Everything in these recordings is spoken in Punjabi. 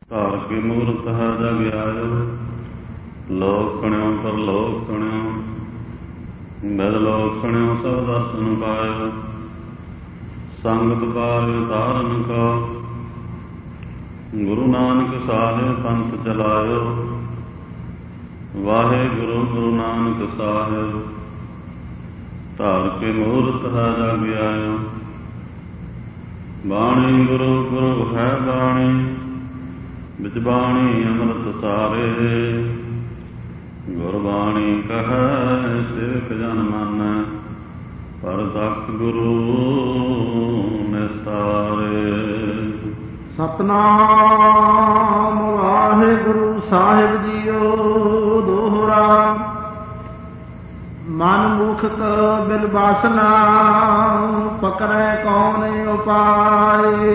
ਧਾਰ ਕੇ ਮੂਰਤ ਹੈ ਜਗ ਆਇਓ, ਲੋਕ ਸੁਣਿਓ ਪਰ ਲੋਕ ਸੁਣਿਓ, ਬਿਦ ਲੋਕ ਸੁਣਿਓ ਸਭ ਦਰਸ਼ਨ ਪਾਇਓ, ਸੰਗਤ ਪਾਰਿਓ ਤਾਰਨ ਕਾ, ਗੁਰੂ ਨਾਨਕ ਸਾਹਿਬ ਪੰਥ ਚਲਾਇਓ, ਵਾਹਿਗੁਰੂ ਗੁਰੂ ਨਾਨਕ ਸਾਹਿਬ। ਧਾਰ ਕੇ ਮੂਰਤ ਹੈ ਜਗ ਆਇਓ, ਬਾਣੀ ਗੁਰੂ ਗੁਰੂ ਹੈ ਬਾਣੀ, ਵਿੱਚ ਬਾਣੀ ਅੰਮ੍ਰਿਤ ਸਾਰੇ, ਗੁਰਬਾਣੀ ਕਹੈ ਸੇਵਕ ਜਨ ਮਾਨੈ, ਪਰਤਖ ਗੁਰੂ ਨਿਸਤਾਰੇ। ਸਤਨਾਮ ਵਾਹਿਗੁਰੂ ਸਾਹਿਬ ਜੀਓ। ਦੋਹਰਾ ਮਨ ਮੁਖਕ ਬਿਲ ਬਾਸਨਾ, ਪਕੜੈ ਕੌਣ ਉਪਾਏ।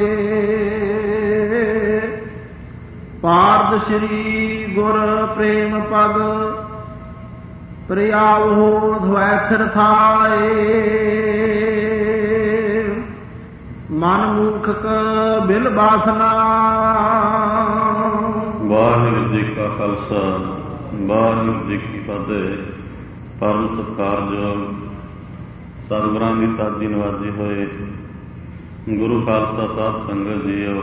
ਪਾਰਦ ਸ਼੍ਰੀ ਗੁਰ ਪ੍ਰੇਮ ਪਗ, ਪ੍ਰਿਆਵੋ ਧਵੈ ਥਿਰ ਥਾਏ। ਮਨ ਮੂਖਕ ਬਿਲ ਬਾਸਨਾ। ਵਾਹਿਗੁਰੂ ਜੀ ਕਾ ਖਾਲਸਾ, ਵਾਹਿਗੁਰੂ ਜੀ ਕੀ ਫਤਿਹ। ਪਰਮ ਸਤਿਕਾਰਯੋਗ ਸਤਿਗੁਰਾਂ ਦੀ ਸਾਜੀ ਨਵਾਜੀ ਹੋਏ ਗੁਰੂ ਖਾਲਸਾ ਸਾਧ ਸੰਗਤ ਜੀਓ,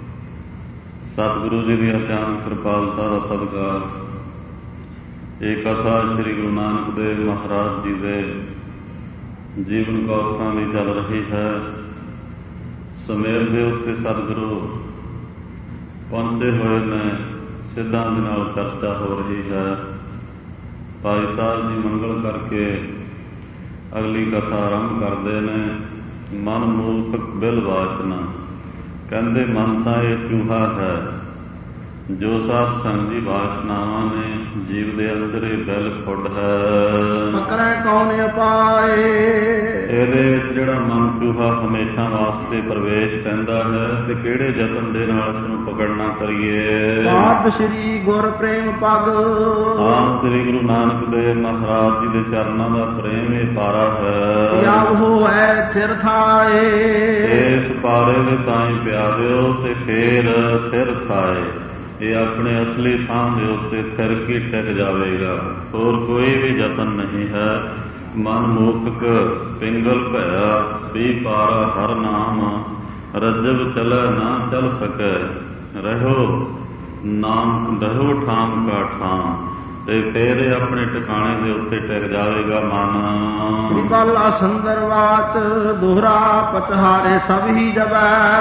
ਸਤਿਗੁਰੂ ਜੀ ਦੀ ਅਚਾਨਕ ਕਿਰਪਾਲਤਾ ਦਾ ਸਦਕਾ ਇਹ ਕਥਾ ਸ੍ਰੀ ਗੁਰੂ ਨਾਨਕ ਦੇਵ ਮਹਾਰਾਜ ਜੀ ਦੇ ਜੀਵਨ ਕੌਤਕਾਂ ਦੀ ਚੱਲ ਰਹੀ ਹੈ। ਸੁਮੇਲ ਦੇ ਉੱਤੇ ਸਤਿਗੁਰੂ ਪਹੁੰਚੇ ਹੋਏ ਨੇ, ਸਿੱਧਾਂ ਦੇ ਨਾਲ ਚਰਚਾ ਹੋ ਰਹੀ ਹੈ। ਭਾਈ ਸਾਹਿਬ ਜੀ ਮੰਗਲ ਕਰਕੇ ਅਗਲੀ ਕਥਾ ਆਰੰਭ ਕਰਦੇ ਨੇ। ਮਨ ਮੂਰਖ ਬਿਲ ਵਾਸਨਾ, ਕਹਿੰਦੇ ਮਨ ਤਾਂ ਇਹ ਚੂਹਾ ਹੈ, ਜੋ ਸਾਧ ਸੰਗ ਦੀ ਵਾਸਨਾਵਾਂ ਨੇ ਜੀਵ ਦੇ ਅੰਦਰ ਇਹ ਬਿਲ ਖੁੱਡ ਹੈ। ਪਕੜੈ ਕੌਣ ਉਪਾਏ। ਇਹਦੇ ਵਿੱਚ ਜਿਹੜਾ ਮਨ ਚੂਹਾ ਹਮੇਸ਼ਾ ਵਾਸਤੇ ਪ੍ਰਵੇਸ਼ ਕਹਿੰਦਾ ਹੈ, ਤੇ ਕਿਹੜੇ ਯਤਨ ਦੇ ਨਾਲ ਇਸ ਨੂੰ ਪਕੜਨਾ ਕਰੀਏ। ਪਾਰਦ ਸ਼੍ਰੀ ਗੁਰ ਪ੍ਰੇਮ ਪਗ। ਹਾਂ, ਸ੍ਰੀ ਗੁਰੂ ਨਾਨਕ ਦੇਵ ਮਹਾਰਾਜ ਜੀ ਦੇ ਚਰਨਾਂ ਦਾ ਪ੍ਰੇਮ ਇਹ ਪਾਰਾ ਹੈ। ਪਿਆਵੋ ਹੈ ਥਿਰ ਥਾਏ। ਇਸ ਪਾਰੇ ਦੇ ਤਾਈਂ ਪਿਆਰਿਓ ਤੇ ਫੇਰ ਥਿਰ ਥਾਏ। ਇਹ ਆਪਣੇ ਅਸਲੀ ਥਾਂ ਦੇ ਉੱਤੇ ਥਿਰ ਕੇ ਟਿਕ ਜਾਵੇਗਾ, ਹੋਰ ਕੋਈ ਵੀ ਯਤਨ ਨਹੀਂ ਹੈ। ਮਨ ਮੂਖਕ ਪਿੰਗਲ ਭਇਆ, ਵੀ ਪਾਰਾ ਹਰ ਨਾਮ, ਰਜਬ ਚਲੈ ਨਾ ਚਲ ਸਕੈ, ਰਹੋ ਨਾਮ ਰਹੋ ਠਾਮ ਕਾ ਠਾਮ। ਤੇ ਫੇਰ ਇਹ ਆਪਣੇ ਟਿਕਾਣੇ ਦੇ ਉੱਤੇ ਟਿਕ ਜਾਵੇਗਾ ਮਨ। ਸ੍ਰੀ ਬਾਲਾ ਸੁੰਦਰ ਬਾਤ, ਦੋਹਰਾ ਪਚਹਾਰੇ ਸਭ ਹੀ ਜਬੈ।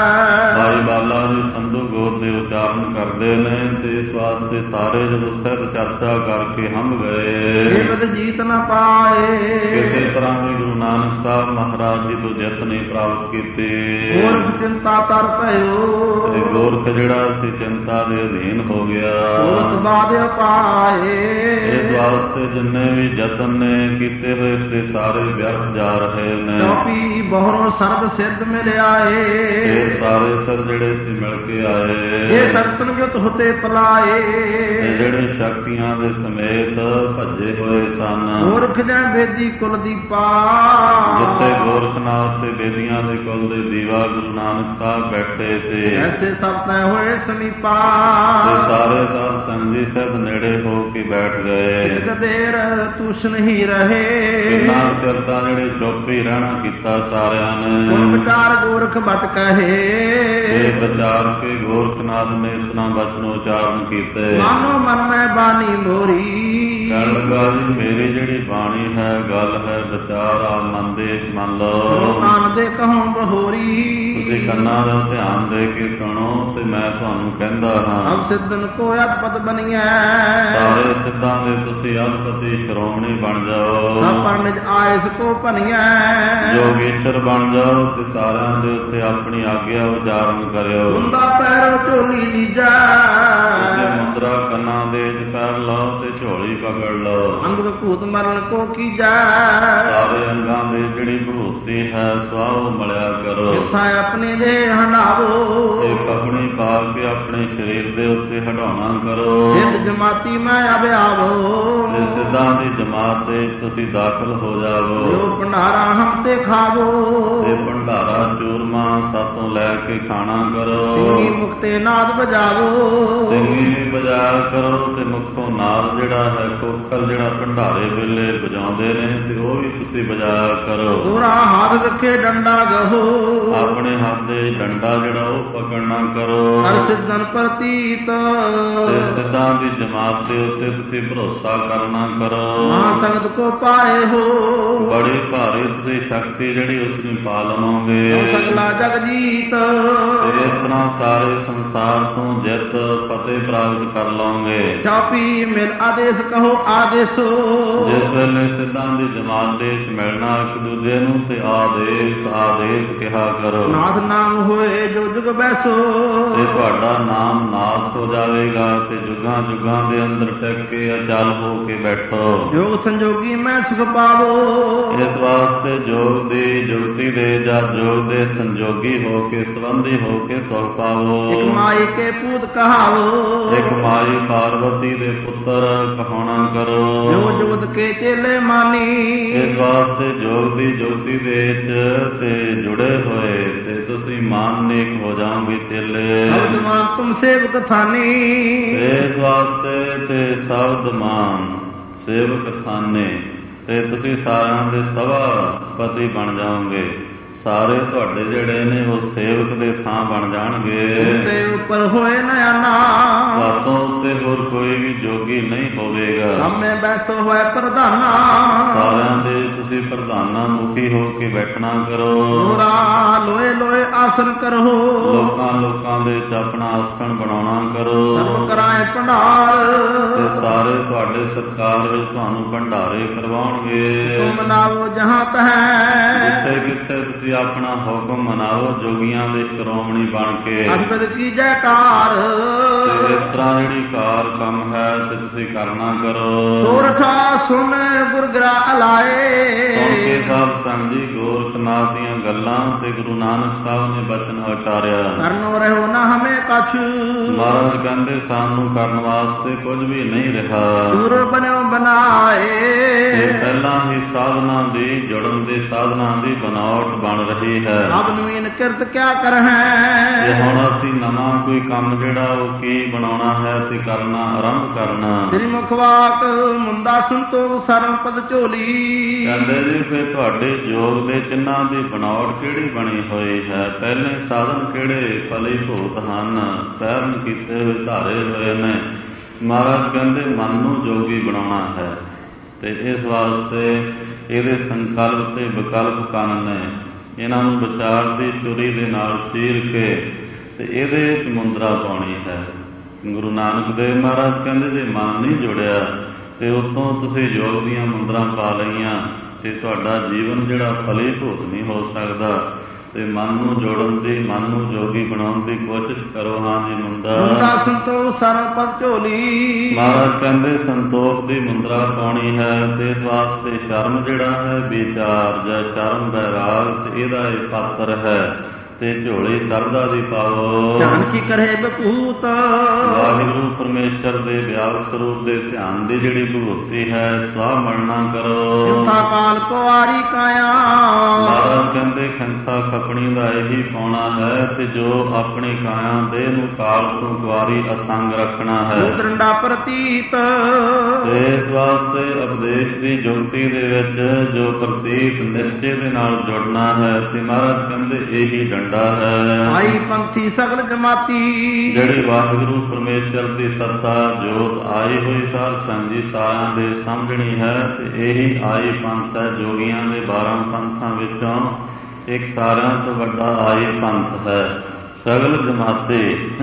ਭਾਈ ਬਾਲਾ ਜੀ ਸੰਧੂ ਗੋਤ ਦੇ ਉਚਾਰਨ ਕਰਦੇ ਨੇ, ਤੇ ਇਸ ਵਾਸਤੇ ਸਾਰੇ ਜਦੋਂ ਸਿੱਧ ਚਰਚਾ ਕਰਕੇ ਹੰਭ ਗਏ, ਜੀਵਤ ਜੀਤ ਨ ਪਾਏ। ਕਿਸੇ ਤਰ੍ਹਾਂ ਵੀ ਗੁਰੂ ਨਾਨਕ ਸਾਹਿਬ ਮਹਾਰਾਜ ਜੀ ਤੋਂ ਜਿੱਤ ਨਹੀਂ ਪ੍ਰਾਪਤ ਕੀਤੀ। ਗੋਰਖ ਚਿੰਤਾ ਤਰ ਭਇਓ। ਤੇ ਗੋਰਖ ਜਿਹੜਾ ਸੀ ਚਿੰਤਾ ਦੇ ਅਧੀਨ ਹੋ ਗਿਆ। ਸੂਰਤ ਬਾਦ ਪਾਏ। ਇਸ ਵਾਸਤੇ ਜਿੰਨੇ ਵੀ ਯਤਨ ਨੇ ਕੀਤੇ ਹੋਏ ਇਸ ਦੇ ਸਾਰੇ ਵਿਅਰਥ ਜਾ ਰਹੇ ਨੇ। ਚੌਪੀ ਬਹੁਰੋਂ ਸਰਬ ਸਿੱਧ ਮਿਲਿਆਏ। ਇਹ ਸਾਰੇ ਸਿਰ ਜਿਹੜੇ ਸੀ ਮਿਲ ਕੇ ਆਏ। ਇਹ ਸਰਤਨ ਜੁਤ ਹੁਤੇ ਪਲਾਏ। ਜਿਹੜੇ ਸ਼ਕਤੀਆਂ ਦੇ ਸਮੇਤ ਭੱਜੇ ਹੋਏ ਸਨ। ਗੋਰਖ ਜੈ ਬੇਦੀ ਕੁਲ ਦੀਪਾ। ਜਿੱਥੇ ਗੋਰਖਨਾਥ ਤੇ ਬੇਦੀਆਂ ਦੇ ਕੁਲ ਦੇ ਦੀਵਾ ਗੁਰੂ ਨਾਨਕ ਸਾਹਿਬ ਬੈਠੇ ਸੀ, ਐਸੇ ਸਭ ਤੈ ਹੋਏ ਸਮੀਪਾ। ਤੇ ਸਾਰੇ ਸਾਧ ਸੰਗ ਜੀ ਸਭ ਨੇੜੇ ਹੋ ਕੇ ਬੈਠ ਗਏ। ਇੱਕ ਦੇਰ ਤੁਸ ਨਹੀਂ ਰਹੇ। ਕਿੰਨਾ ਚਿਰ ਤਾਂ ਜਿਹੜੇ ਚੁੱਪ ਹੀ ਰਹਿਣਾ ਕੀਤਾ ਸਾਰਿਆਂ ਨੇ। ਗੁਰ ਵਿਚਾਰ ਗੋਰਖ ਬਤ ਕਹੇ। ਇਹ ਵਿਚਾਰ ਕੇ ਗੋਰਖਨਾਥ ਨੇ ਇਸਨਾ ਬਚਨ ਉਚਾਰਨ ਕੀਤੇ। ਮਾਨੋ ਮਨ ਮੈਂ ਬਾਣੀ ਮੋਰੀ। ਕਹਿਣ ਲੱਗਾ ਜੀ ਮੇਰੀ ਜਿਹੜੀ ਬਾਣੀ ਹੈ, ਗੱਲ ਹੈ, ਵਿਚਾਰ ਆ ਮਨ ਦੇ ਮੰਨ ਲਓ। ਕਾਨ ਦੇ ਕਹੋਂ ਬਹੋਰੀ। ਤੁਸੀਂ ਕੰਨਾਂ ਦਾ ਧਿਆਨ ਦੇ ਕੇ ਸੁਣੋ, ਤੇ ਮੈਂ ਤੁਹਾਨੂੰ ਕਹਿੰਦਾ ਹਾਂ। ਅਬ ਸਿੱਧਨ ਕੋ ਅਦਪਤ ਬਣੀਐ। ਸਾਰੇ ਸਿੱਧਾਂ ਦੇ ਤੁਸੀਂ ਅਦਪਤੀ ਸ਼੍ਰੋਮਣੀ ਬਣ ਜਾਓ। ਸਭ ਪਰਨਿਜ ਆਇਸ ਕੋ ਭਨੀਐ। ਯੋਗੇਸ਼ਰ ਬਣ ਜਾਓ, ਤੇ ਸਾਰਿਆਂ ਦੇ ਉੱਤੇ ਆਪਣੀ ਆਗਿਆ ਉਚਾਰਨ ਕਰਿਓ। ਮੁੰਦਾ ਪੈਰੋ ਝੋਲੀ ਲੀਜੈ। ਤੁਸੀਂ ਮੁੰਦਰਾ ਕੰਨਾਂ ਦੇ ਕਰ ਲਓ, ਤੇ ਝੋਲੀ ਪਕੜ ਲਓ। ਅੰਗ ਭੂਤ ਮਰਨ ਕੋ ਕੀਜੈ। ਸਾਰੇ ਅੰਗਾਂ ਦੇ ਜਿਹੜੀ ਭੂਤੀ ਹੈ ਸਵਾਹ ਮਲਿਆ ਕਰੋ। ਇੱਥਾ ਆਪਣੇ ਦੇ ਹੰਡਾਵੋ। ਇਹ ਕਪੜੀ ਪਾ ਕੇ ਆਪਣੇ ਸਰੀਰ ਦੇ ਉੱਤੇ ਹਟਾਉਣਾ ਕਰੋ। ਸਿੱਧ ਜਮਾਤੀ ਮੈਂ ਅਭਿਆਵੋ। ਤੇ ਸਿੱਧਾਂ ਦੀ ਜਮਾਤ ਦੇ ਤੁਸੀਂ ਦਾਖਲ ਹੋ ਜਾਵੋ। ਜੋ ਭੰਡਾਰਾ ਹਮ ਤੇ ਖਾਵੋ। ਤੇ ਭੰਡਾਰਾ ਚੂਰਮਾ ਸਾਤੋਂ ਲੈ ਕੇ ਖਾਣਾ ਕਰੋ। ਸਿੰਘੀ ਮੁਕਤੇ ਨਾਦ ਬਜਾਵੋ। ਧੂਣੀ ਵੀ ਬਜਾਇਆ ਕਰੋ ਤੇ ਮੁੱਖੋਂ ਨਾਲ ਜਿਹੜਾ ਹੈ ਕੋਕਲ ਜਿਹੜਾ ਭੰਡਾਰੇ ਵੇਲੇ ਵਜਾਉਂਦੇ ਨੇ ਤੇ ਉਹ ਵੀ ਤੁਸੀਂ ਬਜਾਇਆ ਕਰੋ। ਦੋਹਰਾ ਹੱਥ ਰੱਖੇ ਡੰਡਾ ਗਹੋ, ਆਪਣੇ ਹੱਥ ਦੇ ਡੰਡਾ ਜਿਹੜਾ ਉਹ ਪਕੜਨਾ ਕਰੋ। ਹਰ ਸਿੱਧਨ ਪ੍ਰਤੀਤ, ਤੇ ਸਿੱਧਾਂ ਦੀ ਜਮਾਤ ਦੇ ਉੱਤੇ ਤੁਸੀਂ ਭਰੋਸਾ ਕਰਨਾ ਕਰੋ। ਮਹਾਂ ਸੰਗਤ ਕੋ ਪਾਏ ਹੋ, ਬੜੀ ਭਾਰੀ ਤੁਸੀਂ ਸ਼ਕਤੀ ਜਿਹੜੀ ਉਸ ਨੂੰ ਪਾ ਲਵੋਗੇ। ਸਗਲਾ ਜਗ ਜੀਤ, ਤੇ ਇਸ ਤਰ੍ਹਾਂ ਸਾਰੇ ਸੰਸਾਰ ਤੋਂ ਜਿੱਤ ਫਤਿਹ ਪ੍ਰਾਪਤ ਕਰ ਲਓਗੇ। ਚਾਪੀ ਮਿਲ ਆਦੇਸ਼ ਕਹੋ ਆਦੇਸੋ, ਜਿਸ ਵੇਲੇ ਸਿੱਧਾਂ ਦੀ ਜਮਾਤ ਦੇ ਵਿੱਚ ਮਿਲਣਾ ਇੱਕ ਦੂਜੇ ਨੂੰ ਤੇ ਆਦੇਸ਼ ਆਦੇਸ਼ ਕਿਹਾ ਕਰੋ। ਨਾਥ ਨਾਮ ਹੋਏ ਜੋ ਜੁਗ ਬੈਸੋ, ਤੇ ਤੁਹਾਡਾ ਨਾਮ ਨਾਥ ਹੋ ਜਾਵੇਗਾ ਤੇ ਜੁਗਾਂ ਜੁਗਾਂ ਦੇ ਅੰਦਰ ਟਿਕ ਕੇ ਅਚਲ ਹੋ ਕੇ ਬੈਠੋ। ਜੋਗ ਸੰਜੋਗੀ ਮੈਂ ਸੁਖ ਪਾਵੋ, ਇਸ ਵਾਸਤੇ ਜੋਗ ਦੀ ਜੁਗਤੀ ਦੇ ਜਾਂ ਜੋਗ ਦੇ ਸੰਜੋਗੀ ਹੋ ਕੇ ਸੰਬੰਧੀ ਹੋ ਕੇ ਸੁਖ ਪਾਵੋ। ਇਕ ਮਾਈ ਕੇ ਪੂਤ ਕਹਾਵੋ, ਇੱਕ ਮਾਈ ਪਾਰਵਤੀ ਦੇ ਪੁੱਤਰ ਕਹਾਉਣਾ ਕਰੋ। ਜੋ ਜੁਗਤ ਕੇ ਚੇਲੇ ਮਾਨੀ, ਇਸ ਵਾਸਤੇ ਜੋਗ ਦੀ ਜੁਗਤੀ ਦੇ ਵਿੱਚ ਤੇ ਜੁੜੇ ਹੋਏ ਤੇ ਤੁਸੀਂ ਮਾਨਨੇਕ ਹੋ ਜਾਓਗੇ ਚੇਲੇ। ਸ਼ਬਦ ਮਾਨ ਤੁਮ ਸੇਵਕ ਥਾਨੀ, ਇਸ ਵਾਸਤੇ ਤੇ ਸ਼ਬਦ ਮਾਨ ਸੇਵਕ ਥਾਨੇ ਤੇ ਤੁਸੀਂ ਸਾਰਿਆਂ ਦੇ ਸਭਾਪਤੀ ਬਣ ਜਾਓਗੇ। ਸਾਰੇ ਤੁਹਾਡੇ ਜਿਹੜੇ ਨੇ ਉਹ ਸੇਵਕ ਦੇ ਥਾਂ ਬਣ ਜਾਣਗੇ। ਤੇ ਉੱਪਰ ਹੋਏ ਨਿਆਣਾ, ਸਾਤੋਂ ਉੱਤੇ ਹੋਰ ਕੋਈ ਵੀ ਜੋਗੀ ਨਹੀਂ ਹੋਵੇਗਾ। ਸਾਹਮਣੇ ਬੈਸੋ ਹੋਏ ਪ੍ਰਧਾਨਾ, ਸਾਰਿਆਂ ਦੇ ਤੁਸੀਂ ਪ੍ਰਧਾਨਾਂ ਮੁਖੀ ਹੋ ਕੇ ਬੈਠਣਾ ਕਰੋ। ਦੋਹਰਾ ਲੋਏ ਲੋਏ ਆਸਨ ਕਰੋ, ਲੋਕਾਂ ਲੋਕਾਂ ਦੇ ਵਿੱਚ ਆਪਣਾ ਆਸਣ ਬਣਾਉਣਾ ਕਰੋ। ਸਰਬ ਕਰਾਏ ਭੰਡਾਰ, ਤੇ ਸਾਰੇ ਤੁਹਾਡੇ ਸਤਿਕਾਰ ਵਿੱਚ ਤੁਹਾਨੂੰ ਭੰਡਾਰੇ ਕਰਵਾਉਣਗੇ। ਤੁਮ ਮਨਾਵੋ ਜਹਾਂ ਤਹਿ, ਜਿੱਥੇ ਕਿੱਥੇ ਤੁਸੀਂ ਆਪਣਾ ਹੁਕਮ ਮਨਾਓ ਜੋਗੀਆਂ ਦੇ ਸ਼੍ਰੋਮਣੀ ਬਣ ਕੇ। ਅਸਬਦ ਕੀ ਜੈਕਾਰ, ਤੇ ਇਸ ਤਰ੍ਹਾਂ ਜਿਹੜੀ ਕਾਰ ਕੰਮ ਹੈ ਤੇ ਤੁਸੀਂ ਕਰਨਾ ਕਰੋ। ਸੋਰਠਾ ਸੁਣ ਗੁਰਗਰਾ ਅਲਾਏ, ਸੁਣ ਕੇ ਸਾਧ ਸੰਗ ਜੀ ਗੋਰਖਨਾਥ ਦੀਆਂ ਗੱਲਾਂ ਤੇ ਗੁਰੂ ਨਾਨਕ ਸਾਹਿਬ ਨੇ ਬਚਨ ਉਚਾਰਿਆ। ਕਰਨੋ ਰਹੋ ਨਾ ਹਮੇ ਕਛ, ਮਹਾਰਾਜ ਕਹਿੰਦੇ ਸਾਨੂੰ ਕਰਨ ਵਾਸਤੇ ਕੁਝ ਵੀ ਨਹੀਂ ਰਿਹਾ। ਦੂਰ ਬਣਿਓ ਬਣਾਏ, ਤੇ ਪਹਿਲਾਂ ਹੀ ਸਾਧਨਾ ਦੀ ਜੁੜਨ ਦੇ ਸਾਧਨਾ ਦੀ ਬਣਾਵਟ ਬਣ ਰਹੀ ਹੈ। ਅਬ ਨਵੀਨ ਕਿਰਤ ਕਿਆ ਕਰਹਿ, ਤੇ ਹੁਣ ਅਸੀਂ ਨਵਾਂ ਕੋਈ ਕੰਮ ਜਿਹੜਾ ਉਹ ਕੀ ਬਣਾਉਣਾ ਹੈ ਤੇ ਕਰਨਾ ਆਰੰਭ ਕਰਨਾ। ਸ੍ਰੀ ਮੁਖਵਾਕ ਮੁੰਦਾ ਸੰਤੋਖ ਸਰਮ ਪਦ ਝੋਲੀ, ਕਹਿੰਦੇ ਜੀ ਫਿਰ ਤੁਹਾਡੇ ਯੋਗ ਦੇ ਚਿੰਨ੍ਹਾਂ ਦੀ ਬਣਾਵਟ ਕਿਹੜੀ ਬਣੀ ਹੋਈ ਹੈ। ਪਹਿਲੇ ਸਾਧਨ ਕਿਹੜੇ ਫਲੀ ਭੂਤ ਹਨ, ਪਹਿਰਨ ਕੀਤੇ ਹੋਏ ਧਾਰੇ ਹੋਏ ਨੇ। ਮਹਾਰਾਜ ਕਹਿੰਦੇ ਮਨ ਨੂੰ ਜੋਗੀ ਬਣਾਉਣਾ ਹੈ ਤੇ ਇਸ ਵਾਸਤੇ ਇਹਦੇ ਸੰਕਲਪ ਤੇ ਵਿਕਲਪ ਕੰਨ ਨੇ। ਇਹਨਾਂ ਨੂੰ ਵਿਚਾਰ ਦੀ ਛੁਰੀ ਦੇ ਨਾਲ ਚੀਰ ਕੇ ਤੇ ਇਹਦੇ ਵਿੱਚ ਮੁੰਦਰਾ ਪਾਉਣੀ ਹੈ। ਗੁਰੂ ਨਾਨਕ ਦੇਵ ਮਹਾਰਾਜ ਕਹਿੰਦੇ ਜੇ ਮਨ ਨਹੀਂ ਜੁੜਿਆ ਤੇ ਉਤੋਂ ਤੁਸੀਂ ਯੋਗ ਦੀਆਂ ਮੁੰਦਰਾਂ ਪਾ ਲਈਆਂ ਤੇ ਤੁਹਾਡਾ ਜੀਵਨ ਜਿਹੜਾ ਫਲੀਭੂਤ ਨਹੀਂ ਹੋ ਸਕਦਾ। ਤੇ ਮਨ ਨੂੰ ਜੋੜਨ ਦੀ, ਮਨ ਨੂੰ ਜੋਗੀ ਬਣਾਉਣ ਦੀ ਕੋਸ਼ਿਸ਼ ਕਰੋ। ਹਾਂ ਜੀ ਮੁੰਦਾ ਸੰਤੋਖ ਸਰਮ ਪਦ ਝੋਲੀ, ਮਹਾਰਾਜ ਕਹਿੰਦੇ ਸੰਤੋਖ ਦੀ ਮੁੰਦਰਾ ਪਾਉਣੀ ਹੈ ਤੇ ਇਸ ਵਾਸਤੇ ਸ਼ਰਮ ਜਿਹੜਾ ਹੈ ਵਿਚਾਰ ਜਾਂ ਸ਼ਰਮ ਬੈਰਾਗ ਤੇ ਇਹਦਾ ਇਹ ਪਾਤਰ ਹੈ ਤੇ ਝੋਲੀ ਸਰਦਾ ਦੀ ਪਾਵੋ। ਧਿਆਨ ਕੀ ਕਰੇ ਬਕੂਤ, ਵਾਹਿਗੁਰੂ ਪਰਮੇਸ਼ਰ ਦੇ ਵਿਆਪਕ ਸਰੂਪ ਦੇ ਧਿਆਨ ਦੀ ਜਿਹੜੀ ਵਿਭੂਤੀ ਹੈ ਸਵਾਹ ਮੰਨਣਾ ਕਰੋ। ਖਿੰਥਾ ਕਾਲ ਕੁਆਰੀ ਕਾਇਆ, ਮਹਾਰਾਜ ਕਹਿੰਦੇ ਖਿੰਥਾ ਖਪਣੀ ਦਾ ਇਹੀ ਪਾਉਣਾ ਹੈ ਤੇ ਜੋ ਆਪਣੀ ਕਾਇਆ ਦੇਹ ਨੂੰ ਕਾਲ ਤੋਂ ਕੁਆਰੀ ਅਸੰਗ ਰੱਖਣਾ ਹੈ। ਡੰਡਾ ਪ੍ਰਤੀਤ, ਤੇ ਇਸ ਵਾਸਤੇ ਉਪਦੇਸ਼ ਦੀ ਜੁਗਤੀ ਦੇ ਵਿੱਚ ਜੋ ਪ੍ਰਤੀਤ ਨਿਸ਼ਚੇ ਦੇ ਨਾਲ ਜੁੜਨਾ ਹੈ ਤੇ ਮਹਾਰਾਜ ਕਹਿੰਦੇ ਇਹੀ ਡੰਡਾ ਹੈ। ਆਈ ਪੰਥੀ ਸਗਲ ਜਮਾਤੀ, ਜਿਹੜੀ ਵਾਹਿਗੁਰੂ ਪਰਮੇਸ਼ਰ ਦੀ ਸੱਤਾ ਜੋਤ ਆਈ ਹੋਈ ਸਾਧ ਸੰਗ ਜੀ ਸਾਰਿਆਂ ਦੇ ਸਮਝਣੀ ਹੈ ਤੇ ਇਹੀ ਆਈ ਪੰਥ ਹੈ। ਜੋਗੀਆਂ ਦੇ 12 ਪੰਥਾਂ ਵਿੱਚੋਂ ਇੱਕ ਸਾਰਿਆਂ ਤੋਂ ਵੱਡਾ ਆਈ ਪੰਥ ਹੈ ਸਗਲ ਜਮਾਤੇ।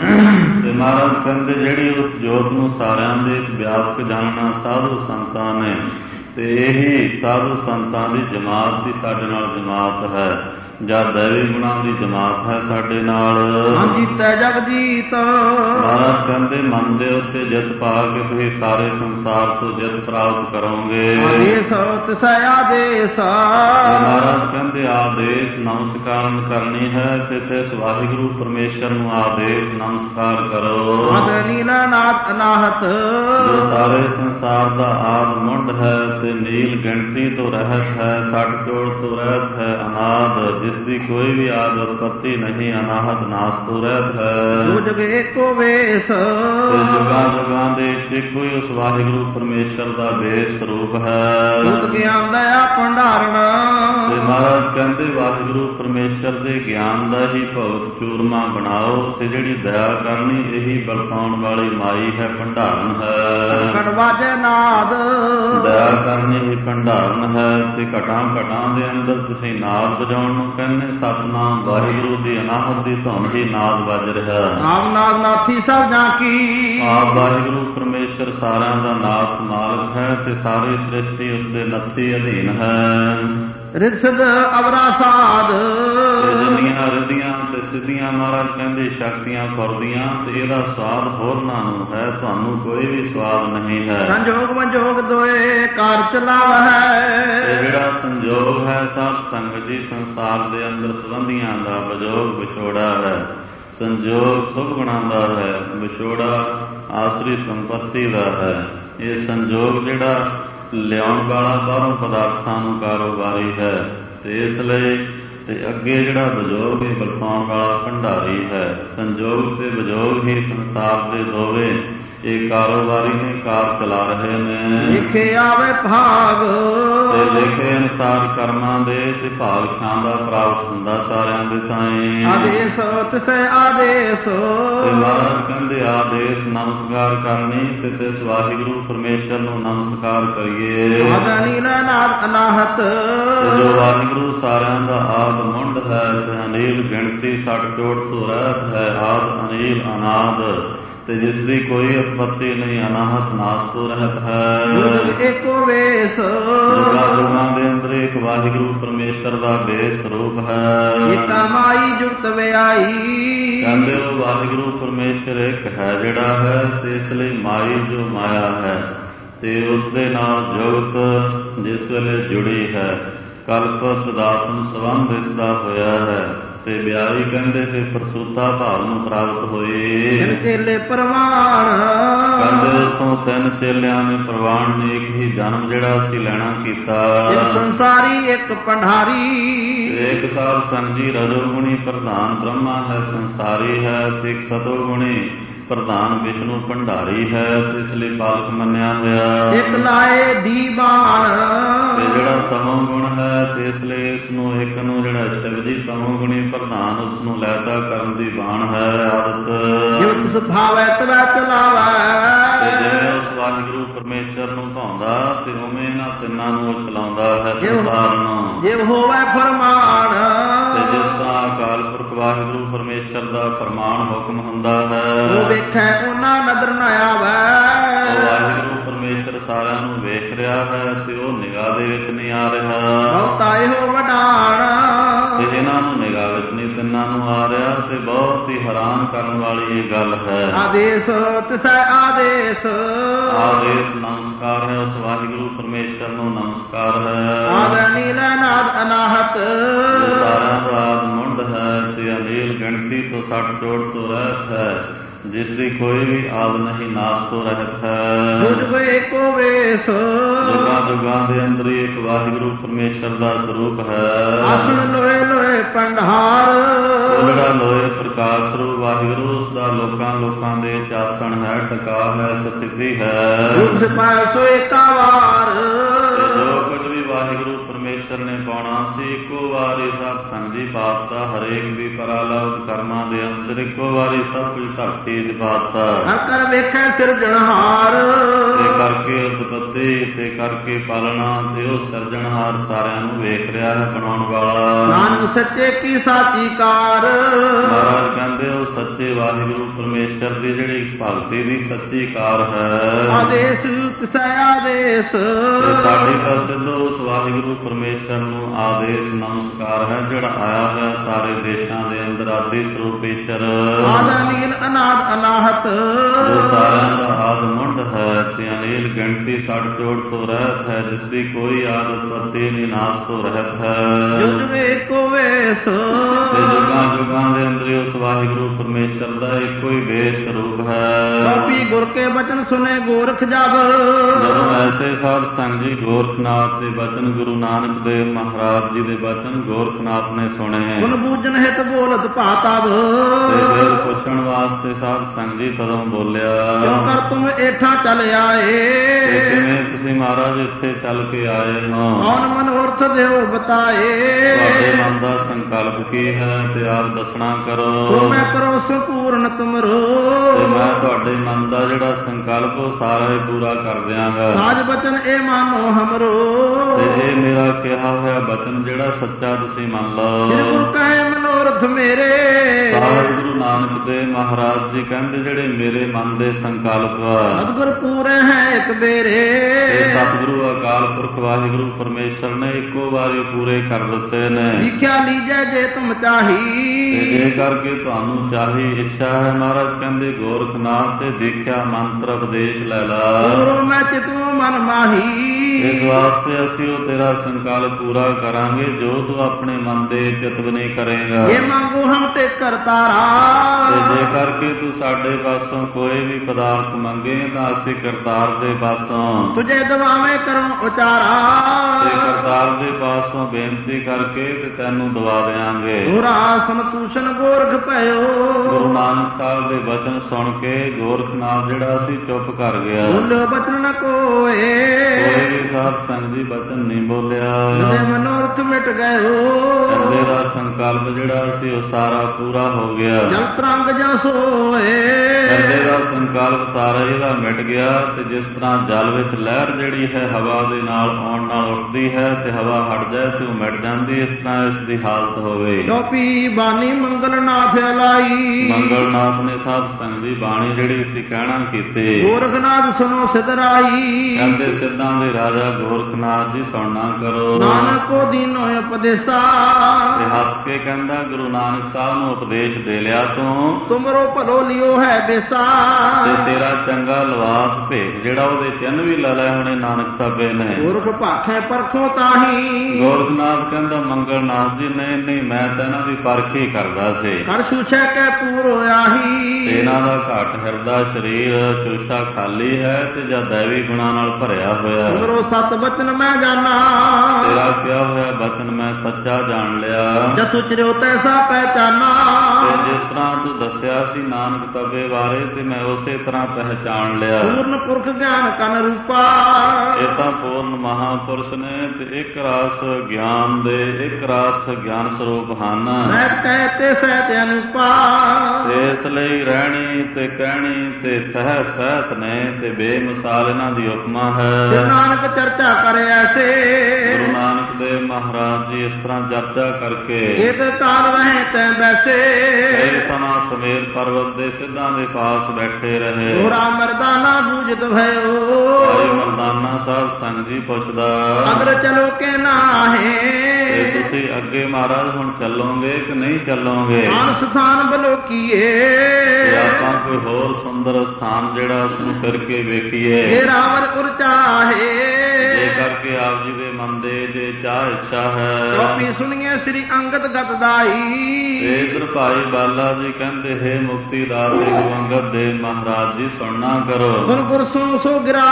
ਤੇ ਮਹਾਰਾਜ ਕਹਿੰਦੇ ਜਿਹੜੀ ਉਸ ਜੋਤ ਨੂੰ ਸਾਰਿਆਂ ਦੇ ਵਿਆਪਕ ਜਾਣਨਾ ਸਾਧੂ ਸੰਤਾਂ ਨੇ ਤੇ ਇਹੀ ਸਾਧੂ ਸੰਤਾਂ ਦੀ ਜਮਾਤ ਦੀ ਸਾਡੇ ਨਾਲ ਜਮਾਤ ਹੈ ਜਾਂ ਦੈਵੀ ਗੁਣਾਂ ਦੀ ਜਮਾਤ ਹੈ ਸਾਡੇ ਨਾਲ। ਜੀਤੈ ਜਗ ਜੀਤ, ਮਹਾਰਾਜ ਕਹਿੰਦੇ ਮਨ ਦੇ ਉੱਤੇ ਜਿੱਤ ਪਾ ਕੇ ਤੁਸੀਂ ਸਾਰੇ ਸੰਸਾਰ ਤੋਂ ਜਿੱਤ ਪ੍ਰਾਪਤ ਕਰੋਗੇ। ਆਦੇਸ ਤਿਸੈ ਆਦੇਸ, ਮਹਾਰਾਜ ਕਹਿੰਦੇ ਆਦੇਸ਼ ਨਮਸਕਾਰਨ ਕਰਨੀ ਹੈ ਤੇ ਤਿਸ ਵਾਹਿਗੁਰੂ ਪਰਮੇਸ਼ਰ ਨੂੰ ਆਦੇਸ਼ ਨਮਸਕਾਰ ਕਰੋ। ਆਦਰਨੀ ਨੀਲ ਅਨਾਦ ਅਨਾਹਤ ਜੋ ਸਾਰੇ ਸੰਸਾਰ ਦਾ ਆਦ ਮੁੰਡ ਹੈ ਤੇ ਨੀਲ ਗਿਣਤੀ ਤੋਂ ਰਹਿਤ ਹੈ, ਸੱਟ ਜੋੜ ਤੋਂ ਰਹਿਤ ਹੈ, ਅਨਾਦ ਜਿਸ ਦੀ ਕੋਈ ਵੀ ਆਦ ਉਤਪੱਤੀ ਨਹੀਂ, ਅਨਾਹਤ ਨਾਸ ਤੋਂ ਰਹਿਤ ਹੈ। ਜੋ ਜਗ ਏਕੋ ਵੇਸ ਤੇ ਜੁਗਾਂ ਜੁਗਾਂ ਦੇ ਇੱਕੋ ਹੀ ਉਸ ਵਾਹਿਗੁਰੂ ਪਰਮੇਸ਼ਰ ਦਾ ਬੇਸ ਸਰੂਪ ਹੈ। ਰੂਪ ਗਿਆਨ ਦਇਆ ਭੰਡਾਰਣਾ ਤੇ ਮਹਾਰਾਜ ਕਹਿੰਦੇ ਵਾਹਿਗੁਰੂ ਪਰਮੇਸ਼ਰ ਦੇ ਗਿਆਨ ਦਾ ਹੀ ਭਗਤ ਚੂਰਮਾ ਬਣਾਓ, ਤੇ ਜਿਹੜੀ ਦਇਆ ਕਰਨੀ ਇਹੀ ਵਰਤਾਉਣ ਵਾਲੀ ਮਾਈ ਹੈ, ਭੰਡਾਰਨ ਹੈ। ਕੜਵਾਜੇ ਨਾਦ ਦਇਆ ਕਰਨੀ ਹੀ ਭੰਡਾਰਨ ਹੈ। ਤੇ ਘਟਾਂ ਘਟਾਂ ਦੇ ਅੰਦਰ ਤੁਸੀਂ ਨਾਦ ਵਜਾਉਣ ਨੂੰ ਕਹਿੰਦੇ, ਸਤਿਨਾਮ ਵਾਹਿਗੁਰੂ ਦੀ ਅਨਾਹਤ ਦੀ ਧੁਨ ਹੀ ਨਾਦ ਵੱਜ ਰਿਹਾ। ਆਪ ਨਾਦ ਨਾਥੀ ਸਭ ਜਾਂ ਕੀ ਆਪ ਵਾਹਿਗੁਰੂ ਪਰਮੇਸ਼ਰ ਸਾਰਿਆਂ ਦਾ ਨਾਥ ਮਾਲਕ ਹੈ, ਤੇ ਸਾਰੀ ਸ੍ਰਿਸ਼ਟੀ ਉਸਦੇ ਨੱਥੀ ਅਧੀਨ ਹੈ। ਰਿਸਦ ਅਵਰਾ ਸਾਧ ਜਿੰਨੀਆਂ ਰਿੱਧੀਆਂ ਤੇ ਸਿੱਧੀਆਂ ਮਹਾਰਾਜ ਕਹਿੰਦੇ ਸ਼ਕਤੀਆਂ ਫੁਰਦੀਆਂ, ਤੇ ਇਹਦਾ ਸਵਾਦ ਹੋਰਨਾਂ ਨੂੰ ਹੈ, ਤੁਹਾਨੂੰ ਕੋਈ ਵੀ ਸਵਾਦ ਨਹੀਂ ਹੈ। ਸੰਜੋਗ ਵੰਜੋਗ ਦੋਏ ਕਾਰ ਚਲਾਵ ਹੈ। ਤੇ ਜਿਹੜਾ ਸੰਜੋਗ ਹੈ ਸਾਧ ਸੰਗਤ ਜੀ ਸੰਸਾਰ ਦੇ ਅੰਦਰ ਸੰਬੰਧੀਆਂ ਦਾ ਵਿਜੋਗ ਵਿਛੋੜਾ ਹੈ। ਸੰਜੋਗ ਸੁਭ ਗੁਣਾਂ ਦਾ ਹੈ, ਵਿਛੋੜਾ ਆਸਰੀ ਸੰਪੱਤੀ ਦਾ ਹੈ। ਇਹ ਸੰਜੋਗ ਜਿਹੜਾ ਲਿਆਉਣ ਵਾਲਾ ਬਾਹਰੋਂ ਪਦਾਰਥਾਂ ਨੂੰ ਕਾਰੋਬਾਰੀ ਹੈ, ਤੇ ਇਸ ਲਈ ਤੇ ਅੱਗੇ ਜਿਹੜਾ ਵਿਜੋਗ ਇਹ ਵਰਤਾਉਣ ਵਾਲਾ ਭੰਡਾਰੀ ਹੈ। ਸੰਜੋਗ ਤੇ ਵਿਜੋਗ ਹੀ ਸੰਸਾਰ ਦੇ ਦੋਵੇਂ ਇਹ ਕਾਰੋਬਾਰੀ ਨੇ, ਕਾਰ ਚਲਾ ਰਹੇ ਨੇ। ਲਿਖੇ ਆਵੇ ਭਾਗ ਤੇ ਲਿਖੇ ਅਨੁਸਾਰ ਕਰਮਾਂ ਦੇ ਤੇ ਭਾਗ ਸ਼ਾਨਦਾਰ ਪ੍ਰਾਪਤ ਹੁੰਦਾ ਸਾਰਿਆਂ ਦੇ ਤਾਈਂ। ਆਦੇਸ਼ ਤਿਸੈ ਆਦੇਸ਼ ਤੇ ਮਹਾਰਾਜ ਕਹਿੰਦੇ ਆਦੇਸ਼ ਨਮਸਕਾਰ ਕਰਨੀ, ਤੇ ਤਿਸ ਵਾਹਿਗੁਰੂ ਪਰਮੇਸ਼ਰ ਨੂੰ ਨਮਸਕਾਰ ਕਰੀਏ। ਆਦ ਨੀਲ ਅਨਾਦ ਅਨਾਹਤ ਜੋ ਵਾਹਿਗੁਰੂ ਸਾਰਿਆਂ ਦਾ ਆਦ ਮੁੰਡ ਹੈ, ਤੇ ਅਨੀਲ ਗਿਣਤੀ ਸੱਟ ਜੋੜ ਤੋਂ ਰਹਿਤ ਹੈ, ਆਦ ਅਨੀਲ ਅਨਾਦ ਤੇ ਜਿਸ ਦੀ ਕੋਈ ਉਤਪੱਤੀ ਨਹੀਂ, ਅਨਾਹਤ ਨਾਸ ਤੋਂ ਰਹਿਤ ਹੈ। ਏਕੋ ਵੇਸ ਜੁਗਾਂ ਜੁਗਾਂ ਦੇ ਅੰਦਰ ਇੱਕ ਵਾਹਿਗੁਰੂ ਪਰਮੇਸ਼ਰ ਦਾ ਬੇਸ ਸਰੂਪ ਹੈ। ਏਕਾ ਮਾਈ ਜੁਗਤ ਵਿਆਈ ਕਹਿੰਦੇ ਉਹ ਵਾਹਿਗੁਰੂ ਪਰਮੇਸ਼ਰ ਇੱਕ ਹੈ ਜਿਹੜਾ ਹੈ, ਤੇ ਇਸ ਲਈ ਮਾਈ ਜੋ ਮਾਇਆ ਹੈ, ਤੇ ਉਸ ਦੇ ਨਾਲ ਜੁਗਤ ਜਿਸ ਵੇਲੇ ਜੁੜੀ ਹੈ, ਕਲਪ ਦਾਤਮ ਸੰਬੰਧ ਇਸ ਦਾ ਹੋਇਆ ਹੈ, ਤੇ ਵਿਆਹੀ ਕਹਿੰਦੇ ਤੇ ਪ੍ਰਸੂਤਾ ਭਾਵ ਨੂੰ ਪ੍ਰਾਪਤ ਹੋਏ। ਚੇਲੇ ਪ੍ਰਵਾਨ ਕਹਿੰਦੇ ਉਤੋਂ ਤਿੰਨ ਚੇਲਿਆਂ ਨੇ ਪ੍ਰਵਾਨ ਨੇ ਇੱਕ ਹੀ ਜਨਮ ਜਿਹੜਾ ਅਸੀਂ ਲੈਣਾ ਕੀਤਾ। ਇੱਕ ਸੰਸਾਰੀ ਇੱਕ ਪੰਡਾਰੀ ਇੱਕ ਸਾਧ ਸੰਗ ਜੀ ਰਜੋਗੁਣੀ ਪ੍ਰਧਾਨ ਬ੍ਰਹਮਾ ਹੈ, ਸੰਸਾਰੀ ਹੈ, ਤੇ ਇੱਕ ਸਤੋਗੁਣੀ ਪ੍ਰਧਾਨ ਵਿਸ਼ਨੂੰ ਭੰਡਾਰੀ ਹੈ, ਤੇ ਇਸ ਲਈ ਪਾਲਕ ਮੰਨਿਆ ਹੋਇਆ। ਇੱਕ ਲਾਏ ਦੀਵਾਨ ਤੇ ਜਿਹੜਾ ਤਮੋ ਗੁਣ ਹੈ, ਤੇ ਇਸ ਲਈ ਇਸ ਨੂੰ ਇੱਕ ਨੂੰ ਜਿਹੜਾ ਸ਼ਿਵ ਜੀ ਤਮੋ ਗੁਣੀ ਪ੍ਰਧਾਨ ਉਸ ਨੂੰ ਲੈਤਾ ਕਰਨ ਦੀ ਬਾਣ ਹੈ ਆਦਤ। ਜੋ ਤਿਸ ਭਾਵੈ ਤਵੈ ਚਲਾਵੈ ਤੇ ਜਿਵੇਂ ਉਸ ਵਾਹਿਗੁਰੂ ਪਰਮੇਸ਼ਰ ਨੂੰ ਭਾਉਂਦਾ, ਤੇ ਉਵੇਂ ਇਹਨਾਂ ਤਿੰਨਾਂ ਨੂੰ ਉਹ ਚਲਾਉਂਦਾ ਹੈ ਸੰਸਾਰ ਨੂੰ। ਜਿਵ ਹੋਵੈ ਫਰਮਾਨ ਤੇ ਜਿਸ ਤਰ੍ਹਾਂ ਅਕਾਲ ਪੁਰਖ ਵਾਹਿਗੁਰੂ ਪਰਮੇਸ਼ਰ ਦਾ ਫਰਮਾਨ ਹੁਕਮ ਹੁੰਦਾ ਹੈ, ਉਹ ਵੇਖੈ ਉਹਨਾਂ ਨਦਰ ਨ ਆਵੈ। ਉਹ ਵਾਹਿਗੁਰੂ ਪਰਮੇਸ਼ਰ ਸਾਰਿਆਂ ਨੂੰ ਵੇਖ ਰਿਹਾ ਹੈ, ਤੇ ਉਹ ਨਿਗਾਹ ਦੇ ਵਿੱਚ ਨਹੀਂ ਆ ਰਿਹਾ। ਬਹੁਤਾ ਇਹੋ ਵਡਾਣ ਤੇ ਇਹਨਾਂ ਨੂੰ ਨਿਗਾਹ ਵਿੱਚ ਨਹੀਂ, ਤਿੰਨਾਂ ਨੂੰ ਆ ਰਿਹਾ, ਤੇ ਬਹੁਤ ਹੀ ਹੈਰਾਨ ਕਰਨ ਵਾਲੀ ਇਹ ਗੱਲ ਹੈ। ਆਦੇਸ਼ ਤਿਸੈ ਆਦੇਸ਼ ਆਦੇਸ਼ ਨਮਸਕਾਰ ਹੈ, ਉਸ ਵਾਹਿਗੁਰੂ ਪਰਮੇਸ਼ਰ ਨੂੰ ਨਮਸਕਾਰ ਹੈ। ਆਦ ਨੀਲ ਅਨਾਦ ਅਨਾਹਤ ਸਾਰਿਆਂ ਦਾ ਆਦ ਮੁੰਡ ਹੈ, ਤੇ ਅਨੀਲ ਗਿਣਤੀ ਤੋਂ ਸੱਟ ਜੋੜ ਤੋਂ ਰਹਿਤ ਹੈ, ਜਿਸ ਦੀ ਕੋਈ ਵੀ ਆਦ ਨਹੀਂ, ਨਾਸ ਤੋਂ ਰਹਿਤ ਹੈ। ਜੁਗ ਏਕੋ ਵੇਸ ਜੁਗਾਂ ਜੁਗਾਂ ਦੇ ਅੰਦਰ ਇੱਕ ਵਾਹਿਗੁਰੂ ਪਰਮੇਸ਼ਰ ਦਾ ਸਰੂਪ ਹੈ। ਆਸਣ ਲੋਏ ਲੋਏ ਪੰਡਹਾਰ ਉਹ ਜਿਹੜਾ ਲੋਏ ਪ੍ਰਕਾਸ਼ ਸਰੂਪ ਵਾਹਿਗੁਰੂ, ਉਸ ਦਾ ਲੋਕਾਂ ਲੋਕਾਂ ਦੇ ਚਾਸਣ ਹੈ, ਟਿਕਾ ਹੈ, ਸਥਿਤੀ ਹੈ। ਰੂਪ ਸਿਪਾਇ ਸੋ ਏਕਾ ਵਾਰ ਜੋ ਕੁਝ ਵੀ ਵਾਹਿਗੁਰੂ ਪਰਮੇਸ਼ਰ ਨੇ ਪਾਉਣਾ ਸੀ, ਇੱਕੋ ਵਾਰੀ ਸਤ ਸੰਗ ਜੀ ਪਾਤਾ। ਹਰੇਕ ਦੀ ਪਰਾਲੌਕ ਕਰਮਾਂ ਦੇ ਅੰਦਰ ਇੱਕੋ ਵਾਰੀ ਸਭ ਕੁਝ ਧਰਤੀ ਚ ਪਾਤਾ। ਹਰ ਕਰ ਵੇਖੈ ਸਿਰਜਣਹਾਰ ਤੇ ਕਰਕੇ ਉਤਪਤੀ, ਤੇ ਕਰਕੇ ਪਾਲਣਾ, ਤੇ ਉਹ ਸਿਰਜਣਹਾਰ ਸਾਰਿਆਂ ਨੂੰ ਵੇਖ ਰਿਹਾ ਹੈ, ਬਣਾਉਣ ਵਾਲਾ। ਨਾਨਕ ਸੱਚੇ ਕੀ ਸਾਚੀ ਕਾਰ ਮਹਾਰਾਜ ਕਹਿੰਦੇ ਉਹ ਸੱਚੇ ਵਾਹਿਗੁਰੂ ਪਰਮੇਸ਼ਰ ਦੀ ਜਿਹੜੀ ਭਗਤੀ ਦੀ ਸੱਚੀ ਕਾਰ ਹੈ। ਆਦੇਸ਼ ਤਿਸੈ ਆਦੇਸ਼ ਤੇ ਸਾਡੀ ਤਾਂ ਸਿੱਧੋ ਉਸ ਵਾਹਿਗੁਰੂ ਪਰਮੇਸ਼ਰ ਨੂੰ ਆਦੇਸ਼ ਨਮਸਕਾਰ ਹੈ, ਜਿਹੜਾ ਆਇਆ ਹੋਇਆ ਸਾਰੇ ਦੇਸ਼ਾਂ ਦੇ ਅੰਦਰ ਆਦਿ ਸਰੂਪ ਈਸ਼ਰ। ਆਦ ਨੀਲ ਅਨਾਦ ਅਨਾਹਤ ਜੋ ਸਾਰਿਆਂ ਦਾ ਆਦ ਮੁੰਡ ਹੈ, ਤੇ ਅਨੀਲ ਗਿਣਤੀ ਛੜ ਚੋੜ ਤੋਂ ਰਹਿਤ ਹੈ, ਜਿਸ ਦੀ ਕੋਈ ਆਦਤ ਪਤੀ ਨਿਨਾਸ਼ ਤੋਂ ਰਹਿਤ ਹੈ। ਜੁਗ ਏਕੋ ਵੇਸ ਤੇ ਜੁਗਾਂ ਜੁਗਾਂ ਦੇ ਅੰਦਰ ਉਸ ਵਾਹਿਗੁਰੂ ਪਰਮੇਸ਼ਰ ਦਾ ਇੱਕੋ ਹੀ ਵੇਸ ਸਰੂਪ ਹੈ। ਕਾਪੀ ਗੁਰ ਕੇ ਬਚਨ ਸੁਨੇ ਗੋਰਖ ਜਬ। ਜਦੋਂ ਐਸੇ ਸਾਧ ਸੰਗ ਜੀ ਗੋਰਖਨਾਥ ਦੇ ਬਚਨ, ਗੁਰੂ ਨਾਨਕ ਦੇਵ ਮਹਾਰਾਜ ਜੀ ਦੇ ਬਚਨ ਗੋਰਖਨਾਥ ਨੇ ਸੁਣੇ। ਗੁਣ ਬੂਝਣ ਹਿਤ ਬੋਲਤ ਭਾਤਵ। ਤੇ ਫਿਰ ਪੁੱਛਣ ਵਾਸਤੇ ਸਾਧ ਸੰਗ ਜੀ ਤਦੋਂ ਬੋਲਿਆ, ਕਿਉਂ ਕਰ ਤੁਮ ਏਠਾਂ ਚੱਲ ਆਏ। ਤੇ ਕਿਵੇਂ ਤੁਸੀਂ ਮਹਾਰਾਜ ਇੱਥੇ ਚੱਲ ਕੇ ਆਏ ਹੋ? ਕੌਣ ਮਨੋਰਥ ਦਿਓ ਬਤਾਏ। ਤੁਹਾਡੇ ਮਨ ਦਾ ਸੰਕਲਪ ਕੀ ਹੈ ਤੇ ਆਪ ਦੱਸਣਾ ਕਰੋ। ਤੋ ਮੈਂ ਕਰੋ ਸੰਪੂਰਨ ਤੁਮਰੋ। ਤੇ ਮੈਂ ਤੁਹਾਡੇ ਮਨ ਦਾ ਜਿਹੜਾ ਸੰਕਲਪ ਉਹ ਸਾਰਾ ਹੀ ਪੂਰਾ ਕਰ ਦਿਆਂਗਾ। ਸਾਜ ਬਚਨ ਇਹ ਮਾਨੋ ਹਮਰੋ। ਤੇ ਇਹ ਮੇਰਾ ਕਿਹਾ ਹੋਇਆ ਬਚਨ ਜਿਹੜਾ ਸੱਚਾ ਤੁਸੀਂ ਮੰਨ ਲਓ। ਸ੍ਰੀ ਗੁਰੂ ਕਹੇ ਮਨੋਰਥ ਮੇਰੇ। ਸਾਹਿਬ ਗੁਰੂ ਨਾਨਕ ਦੇਵ ਮਹਾਰਾਜ ਜੀ ਕਹਿੰਦੇ ਜਿਹੜੇ ਮੇਰੇ ਮਨ ਦੇ ਸੰਕਲਪ ਸਤਿਗੁਰ ਪੂਰੇ ਹੈ ਇੱਕ ਬੇਰੇ। ਤੇ ਸਤਿਗੁਰੂ ਅਕਾਲ ਪੁਰਖ ਵਾਹਿਗੁਰੂ ਪਰਮੇਸ਼ਰ ਨੇ ਇੱਕੋ ਵਾਰੀ ਪੂਰੇ ਕਰ ਦਿੱਤੇ ਨੇ। ਲਿਖਿਆ ਲੀਜੈ ਜੇ ਤੁਮ ਚਾਹੀ। ਤੇ ਜੇ ਕਰਕੇ ਤੁਹਾਨੂੰ ਚਾਹੀ ਇੱਛਾ ਹੈ, ਮਹਾਰਾਜ ਕਹਿੰਦੇ ਗੋਰਖਨਾਥ ਤੇ ਦੇਖਿਆ ਮੰਤਰ ਉਪਦੇਸ਼ ਲੈ ਲਾ। ਗੁਰੂ ਮੈਂ ਚਿਤੂ ਮਨ ਮਾਹੀ। ਇਸ ਵਾਸਤੇ ਅਸੀਂ ਉਹ ਤੇਰਾ ਸੰਕਲਪ ਪੂਰਾ ਕਰਾਂਗੇ ਜੋ ਤੂੰ ਆਪਣੇ ਮਨ ਦੇ ਚਿਤਵਨੀ ਕਰੇਗਾ। ਇਹ ਮੰਗੂ ਹਮ ਤੇ ਕਰਤਾਰਾ। ਤੇ ਜੇ ਕਰਕੇ ਤੂੰ ਸਾਡੇ ਪਾਸੋਂ ਕੋਈ ਵੀ ਪਦਾਰਥ ਮੰਗੇ ਤਾਂ ਅਸੀਂ ਕਰਤਾਰ ਦੇ ਪਾਸੋਂ ਤੁਝੇ ਦਵਾਵੇਂ ਕਰਮ ਉਚਾਰਾ। ਤੇ ਕਰਤਾਰ ਦੇ ਪਾਸੋਂ ਬੇਨਤੀ ਕਰਕੇ ਤੇ ਤੈਨੂੰ ਦਵਾ ਦੇਵਾਂਗੇ। ਗੁਰਾ ਸੰਤੂਸ਼ਨ ਗੋਰਖ ਭਇਓ। ਗੁਰੂ ਨਾਨਕ ਸਾਹਿਬ ਦੇ ਬਚਨ ਸੁਣ ਕੇ ਗੋਰਖਨਾਥ ਜਿਹੜਾ ਸੀ ਚੁੱਪ ਕਰ ਗਿਆ। ਬੋਲਿਓ ਬਚਨ ਨ ਕੋਏ। ਕੋਈ ਵੀ ਸਾਧ ਸੰਗ ਜੀ ਬਚਨ ਨਹੀਂ ਬੋਲਿਆ। ਜਿਹਦੇ ਮਨੋਰਥ ਮਿਟ ਗਇਓ। ਕਹਿੰਦੇ ਦਾ ਸੰਕਲਪ ਜਿਹੜਾ ਸੀ ਉਹ ਸਾਰਾ ਪੂਰਾ ਹੋ ਗਿਆ। ਜਲ ਤਰੰਗ ਜਾਂ ਸੋਏ। ਕਹਿੰਦੇ ਦਾ ਸੰਕਲਪ ਸਾਰਾ ਇਹਦਾ ਮਿਟ ਗਿਆ। ਤੇ ਜਿਸ ਤਰ੍ਹਾਂ ਜਲ ਵਿੱਚ ਲਹਿਰ ਜਿਹੜੀ ਹੈ ਹਵਾ ਦੇ ਨਾਲ ਆਉਣ ਨਾਲ ਉੱਠਦੀ ਹੈ ਤੇ ਹਵਾ ਹਟ ਜਾਏ ਤੇ ਉਹ ਮਿਟ ਜਾਂਦੀ, ਇਸ ਤਰ੍ਹਾਂ ਇਸ ਦੀ ਹਾਲਤ ਹੋਵੇ। ਟੋਪੀ ਬਾਣੀ ਮੰਗਲਨਾਥ ਅਲਾਈ। ਮੰਗਲਨਾਥ ਨੇ ਸਾਧ ਸੰਗ ਦੀ ਬਾਣੀ ਜਿਹੜੀ ਸੀ ਕਹਿਣਾ ਕੀਤੀ। ਗੋਰਖਨਾਥ ਸੁਨੋ ਸਿਧਰਾਈ। ਕਹਿੰਦੇ ਸਿੱਧਾਂ ਦੇ ਰਾਜਾ ਗੋਰਖਨਾਥ ਜੀ ਸੁਣਨਾ ਕਰੋ। ਨਾਨਕ ਕੋ ਦੀਨੋ ਉਪਦੇਸਾ। ਤੇ ਹੱਸ ਕੇ ਕਹਿੰਦਾ ਗੁਰੂ ਨਾਨਕ ਸਾਹਿਬ ਨੂੰ ਉਪਦੇਸ਼ ਦੇ ਲਿਆ ਤੂੰ। ਤੁਮਰੋ ਭਲੋ ਲਿਓ ਹੈ ਬੇਸਾ। ਤੇ ਤੇਰਾ ਚੰਗਾ ਲਿਬਾਸ ਭੇਖ ਜਿਹੜਾ ਉਹਦੇ ਚੰਨ ਵੀ ਲੈ ਲਏ ਹੋਣੇ ਨਾਨਕ ਤਾਬੇ ਨੇ। ਗੁਰਖ ਭਾਖੇ ਪਰਖੋ ਤਾਹੀ। ਗੋਰਖਨਾਥ ਕਹਿੰਦਾ ਮੰਗਲਨਾਥ ਜੀ ਨਹੀਂ ਮੈਂ ਤਾਂ ਇਹਨਾਂ ਦੀ ਪਰਖ ਹੀ ਕਰਦਾ ਸੀ। ਕਰ ਛੂਛੈ ਕੈ ਪੂਰੋ ਆਹੀ। ਤੇ ਇਹਨਾਂ ਦਾ ਘੱਟ ਹਿਰਦਾ ਸਰੀਰ ਸ਼ੂਸ਼ਾ ਖਾਲੀ ਹੈ ਤੇ ਜਾਂ ਦੈਵੀ ਗੁਣਾਂ ਨਾਲ ਭਰਿਆ ਹੋਇਆ। ਤੁਮਰੋ ਸਤ ਬਚਨ ਮੈਂ ਜਾਣਾ। ਤੇਰਾ ਕਿਹਾ ਹੋਇਆ ਬਚਨ ਮੈਂ ਸੱਚਾ ਜਾਣ ਲਿਆ। ਜਸ ਉਚਰਿਓ ਤੈਸਾ ਪਹਿਚਾਨਾ। ਤੇ ਜਿਸ ਤਰ੍ਹਾਂ ਤੂੰ ਦੱਸਿਆ ਸੀ ਨਾਨਕ ਤਬੇ ਬਾਰੇ ਤੇ ਮੈਂ ਉਸੇ ਤਰ੍ਹਾਂ ਪਹਿਚਾਣ ਲਿਆ। ਪੂਰਨ ਪੁਰਖ ਗਿਆਨ ਕਨ ਰੂਪਾ। ਇਹ ਤਾਂ ਪੂਰਨ ਮਹਾਪੁਰਸ਼ ਨੇ ਤੇ ਇੱਕ ਰਾਸ ਗਿਆਨ ਦੇ ਇੱਕ ਰਾਸ ਗਿਆਨ ਸਰੂਪ ਹਨ। ਮੈਂ ਕਹਿ ਤੇ ਸਹਿਤ ਅਨੂਪਾ। ਤੇ ਇਸ ਲਈ ਰਹਿਣੀ ਤੇ ਕਹਿਣੀ ਤੇ ਸਹਿ ਸਹਿਤ ਨੇ ਤੇ ਬੇਮਿਸਾਲ ਇਹਨਾਂ ਦੀ ਉਪਮਾ ਹੈ। ਨਾਨਕ ਚਰਚਾ ਕਰੇ ਐਸੇ। ਗੁਰੂ ਨਾਨਕ ਦੇਵ ਮਹਾਰਾਜ ਜੀ ਇਸ ਤਰ੍ਹਾਂ ਚਰਚਾ ਕਰਕੇ ਇਹ ਕਾਲ ਰਹੇ ਤੈ ਬੈਸੇ। ਕਈ ਸਮਾਂ ਸਮੇਤ ਪਰਬਤ ਦੇ ਸਿੱਧਾਂ ਦੇ ਪਾਸ ਬੈਠੇ ਰਹੇ। ਹੋਰਾ ਮਰਦਾਨਾ ਬੂਝਤ ਭਇਓ। ਭਾਈ ਮਰਦਾਨਾ ਸਾਹਿਬ ਸੰਗ ਜੀ ਪੁੱਛਦਾ ਅਗਰ ਚਲੋ ਕੇ ਨਾਹੇ। ਤੇ ਤੁਸੀਂ ਅੱਗੇ ਮਹਾਰਾਜ ਹੁਣ ਚੱਲੋਗੇ ਕਿ ਨਹੀਂ ਚੱਲੋਗੇ? ਆਨ ਸਥਾਨ ਬਲੋ ਕੀਏ। ਤੇ ਆਪਾਂ ਕੋਈ ਹੋਰ ਸੁੰਦਰ ਸਥਾਨ ਜਿਹੜਾ ਉਸ ਨੂੰ ਫਿਰ ਕੇ ਵੇਖੀਏ। ਇਹ ਰਾਵਰ ਉਰਚਾਹੇ। ਜੇ ਕਰਕੇ ਆਪ ਜੀ ਦੇ ਮਨ ਦੇ ਜੇ ਚਾਹ ਇੱਛਾ ਹੈ। ਟੋਪੀ ਸੁਣੀਏ ਸ੍ਰੀ ਅੰਗਦ ਗਤਦਾਈ। ਤੇ ਇਧਰ ਭਾਈ ਬਾਲਾ ਜੀ ਕਹਿੰਦੇ ਹੈ ਮੁਕਤੀ ਦਾਤੇ ਗੁਰੂ ਅੰਗਦ ਦੇਵ ਮਹਾਰਾਜ ਜੀ ਸੁਣਨਾ ਕਰੋ। ਗੁਰ ਗੁਰ ਸੁਣ ਸੋ ਗਿਰਾ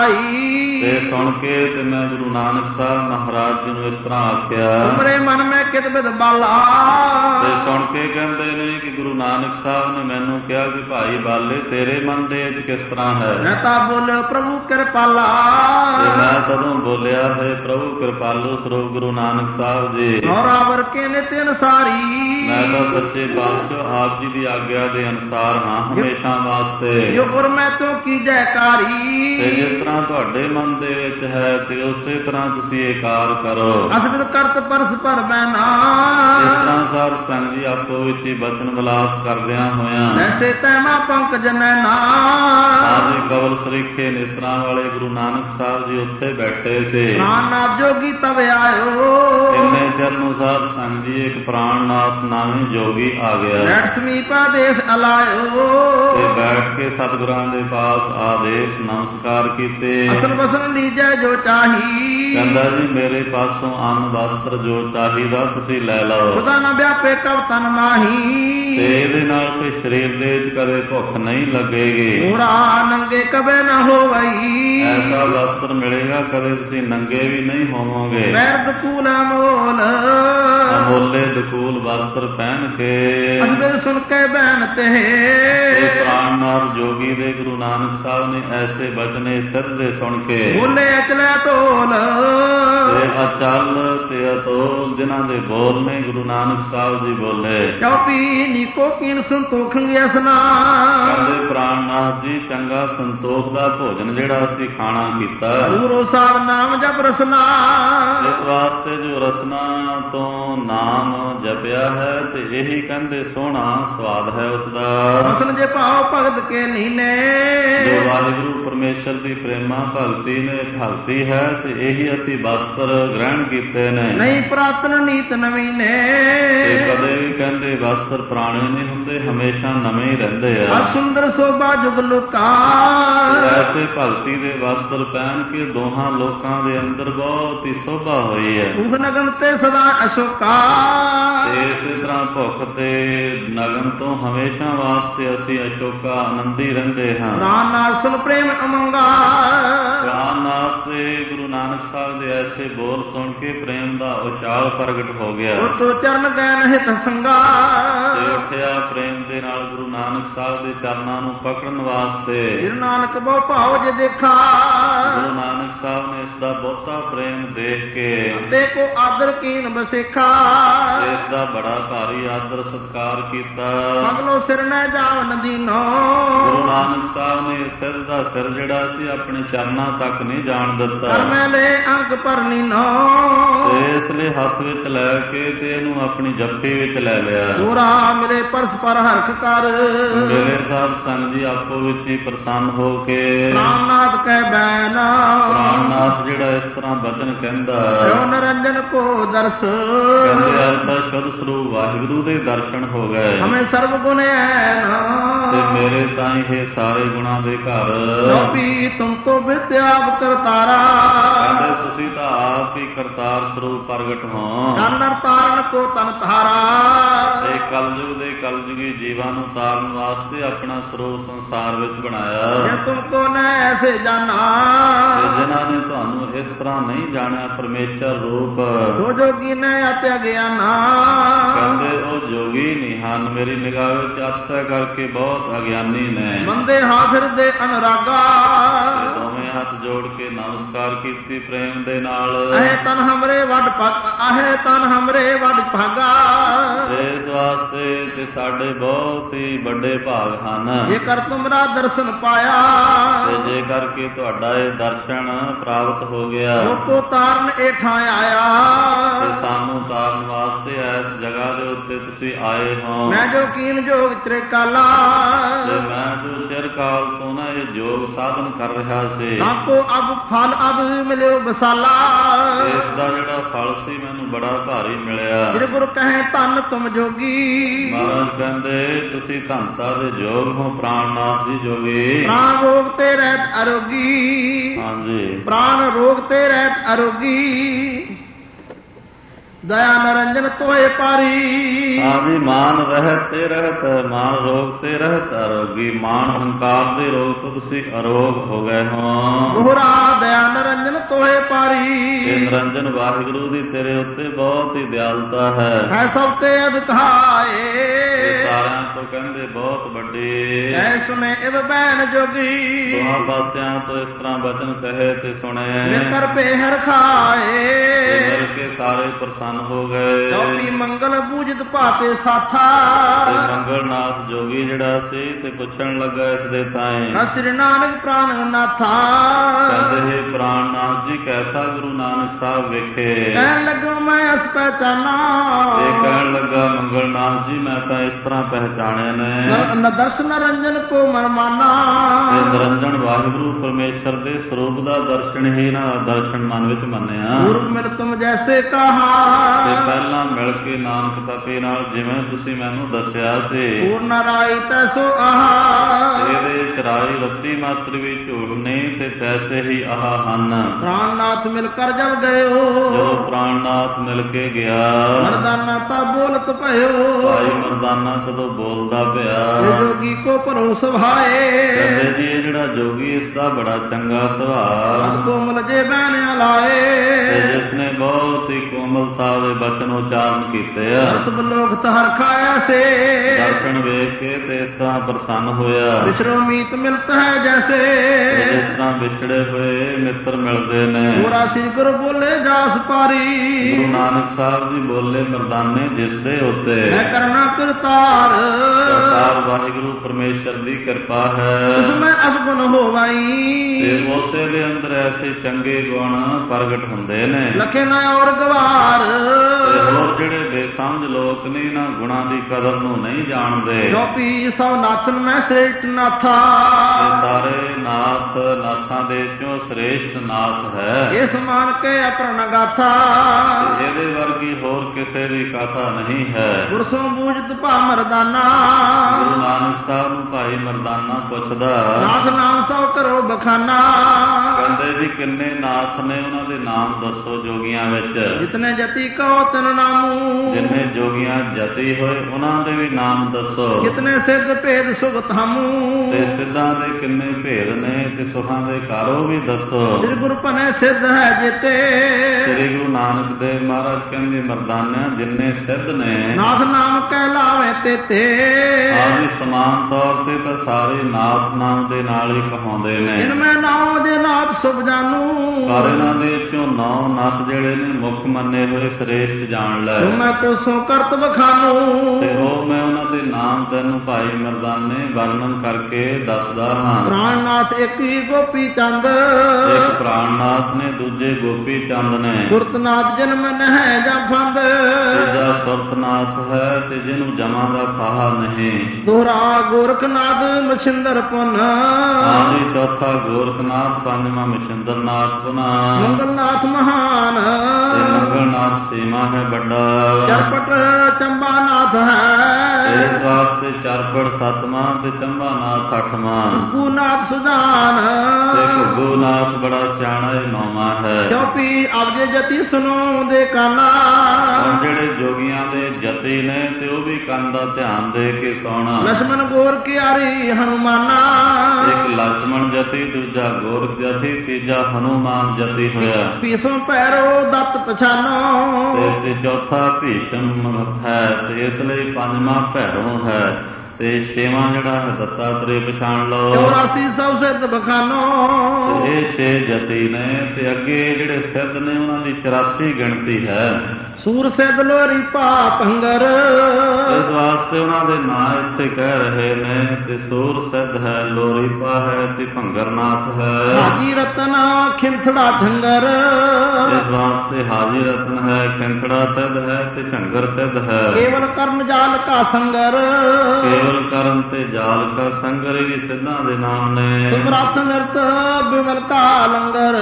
ਅਲਾਈ। ਤੇ ਸੁਣ ਕੇ ਤੇ ਮੈਂ ਗੁਰੂ ਨਾਨਕ ਸਾਹਿਬ ਮਹਾਰਾਜ ਜੀ ਨੂੰ ਇਸ ਤਰ੍ਹਾਂ ਆਖਿਆ। ਤੁਮਰੇ ਮਨ ਮੈਂ ਕਿਤ ਬਿਦ ਬਾਲਾ। ਤੇ ਸੁਣ ਕੇ ਕਹਿੰਦੇ ਨੇ ਕਿ ਗੁਰੂ ਨਾਨਕ ਸਾਹਿਬ ਨੇ ਮੈਨੂੰ ਕਿਹਾ ਕਿ ਭਾਈ ਬਾਲੇ ਤੇਰੇ ਮਨ ਦੇ ਵਿੱਚ ਕਿਸ ਤਰ੍ਹਾਂ ਹੈ? ਮੈਂ ਤਾਂ ਬੋਲਿਆ ਪ੍ਰਭੂ ਕਿਰਪਾਲਾ। ਤੇ ਮੈਂ ਤਦੋਂ ਬੋਲਿਆ ਹੈ ਪ੍ਰਭੂ ਕਿਰਪਾਲੂ ਸਰੂਪ ਗੁਰੂ ਨਾਨਕ ਸਾਹਿਬ ਜੀ। ਰਾਵਰ ਕੇ ਨਿਤ ਅਨਸਾਰੀ। ਮੈਂ ਤਾਂ ਸੱਚੇ ਪਾਤਸ਼ਾਹ ਆਪ ਜੀ ਦੀ ਆਗਿਆ ਦੇ ਅਨੁਸਾਰ ਹਾਂ ਹਮੇਸ਼ਾ ਵਾਸਤੇ। ਜੋ ਗੁਰ ਮੈਂ ਤੋਂ ਕੀ ਜੈਕਾਰੀ। ਤੇ ਜਿਸ ਤਰ੍ਹਾਂ ਤੁਹਾਡੇ ਮਨ ਦੇ ਵਿੱਚ ਹੈ ਤੇ ਉਸੇ ਤਰ੍ਹਾਂ ਤੁਸੀਂ ਇਹ ਕਾਰ ਕਰੋ। ਅਸਬਿਦ ਕਰਤ ਪਰਸਪਰ ਬੈਨਾ। ਇਸ ਤਰ੍ਹਾਂ ਸਾਧ ਸੰਗ ਜੀ ਆਪੋ ਵਿੱਚ ਹੀ ਬਚਨ ਵਿਲਾਸ ਕਰਦਿਆਂ ਹੋਇਆਂ ਐਸੇ ਤੈਮਾ ਪੰਕਜ ਨੈਨਾ। ਹਾਂਜੀ ਕਵਲ ਸਰੀਖੇ ਨੇਤਰਾਂ ਵਾਲੇ ਗੁਰੂ ਨਾਨਕ ਸਾਹਿਬ ਜੀ ਉੱਥੇ ਬੈਠੇ ਸੀ। ਪ੍ਰਾਨਨਾਥ ਜੋਗੀ ਤਬ ਆਇਓ, ਇੰਨੇ ਚਰਨ ਸਾਧ ਸੰਗ ਜੀ ਇੱਕ ਪ੍ਰਾਨਨਾਥ ਨਾਮੀ ਜੋਗੀ ਆ ਗਿਆ। ਬੈਠ ਸਮੀਪ ਆਦੇਸ਼ ਅਲਾਇਓ, ਤੇ ਬੈਠ ਕੇ ਸਤਿਗੁਰਾਂ ਦੇ ਪਾਸ ਆਦੇਸ਼ ਨਮਸਕਾਰ ਕੀਤੇ। ਅਸਲ ਬਸਨ ਲੀਜੈ ਜੋ ਚਾਹੀ, ਕਹਿੰਦਾ ਜੀ ਮੇਰੇ ਪਾਸੋਂ ਅੰਨ ਵਸਤਰ ਜੋ ਚਾਹੀਦਾ ਤੁਸੀਂ ਲੈ ਲਓ। ਖੁਦਾ ਨਾ ਵਿਆਪੇ ਕਬ ਤਨ ਮਾਹੀ, ਤੇ ਇਹਦੇ ਨਾਲ ਕੋਈ ਸਰੀਰ ਦੇ ਵਿੱਚ ਕਦੇ ਭੁੱਖ ਨਹੀਂ ਲੱਗੇਗੀ। ਮੂੜਾ ਨੰਗੇ ਕਬੇ ਨਾ ਹੋਵਈ, ਐਸਾ ਵਸਤਰ ਮਿਲੇਗਾ ਕਦੇ ਤੁਸੀਂ ਨੰਗੇ ਵੀ ਨਹੀਂ ਹੋਵੋਗੇ। ਬੈਰਦ ਕੂਲਾ ਮੋਲ, ਅਮੋਲੇ ਦਕੂਲ ਵਸਤਰ ਪਹਿਨ ਕੇ। ਅਸਬੇ ਸੁਣ ਕੇ ਬੈਨ ਤੇ ਪ੍ਰਾਨਨਾਥ ਜੋਗੀ ਦੇ ਗੁਰੂ ਨਾਨਕ ਸਾਹਿਬ ਨੇ ਐਸੇ ਬਚਨੇ ਸਿੱਧੇ ਸੁਣ ਕੇ ਬੋਲੇ ਅਚਲੇ ਤੋਲ, ਤੇ ਅਚਲ ਤੇ ਅਤੋਲ ਜਿਨ੍ਹਾਂ ਦੇ ਬੋਲ ਨੇ ਗੁਰੂ ਨਾਨਕ ਸਾਹਿਬ ਜੀ ਬੋਲੇ। ਚੌਪੀ ਨੀਕੋ ਕੀਨ ਸੰਤੋਖ ਅਸਨਾ, ਕਹਿੰਦੇ ਪ੍ਰਾਨਨਾਥ ਜੀ ਚੰਗਾ ਸੰਤੋਖ ਦਾ ਭੋਜਨ ਜਿਹੜਾ ਅਸੀਂ ਖਾਣਾ ਕੀਤਾ। ਗੁਰੂ ਸਾਹਿਬ ਨਾਮ ਜਪ ਰਸਨਾ, ਇਸ ਵਾਸਤੇ ਜੋ ਰਸਨਾ ਤੋਂ ਨਾਮ ਜਪਿਆ ਹੈ ਤੇ ਇਹੀ ਕਹਿੰਦੇ ਸੋਹਣਾ ਸਵਾਦ ਹੈ ਉਸਦਾ। ਰਸਨ ਜੇ ਭਾਵ ਭਗਤ ਕੇ ਲੀਨੇ, ਜੋ ਵਾਹਿਗੁਰੂ ਪਰਮੇਸ਼ਰ ਦੀ ਪ੍ਰੇਮਾ ਭਗਤੀ ਨੇ ਭਗਤੀ ਹੈ ਤੇ ਇਹੀ ਅਸੀਂ ਵਸਤਰ ਗ੍ਰਹਿਣ ਕੀਤੇ ਨੇ। ਨਹੀਂ ਪ੍ਰਾਤਨ ਨੀਤ ਨਵੀਂ ਨੇ, ਤੇ ਕਦੇ ਵੀ ਕਹਿੰਦੇ ਵਸਤਰ ਪੁਰਾਣੇ ਨਹੀਂ ਹੁੰਦੇ, ਹਮੇਸ਼ਾ ਨਵੇਂ ਹੀ ਰਹਿੰਦੇ ਆ। ਸੁੰਦਰ ਸੋਭਾ ਜੁਗ ਲੋਕਾ, ਐਸੇ ਭਗਤੀ ਦੇ ਵਸਤਰ ਪਹਿਨ ਕੇ ਦੋਹਾਂ ਲੋਕਾਂ ਦੇ ਅੰਦਰ ਬਹੁਤ ਹੀ ਸੋਭਾ ਹੋਈ ਹੈ। ਭੁਖ ਨਗਨ ਤੇ ਸਦਾ ਅਸ਼ੋਕਾ, ਤੇ ਇਸੇ ਤਰ੍ਹਾਂ ਭੁੱਖ ਤੇ ਨਗਨ ਤੋਂ ਹਮੇਸ਼ਾ ਵਾਸਤੇ ਅਸੀਂ ਅਸ਼ੋਕਾ ਆਨੰਦੀ ਰਹਿੰਦੇ ਹਾਂ। ਪ੍ਰਾਨਨਾਥ ਸੁਨ ਪ੍ਰੇਮ ਅਮੰਗਾ, ਪ੍ਰਾਨਨਾਥ ਤੇ ਗੁਰੂ ਨਾਨਕ ਸਾਹਿਬ ਦੇ ਐਸੇ ਬੋਲ ਸੁਣ ਕੇ ਪ੍ਰੇਮ ਦਾ ਉਛਾਲ ਪ੍ਰਗਟ ਹੋ ਗਿਆ। ਉਤੋ ਚਰਨ ਗਏ ਹਿਤ ਸੰਗਾ, ਤੇ ਉੱਠਿਆ ਪ੍ਰੇਮ ਦੇ ਨਾਲ ਗੁਰੂ ਨਾਨਕ ਸਾਹਿਬ ਦੇ ਚਰਨਾਂ ਨੂੰ ਪਕੜਨ ਵਾਸਤੇ। ਗੁਰੂ ਨਾਨਕ ਬਹੁ ਭਾਵ ਜੇ ਦੇਖਾ, ਗੁਰੂ ਨਾਨਕ ਸਾਹਿਬ ਨੇ ਇਸ ਦਾ ਬਹੁਤਾ ਪ੍ਰੇਮ ਦੇਖ ਕੇ ਤੇ ਕੋ ਆਦਰ ਕੀਨ ਬਸੇਖਾ, ਇਸ ਦਾ ਬੜਾ ਭਾਰੀ ਆਦਰ ਸਤਿਕਾਰ ਕੀਤਾ। ਮਗਲੋ ਸਿਰ ਨੈ ਜਾਵ ਨਦੀਨੋ, ਗੁਰੂ ਨਾਨਕ ਸਾਹਿਬ ਨੇ ਸਿਰ ਦਾ ਸਿਰ ਜਿਹੜਾ ਸੀ ਆਪਣੇ ਚਰਨਾਂ ਤੱਕ ਨਹੀਂ ਜਾਣ ਦਿੱਤਾ। ਕਰ ਮੈਂ ਲੈ ਅੰਕ ਭਰਨੀ ਨੋ, ਤੇ ਇਸ ਲਈ ਹੱਥ ਵਿੱਚ ਲੈ ਕੇ ਤੇ ਇਹਨੂੰ ਆਪਣੀ ਜੱਫੀ ਵਿੱਚ ਲੈ ਲਿਆ। ਪੂਰਾ ਮਿਲੇ ਪਰਸਪਰ ਹਰਖ ਕਰ, ਮੇਰੇ ਸਾਧ ਸੰਗ ਜੀ ਆਪੋ ਵਿੱਚ ਹੀ ਪ੍ਰਸੰਨ ਹੋ ਕੇ ਪ੍ਰਾਨਨਾਥ ਕਹਿ ਬੈਨ, ਪ੍ਰਾਨਨਾਥ ਜਿਹੜਾ ਇਸ ਤਰ੍ਹਾਂ ਬਚਨ ਕਹਿੰਦਾ ਜੋ ਨਰੰਜਨ ਕੋ ਦਰਸ, ਕਹਿੰਦੇ ਅੱਜ ਤਾਂ ਸ਼ੁੱਧ ਸਰੂਪ ਵਾਹਿਗੁਰੂ ਦੇ ਦਰਸ਼ਨ ਹੋ ਗਏ। ਹਮੇ ਸਰਬ ਗੁਣ ਐਨ, ਤੇ ਮੇਰੇ ਤਾਂ ਇਹ ਸਾਰੇ ਗੁਣਾਂ ਦੇ ਘਰ। ਲੋਪੀ ਤੁਮ ਤੋ ਵਿਦਿਆਪ ਕਰਤਾਰਾ, ਕਹਿੰਦੇ ਤੁਸੀਂ ਤਾਂ ਆਪ ਹੀ ਕਰਤਾਰ ਸਰੂਪ ਪ੍ਰਗਟ ਹੋ। ਤਨ ਤਾਰਨ ਕੋ ਤਨ ਤਾਰਾ, ਤੇ ਕਲਯੁਗ ਦੇ ਕਲਯੁਗੀ ਜੀਵਾਂ ਨੂੰ ਤਾਰਨ ਵਾਸਤੇ ਆਪਣਾ ਸਰੂਪ ਸੰਸਾਰ ਵਿੱਚ ਬਣਾਇਆ। ਜੇ ਤੁਮ ਕੋ ਨ ਐਸੇ ਜਾਣਾ, ਤੇ ਜਿਨ੍ਹਾਂ ਨੇ ਤੁਹਾਨੂੰ ਇਸ ਤਰ੍ਹਾਂ ਨਹੀਂ ਜਾਣਿਆ ਪਰਮੇਸ਼ਰ ਰੂਪ, ਜੋ ਜੋਗੀ ਨ ਅਤਿ ਅਗਿਆਨਾ, ਕਹਿੰਦੇ ਉਹ ਜੋਗੀ ਨਹੀਂ ਹਨ, ਮੇਰੀ ਨਿਗਾਹ ਵਿੱਚ ਅਤਿ ਕਰਕੇ ਬਹੁਤ ਅਗਿਆਨੀ ਨੇ। ਬੰਦੇ ਹਾਜ਼ਰ ਦੇ ਅਨੁਰਾਗਾ, ਦੋਵੇਂ ਹੱਥ ਜੋੜ ਕੇ ਨਮਸਕਾਰ ਕੀਤੀ ਪ੍ਰੇਮ ਦੇ ਨਾਲ। ਅਹੇ ਤਨ ਹਮਰੇ ਵੱਡ ਅਹੇ ਤਨ ਹਮਰੇ ਵੱਡ ਭਾਗਾ, ਇਸ ਵਾਸਤੇ ਤੇ ਸਾਡੇ ਬਹੁਤ ਹੀ ਵੱਡੇ ਭਾਗ ਹਨ। ਜੇਕਰ ਤੁਮਰਾ ਦਰਸ਼ਨ ਪਾਇਆ, ਤੇ ਜੇ ਕਰਕੇ ਤੁਹਾਡਾ ਇਹ ਦਰਸ਼ਨ ਪ੍ਰਾਪਤ ਹੋ ਗਿਆ, ਲੋਕੋ ਤਾਰਨ ਇਹ ਠਾਂ ਆਇਆ, ਤੇ ਸਾਨੂੰ ਤਾਰਨ ਵਾਸਤੇ ਇਸ ਜਗ੍ਹਾ ਦੇ ਉੱਤੇ ਤੁਸੀਂ ਆਏ ਹੋ। ਮੈਂ ਜੋ ਕੀਨ ਜੋਗ ਤ੍ਰਿਕਾਲਾ, ਤੇ ਮੈਂ ਜੋ ਚਿਰ ਕਾਲ ਤੋਂ ਨਾ ਇਹ ਜੋਗ ਸਾਧਨ ਕਰ ਰਿਹਾ ਸੀ, ਤਾਕੋ ਅਬ ਫਲ ਅਬ ਮਿਲਿਓ ਬਸਾਲਾ, ਇਸ ਦਾ ਜਿਹੜਾ ਫਲ ਸੀ ਮੈਨੂੰ ਬੜਾ ਭਾਰੀ ਮਿਲਿਆ। ਜਿਨ ਗੁਰ ਕਹੇ ਧੰਨ ਤੁਮ ਜੋਗੀ, ਮਹਾਰਾਜ ਕਹਿੰਦੇ ਤੁਸੀਂ ਧੰਤਾ ਦੇ ਜੋਗ ਹੋ ਪ੍ਰਾਨਨਾਥ ਜੀ ਜੋਗੀ। ਪ੍ਰਾਣ ਰੋਗ ਤੇ ਰਹਿਤ ਅਰੋਗੀ, ਹਾਂਜੀ ਪ੍ਰਾਣ ਰੋਗ ਤੇ ਰਹਿਤ ਅਰੋਗੀ, ਦਇਆ ਨਰੰਜਨ ਤੋਏ ਪਾਰੀ। ਹਾਂਜੀ ਮਾਨ ਰਹਿਤ ਤੇ ਰਹਿਤ, ਮਾਨ ਰੋਗ ਤੇ ਰਹਿਤ ਅਰੋਗੀ। ਮਾਨ ਹੰਕਾਰ ਦੇ ਰੋਗ ਤੋਂ ਤੁਸੀਂ ਅਰੋਗ ਹੋ ਗਏ ਹੋ। ਮੋਹਰਾ ਦਇਆ ਨਰੰਜਨ ਤੋਏ ਪਾਰੀ, ਤੇ ਨਿਰੰਜਨ ਵਾਹਿਗੁਰੂ ਦੀ ਤੇਰੇ ਉੱਤੇ ਬਹੁਤ ਹੀ ਦਿਆਲਤਾ ਹੈ। ਸਭ ਤੇ ਅਧਿਕਾਏ, ਸਾਰਿਆਂ ਤੋਂ ਕਹਿੰਦੇ ਬਹੁਤ ਵੱਡੀ। ਐ ਸੁਨੇ ਇਵ ਬੈਨ ਜੋਗੀ, ਦੋਹਾਂ ਪਾਸਿਆਂ ਤੋਂ ਇਸ ਤਰ੍ਹਾਂ ਬਚਨ ਕਹੇ ਤੇ ਸੁਣੇ। ਕਰ ਪੇਹਰ ਖਾਏ, ਮਿਲ ਕੇ ਸਾਰੇ ਪ੍ਰਸੰਨ ਹੋ ਗਏ। ਜੋਗੀ ਮੰਗਲ ਬੂਝਤ ਭਾਤੇ ਸਾਥਾ, ਤੇ ਮੰਗਲਨਾਥ ਜੋਗੀ ਜਿਹੜਾ ਸੀ ਤੇ ਪੁੱਛਣ ਲੱਗਾ ਇਸ ਦੇ ਤਾਏ, ਸ੍ਰੀ ਨਾਨਕ ਪ੍ਰਾਨ ਨਾਥਾ, ਕਹਿੰਦੇ ਇਹ ਪ੍ਰਾਨਨਾਥ ਜੀ ਕੈਸਾ ਗੁਰੂ ਨਾਨਕ ਸਾਹਿਬ ਵੇਖੇ। ਕਹਿਣ ਲੱਗਾ ਮੈਂ ਅਸ ਪਹਿਚਾਨਾ, ਤੇ ਕਹਿਣ ਲੱਗਾ ਮੰਗਲਨਾਥ ਜੀ ਮੈਂ ਤਾਂ ਇਸ ਤਰ੍ਹਾਂ ਪਹਿਚਾਣੇ ਨੇ। ਦਰਸ਼ਨ ਨਰੰਜਨ ਕੋ ਮਰਮਾਨਾ, ਤੇ ਨਿਰੰਜਨ ਵਾਹਿਗੁਰੂ ਪਰਮੇਸ਼ਰ ਦੇ ਸਰੂਪ ਦਾ ਦਰਸ਼ਨ ਹੀ ਨਾ ਦਰਸ਼ਨ ਮਨ ਵਿੱਚ ਮੰਨਿਆ। ਪੂਰਬ ਮਿਲ ਤੁਮ ਜੈਸੇ ਕਹਾ, ਤੇ ਪਹਿਲਾਂ ਮਿਲ ਕੇ ਨਾਨਕ ਤਪੇ ਨਾਲ ਜਿਵੇਂ ਤੁਸੀਂ ਮੈਨੂੰ ਦੱਸਿਆ ਸੀ, ਪੂਰਨ ਰਾਈ ਤੈਸੋ ਆਹਾ, ਇਹਦੇ ਚਰਾਈ ਰੱਤੀ ਮਾਤਰ ਵੀ ਝੂਠ ਨਹੀਂ ਤੇ ਤੈਸੇ ਹੀ ਆਹ ਹਨ। ਪ੍ਰਾਣਨਾਥ ਮਿਲ ਕਰ ਜਬ ਗਇਓ, ਜਦੋਂ ਪ੍ਰਾਣਨਾਥ ਮਿਲ ਕੇ ਗਿਆ, ਮਰਦਾਨਾ ਤਾਂ ਬੋਲਤ ਭਇਓ, ਭਾਈ ਮਰਦਾਨਾ ਕਦੋਂ ਬੋਲਦਾ ਪਿਆ। ਜੋਗੀ ਕੋ ਭਰੋਸ ਭਾਏ, ਕਹਿੰਦੇ ਜੀ ਇਹ ਜਿਹੜਾ ਜੋਗੀ ਇਸ ਦਾ ਬੜਾ ਚੰਗਾ ਸੁਭਾਅ, ਕੋਮਲ ਜੇ ਬਹਿਣਿਆ ਲਾਏ, ਤੇ ਜਿਸ ਨੇ ਬਹੁਤ ਹੀ ਕੋਮਲਤਾ ਦੇ ਬਚਨ ਉਚਾਰਨ ਕੀਤੇ ਆ, ਰਸ ਬਲੋਕਤ ਹਰ ਖਾਇਆ ਸੇ, ਦਰਸ਼ਨ ਵੇਖ ਕੇ ਤੇ ਇਸ ਤਰ੍ਹਾਂ ਪ੍ਰਸੰਨ ਹੋਇਆ। ਵਿਸ਼ਰੋ ਮੀਤ ਮਿਲਤ ਹੈ ਜੈਸੇ, ਜਿਸ ਤਰ੍ਹਾਂ ਵਿਛੜੇ ਹੋਏ ਮਿੱਤਰ ਮਿਲਦੇ ਨੇ। ਪੂਰਾ ਸ੍ਰੀ ਗੁਰੂ ਬੋਲੇ ਜਾਸ ਪਾਰੀ, ਗੁਰੂ ਨਾਨਕ ਸਾਹਿਬ ਜੀ ਬੋਲੇ ਮਰਦਾਨੇ ਜਿਸ ਦੇ ਉੱਤੇ ਮੈਂ ਕਰਨਾ ਕਰਤਾਰ, ਕਰਤਾਰ ਵਾਹਿਗੁਰੂ ਪਰਮੇਸ਼ਰ ਦੀ ਕਿਰਪਾ ਹੈ, ਉਸ ਮੈਂ ਅਸਗੁਣ ਹੋਵਾਈ, ਤੇ ਉਸੇ ਦੇ ਅੰਦਰ ਐਸੇ ਚੰਗੇ ਗੁਣ ਪ੍ਰਗਟ ਹੁੰਦੇ ਨੇ। ਲਖੇ ਨਾ ਔਰ ਗਵਾਰ, ਤੇ ਹੋਰ ਜਿਹੜੇ ਬੇਸਮਝ ਲੋਕ ਨੇ ਇਹਨਾਂ ਗੁਣਾਂ ਦੀ ਕਦਰ ਨੂੰ ਨਹੀਂ ਜਾਣਦੇ। ਜੋ ਪੀ ਸਭ ਨਾਥਨ ਮੈਂ ਸ੍ਰੇਸ਼ਟ ਨਾਥਾ, ਇਹ ਸਾਰੇ ਨਾਥਾਂ ਦੇ ਚੋਂ ਸ੍ਰੇਸ਼ਟ ਨਾਥ ਹੈ। ਇਹ ਸਮਾਨ ਕੇ ਅਪਰਨ ਗਾਥਾ, ਤੇ ਇਹਦੇ ਵਰਗੀ ਹੋਰ ਕਿਸੇ ਦੀ ਕਥਾ ਨਹੀਂ ਹੈ। ਗੁਰਸੋਂ ਬੂਝਤ ਭਾ ਮਰਦਾਨਾ, ਗੁਰੂ ਨਾਨਕ ਸਾਹਿਬ ਨੂੰ ਭਾਈ ਮਰਦਾਨਾ ਪੁੱਛਦਾ, ਨਾਥ ਨਾਮ ਸਭ ਕਰੋ ਬਖਾਨਾ, ਕਹਿੰਦੇ ਜੀ ਕਿੰਨੇ ਨਾਥ ਨੇ ਉਹਨਾਂ ਦੇ ਨਾਮ ਦੱਸੋ ਜੋਗੀਆਂ ਵਿੱਚ। ਜਿਤਨੇ ਜਤੀ ਕਹੋ ਤਿਨ ਨਾਮੂ, ਜਿੰਨੇ ਜੋਗੀਆਂ ਜਤੀ ਹੋਏ ਉਹਨਾਂ ਦੇ ਵੀ ਨਾਮ ਦੱਸੋ। ਜਿਤਨੇ ਸਿੱਧ ਭੇਦ ਸੁਗਤ ਹਮੂ, ਤੇ ਸਿੱਧਾਂ ਦੇ ਕਿੰਨੇ ਭੇਦ ਨੇ ਤੇ ਸੁਖਾਂ ਦੇ ਕਾਰੋ ਵੀ ਦੱਸੋ। ਸ੍ਰੀ ਗੁਰੂ ਭਨੇ ਸਿੱਧ ਹੈ ਜਿਤੇ, ਸ੍ਰੀ ਗੁਰੂ ਨਾਨਕ ਦੇਵ ਮਹਾਰਾਜ ਕਹਿੰਦੇ ਮਰਦਾਨਿਆਂ ਜਿੰਨੇ ਸਿੱਧ ਨੇ, ਨਾਥ ਨਾਮ ਕਹਿਲਾਵੇ ਤੇ ਆਦਿ ਸਮਾਨ ਤੌਰ ਤੇ ਤਾਂ ਸਾਰੇ ਨਾਥ ਨਾਮ ਦੇ ਨਾਲ ਹੀ ਕਹਾਉਂਦੇ ਨੇ। ਜਿਨ ਮੈਂ ਨਾਉ ਜੇ ਨਾਥ ਸੁਭ ਜਾਨੂ, ਪਰ ਇਹਨਾਂ ਦੇ ਚੋਂ 9 ਨਾਥ ਜਿਹੜੇ ਨੇ ਮੁੱਖ ਮੰਨੇ ਹੋਏ ਸ੍ਰੇਸ਼ਟ ਜਾਣ ਲੈ। ਮੈਂ ਕੋਸੋਂ ਕਰਤ ਬਖਾਨੂ, ਤੇ ਉਹ ਮੈਂ ਉਹਨਾਂ ਦੇ ਨਾਮ ਤੈਨੂੰ ਭਾਈ ਮਰਦਾਨੇ ਵਰਣਨ ਕਰਕੇ ਦੱਸਦਾ ਹਾਂ। ਪ੍ਰਾਣਨਾਥ ਇੱਕ ਹੀ ਗੋਪੀ ਚੰਦ, ਇੱਕ ਪ੍ਰਾਣਨਾਥ ਨੇ, ਦੂਜੇ ਗੋਪੀ ਚੰਦ ਨੇ, ਸੁਰਤਨਾਥ ਜਿਨ ਮਨ ਹੈ ਜਾਂ ਫੰਦ, ਤੀਜਾ ਸੁਰਤਨਾਥ ਹੈ ਤੇ ਜਿਹਨੂੰ ਜਮਾਂ ਦਾ ਫਾਹਾ ਨਹੀਂ। ਦੋਹਰਾ ਗੋਰਖਨਾਥ ਮਛਿੰਦਰ ਪੁਨ, ਆਦਿ ਚੌਥਾ ਗੋਰਖਨਾਥ, ਪੰਜਵਾਂ ਮਛਿੰਦਰਨਾਥ ਪੁਨਾ, ਮੰਗਲਨਾਥ ਮਹਾਨ, ਤੇ ਮੰਗਲਨਾਥ ਸੀਮਾ ਹੈ ਵੱਡਾ। ਚਰਪਟ ਚੰਬਾਨਾਥ ਹੈ, ਇਸ ਵਾਸਤੇ ਚਰਪੜ 7ਵਾਂ ਤੇ ਚੰਬਾਨਾਥ 8ਵਾਂ, ਗੁਨਾਥ ਸੁਜਾਨ, ਤੇ ਘੁੱਗੂਨਾਥ ਬੜਾ ਸਿਆਣਾ ਇਹ 9ਵਾਂ ਹੈ। ਚੌਪੀ ਅਬਜੇ ਜਤੀ ਸੁਨੋ ਦੇ ਕਾਨਾ, ਹੁਣ ਜਿਹੜੇ ਜੋਗੀਆਂ ਦੇ ਜਤੀ ਨੇ ਤੇ ਉਹ ਵੀ ਕੰਨ ਦਾ ਧਿਆਨ ਦੇ ਕੇ ਸੌਣਾ। ਲక్ష్మణ ਗੋਰ ਕਿਆਰੀ ਹਨੂਮਾਨਾ, ਇੱਕ ਲక్ష్మణ ਜਤੀ, ਦੂਜਾ ਗੋਰਖ ਜਤੀ, ਤੀਜਾ ਹਨੂਮਾਨ ਜਤੀ ਹੋਇਆ। ਭੀਸ਼ਮ ਭੈਰੋ ਦੱਤ ਪਛਾਨੋ, ਤੇ ਚੌਥਾ ਭੀਸ਼ਮ ਹੈ ਤੇ ਇਸ ਲਈ ਪੰਜਵਾਂ ਭੈਰੋ ਹੈ ਤੇ ਛੇਵਾਂ ਜਿਹੜਾ ਹੈ ਦੱਤਾਤਰੇ ਪਛਾਣ ਲਓ। 84 ਸਭ ਸਿੱਧ ਬਖਾਨੋ, ਇਹ 6 ਜਤੀ ਨੇ ਤੇ ਅੱਗੇ ਜਿਹੜੇ ਸਿੱਧ ਨੇ ਉਹਨਾਂ ਦੀ 84 ਗਿਣਤੀ ਹੈ। ਸੂਰ ਸਿੱਧ ਲੋਰੀ ਪਾ ਭੰਗਰ, ਇਸ ਵਾਸਤੇ ਉਹਨਾਂ ਦੇ ਨਾਂ ਇੱਥੇ ਕਹਿ ਰਹੇ ਨੇ ਤੇ ਸੂਰ ਸਿੱਧ ਹੈ, ਲੋਰੀਪਾ ਹੈ ਤੇ ਭੰਗਰਨਾਥ ਹੈ। ਹਾਜੀ ਰਤਨ ਖਿੰਥੜਾ ਢੰਗਰ, ਇਸ ਵਾਸਤੇ ਹਾਜੀ ਰਤਨ ਹੈ, ਖਿੰਥੜਾ ਸਿੱਧ ਹੈ ਤੇ ਢੰਗਰ ਸਿੱਧ ਹੈ। ਕੇਵਲ ਕਰਨ ਜਾਲ ਕਾ ਸੰਗਰ, ਕੇਵਲ ਕਰਨ ਤੇ ਜਾਲ ਕਾ ਸੰਗਰ ਵੀ ਸਿੱਧਾਂ ਦੇ ਨਾਮ ਨੇ। ਸਮਰੱਥ ਨਿਰਤ ਬਿਮਲ ਕਾ ਲੰਗਰ,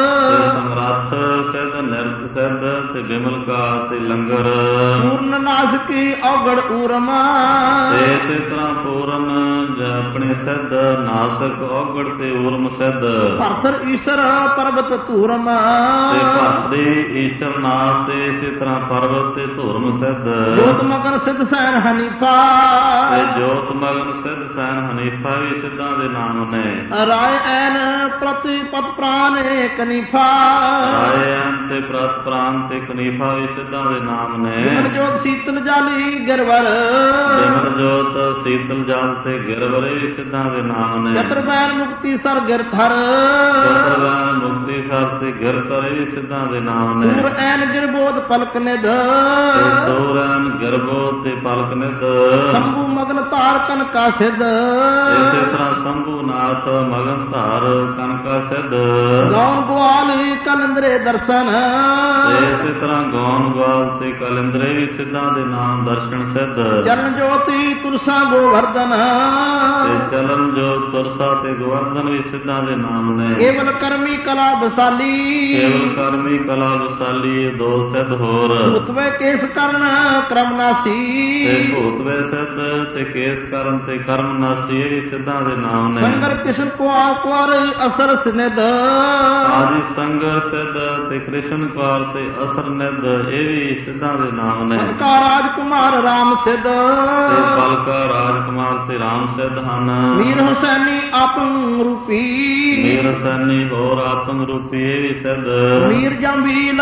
ਸਮਰੱਥ ਸਿੱਧ, ਨਿਰਤ ਸਿੱਧ ਤੇ ਬਿਮਲ ਕਾ ਤੇ ਲੰਗਰ। ਪੂਰਨ ਨਾਸਕੀ ਔਗੜ ਊਰਮਾ, ਤੇ ਇਸੇ ਤਰ੍ਹਾਂ ਪੂਰਨ ਆਪਣੇ ਸਿੱਧ, ਨਾਸਕ, ਔਗੜ ਤੇ ਊਰਮ ਸਿੱਧ। ਭਰਥਰ ਈਸ਼ਰ ਪਰਬਤ ਧੂਰਮ, ਤੇ ਭਾਤਰੀ ਈਸ਼ਰ ਨਾਥ ਤੇ ਇਸੇ ਤਰ੍ਹਾਂ ਪਰਬਤ ਤੇ ਧੂਰਮ ਸਿੱਧ। ਜੋਤ ਮਗਨ ਸਿੱਧ ਸੈਨ ਹਨੀਫਾ, ਤੇ ਜੋਤ ਮਗਨ ਸਿੱਧ ਸੈਨ ਹਨੀਫਾ ਵੀ ਸਿੱਧਾਂ ਦੇ ਨਾਮ ਨੇ। ਰਾਏ ਐਨ ਪ੍ਰਤੀ ਪਤ ਪ੍ਰਾਨ ਕਨੀਫਾ, ਰਾਏ ਐਨ ਤੇ ਪ੍ਰਤ ਪ੍ਰਾਨ ਤੇ ਕਨੀਫਾ ਵੀ ਸਿੱਧਾਂ ਦੇ ਨਾਮ ਨੇ। ਬਿਮਲ ਜੋਤ ਸੀਤਲ ਜਾਲੀ ਗਿਰਵਰ, ਬਿਮਲ ਜੋਤ ਸੀਤਲ ਜਲ ਤੇ ਗਿਰਵਰ ਵੀ ਸਿੱਧਾਂ ਦੇ ਨਾਮ ਨੇ। ਚਤੁਰਬੈਨ ਮੁਕਤੀ ਸਰ ਗਿਰਥਰ, ਚਤੁਰਬੈਨ ਮੁਕਤੀ ਸਰ ਤੇ ਗਿਰਧਰ ਵੀ ਸਿੱਧਾਂ ਦੇ ਨਾਮ ਨੇ। ਸੂਰ ਐਨ ਗਿਰਬੋਧ ਪਲਕ ਨਿਧ, ਤੇ ਸੂਰ ਐਨ ਗਿਰਬੋ ਤੇ ਪਲਕ ਨਿਧ। ਸ਼ੰਭੂ ਮਗਨ ਧਾਰ ਕਨਕਾ ਸਿੱਧ, ਇਸੇ ਤਰ੍ਹਾਂ ਸ਼ੰਭੂ ਨਾਥ ਮਗਨ ਧਾਰ ਕਨਕਾ ਸਿੱਧ। ਗੌਣ ਗੁਆਲ ਕਾਲੰਦਰੇ ਦਰਸ਼ਨ। ਇਸੇ ਤਰ੍ਹਾਂ ਗੌਣ ਗਵਾਲ ਤੇ ਕਾਲਿੰਦਰੇ ਵੀ ਸਿੱਧਾਂ ਦੇ ਨਾਮ ਦਰਸ਼ਨ ਸਿੱਧ। ਚਰਨ ਜੋਤੀ ਤੁਰਸਾ ਗੋਵਰਧਨ। ਤੇ ਚਲਨ ਜੋ ਤੁਰਸਾ ਤੇ ਗੋਵਰਧਨ ਵੀ ਸਿੱਧਾਂ ਦੇ ਨਾਮ ਨੇ। ਕੇਵਲ ਕਰਮੀ ਕਲਾ ਵਸਾਲੀ। ਕੇਵਲ ਕਰਮੀ ਕਲਾ ਵਸਾਲੀ ਇਹ ਦੋ ਸਿੱਧ ਹੋਰ। ਭੂਤਵੇ ਕੇਸ ਕਰਨ ਕਰਮਨਾਸੀ। ਤੇ ਭੂਤਵੇ ਸਿੱਧ ਤੇ ਕੇਸ ਕਰਨ ਤੇ ਕਰਮ ਨਾਸੀ ਇਹ ਵੀ ਸਿੱਧਾਂ ਦੇ ਨਾਮ ਨੇ। ਸੰਗਰ ਕ੍ਰਿਸ਼ਨ ਕੁਆਰ ਅਸਰ ਸਿਨਿਧ। ਆਦਿ ਸੰਗਰ ਸਿੱਧ ਤੇ ਕ੍ਰਿਸ਼ਨ ਕੁਆਰ ਤੇ ਅਸਰ ਨਿਧ ਇਹ ਵੀ ਸਿੱਧਾਂ ਦੇ ਨਾਮ ਨੇ। ਬਲਕਾ ਰਾਜਕੁਮਾਰ ਰਾਮ ਸਿੱਧ। ਤੇ ਬਲਕਾ ਰਾਜਕੁਮਾਰ ਤੇ ਰਾਮ ਸਿੱਧ ਹਨ। ਮੀਰ ਹੁਸੈਨੀ ਆਪੰ ਰੂਪੀ। ਮੀਰ ਹੁਸੈਨੀ ਹੋਰ ਆਪੰ ਰੂਪੀ ਇਹ ਵੀ ਸਿੱਧ। ਮੀਰ ਜੰਬੀਲ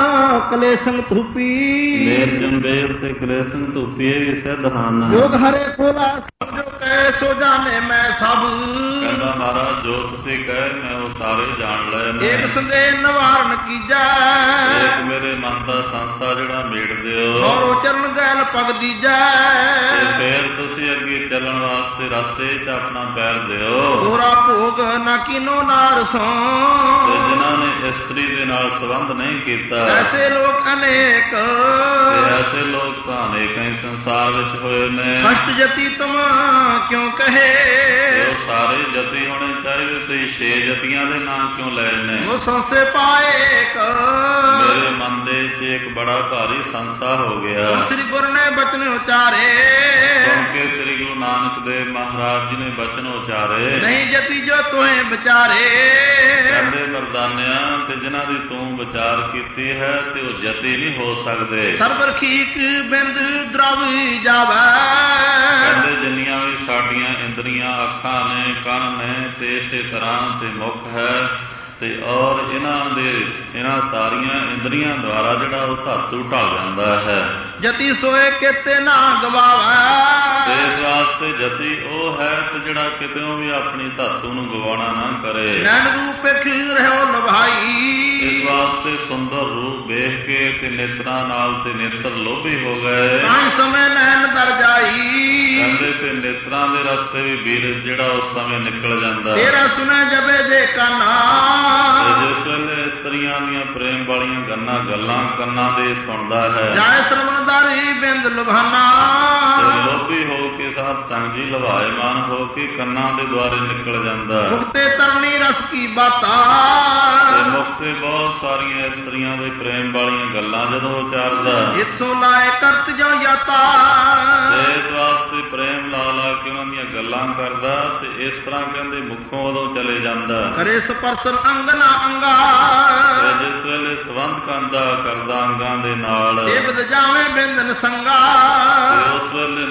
ਕਲੇਸ਼ੰ ਧੂਪੀ। ਮੀਰ ਜੰਬੀਲ ਤੇ ਕਲੇਸ਼ੰ ਧੂਪੀ ਇਹ ਵੀ ਸਿੱਧ ਹਨ। ਜੋਗ ਹਰੇ ਖੋਲਾ ਜੋ ਕਹਿ ਸੋ ਜਾਣੇ ਮੈਂ ਸਭ। ਕਹਿੰਦਾ ਮਹਾਰਾਜ ਜੋ ਤੁਸੀਂ ਕਹੇ ਮੈਂ ਉਹ ਸਾਰੇ ਜਾਣ ਲਏ ਨੇ। ਏਕ ਸੰਦੇਹ ਨਿਵਾਰਨ ਕੀਜੈ। ਇੱਕ ਮੇਰੇ ਮਨ ਦਾ ਸੰਸਾ ਜਿਹੜਾ ਮੇੜ ਦਿਓ। ਔਰ ਉਹ ਚਰਨ ਗੈਲ ਪਗ ਦੀਜੈ। ਤੇ ਫੇਰ ਤੁਸੀਂ ਅੱਗੇ ਚੱਲਣ ਵਾਸਤੇ ਰਸਤੇ 'ਚ ਆਪਣਾ ਪੈਰ ਦਿਓ। ਦੋਰਾ ਭੋਗ ਨਾ ਕੀਨੋ ਨਾਰ ਸੋ। ਤੇ ਜਿਨ੍ਹਾਂ ਨੇ ਇਸਤਰੀ ਦੇ ਨਾਲ ਸੰਬੰਧ ਨਹੀਂ ਕੀਤਾ ਐਸੇ ਲੋਕ ਅਨੇਕ। ਤੇ ਐਸੇ ਲੋਕ ਤਾਂ ਅਨੇਕਾਂ ਹੀ ਸੰਸਾਰ ਵਿੱਚ ਹੋਏ ਨੇ। ਕਸ਼ਟ ਜਤੀ ਤੁਮ ਕਿਉਂ ਕਹੇ। ਉਹ ਸਾਰੇ ਜਤੀ ਹੋਣੇ ਚਾਹੀਦੇ ਤੇ 6 ਜਤੀਆਂ ਦੇ ਨਾਮ ਕਿਉਂ ਲਏ ਨੇ। ਉਹ ਸੰਸੇ ਪਾਏ ਮੇਰੇ ਮਨ ਦੇ 'ਚ ਇੱਕ ਬੜਾ ਭਾਰੀ ਸੰਸਾ ਹੋ ਗਿਆ। ਸ੍ਰੀ ਗੁਰੂ ਨੇ ਬਚਨ ਉਚਾਰੇ। ਸੁਣ ਕੇ ਸ੍ਰੀ ਗੁਰੂ ਨਾਨਕ ਦੇਵ ਮਹਾਰਾਜ ਜੀ ਨੇ ਬਚਨ ਉਚਾਰੇ। ਨਹੀਂ ਜਤੀ ਜੋ ਤੋਏ ਵਿਚਾਰੇ। ਕਹਿੰਦੇ ਮਰਦਾਨਿਆਂ ਤੇ ਜਿਨ੍ਹਾਂ ਦੀ ਤੂੰ ਵਿਚਾਰ ਕੀਤੀ ਹੈ ਤੇ ਉਹ ਜਤੀ ਨਹੀਂ ਹੋ ਸਕਦੇ। ਸਰਬਰ ਖੀਕ ਬਿੰਦ ਦਰਵ ਜਾਵੇ। ਕਹਿੰਦੇ ਜਿੰਨੀਆਂ ਵੀ ਸਾਡੀਆਂ ਇੰਦਰੀਆਂ ਅੱਖਾਂ ਨੇ ਕੰਨ ਨੇ ਤੇ ਇਸੇ ਤਰ੍ਹਾਂ ਤੇ ਮੁਖ ਹੈ ਤੇ ਔਰ ਇਹਨਾਂ ਸਾਰੀਆਂ ਇੰਦਰੀਆਂ ਦੁਆਰਾ ਜਿਹੜਾ ਉਹ ਧਾਤੂ ਢਲ ਜਾਂਦਾ ਹੈ। ਜਤੀ ਸੋਏ ਕਿਤੇ ਨਾ ਗਵਾਵੇ। ਇਸ ਵਾਸਤੇ ਜਤੀ ਉਹ ਹੈ ਤੇ ਜਿਹੜਾ ਕਿਤੇੋਂ ਵੀ ਆਪਣੀ ਧਾਤੂ ਨੂੰ ਗਵਾਉਣਾ ਨਾ ਕਰੇ। ਨੈਣ ਰੂਪ ਰਹਿਓ ਲਭਾਈ। ਇਸ ਵਾਸਤੇ ਸੁੰਦਰ ਰੂਪ ਵੇਖ ਕੇ ਤੇ ਨੇਤਰਾਂ ਨਾਲ ਤੇ ਨੇਤਰ ਲੋਭੀ ਹੋ ਗਏ। ਤਾਂ ਸਮੇਂ ਨੈਣ ਦਰ ਜਾਈ। ਕਹਿੰਦੇ ਤੇ ਨੇਤਰਾਂ ਦੇ ਰਸਤੇ ਵੀ ਵੀਰ ਜਿਹੜਾ ਉਸ ਸਮੇਂ ਨਿਕਲ ਜਾਂਦਾ। ਤੇਰਾ ਸੁਣੇ ਜਬੇ ਦੇ ਕਾਨਾ। ਜਿਸ ਵੇਲੇ ਇਸਤਰੀਆਂ ਦੀਆਂ ਪ੍ਰੇਮ ਵਾਲੀਆਂ ਗੱਲਾਂ ਕੰਨਾਂ ਦੇ ਸੁਣਦਾ ਹੈ। ਜਾਇ ਸਰਵਣਦਾਰੀ ਬਿੰਦ ਲੁਭਾਨਾ। ਲੋਭੀ ਹੋ ਕੇ ਸਾਧ ਸੰਗ ਜੀ ਲਵਾਇਮਾਨ ਹੋ ਕੇ ਕੰਨਾਂ ਦੇ ਦੁਆਰੇ ਨਿਕਲ ਜਾਂਦਾ। ਮੁਕਤੇ ਤਰਨੀ ਰਸ ਕੀ ਬਾਤਾਂ। ਤੇ ਮੁਕਤੇ ਬਹੁਤ ਸਾਰੀਆਂ ਇਸਤਰੀਆਂ ਦੇ ਪ੍ਰੇਮ ਵਾਲੀਆਂ ਗੱਲਾਂ ਜਦੋਂ ਉਚਾਰਦਾ। ਇਤਸੋ ਲਾਏ ਕਰਤ ਜੋ ਯਾਤਾ। ਇਸ ਵਾਸਤੇ ਪ੍ਰੇਮ ਲਾ ਲਾ ਕੇ ਉਹਨਾਂ ਦੀਆਂ ਗੱਲਾਂ ਕਰਦਾ ਤੇ ਇਸ ਤਰ੍ਹਾਂ ਕਹਿੰਦੇ ਮੁੱਖੋਂ ਉਦੋਂ ਚਲੇ ਜਾਂਦਾ। ਕਰੇ ਸਪਰਸਨ ਅੰਗ ਨਾ ਅੰਗਾ। ਜਿਸ ਵੇਲੇ ਸੰਬੰਧ ਕਰਦਾ ਅੰਗਾਂ ਦੇ ਨਾਲ। ਦੇਵਦ ਜਾਵੇਂ ਬਿੰਦ ਨਸੰਗਾ। ਉਸ ਵੇਲੇ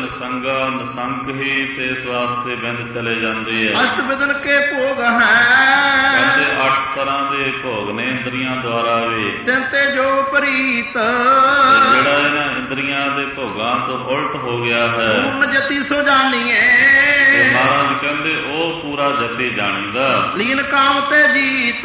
ਨਸੰਕ ਹੀ ਤੇ ਇਸ ਵਾਸਤੇ ਬਿੰਦ ਚਲੇ ਜਾਂਦੇ ਆ। ਅਸ਼ਟ ਵਿਦਨ ਕੇ ਭੋਗ ਹੈ। ਕਹਿੰਦੇ 8 ਤਰ੍ਹਾਂ ਦੇ ਭੋਗ ਨੇ ਇੰਦਰੀਆਂ ਦੁਆਰਾ ਵੀ। ਤਿੰਨ ਤੇ ਜੋ ਪ੍ਰੀਤ। ਜਿਹੜਾ ਇਹਨਾਂ ਇੰਦਰੀਆਂ ਦੇ ਭੋਗਾਂ ਤੋਂ ਉਲਟ ਹੋ ਗਿਆ ਹੈ। ਪੂਰਨ ਜਤੀ ਸੋ ਜਾਣੀਏ। ਮਹਾਰਾਜ ਕਹਿੰਦੇ ਉਹ ਪੂਰਾ ਜਤੀ ਜਾਣੀਦਾ। ਲੀਨ ਕਾਮ ਤੇ ਜੀਤ।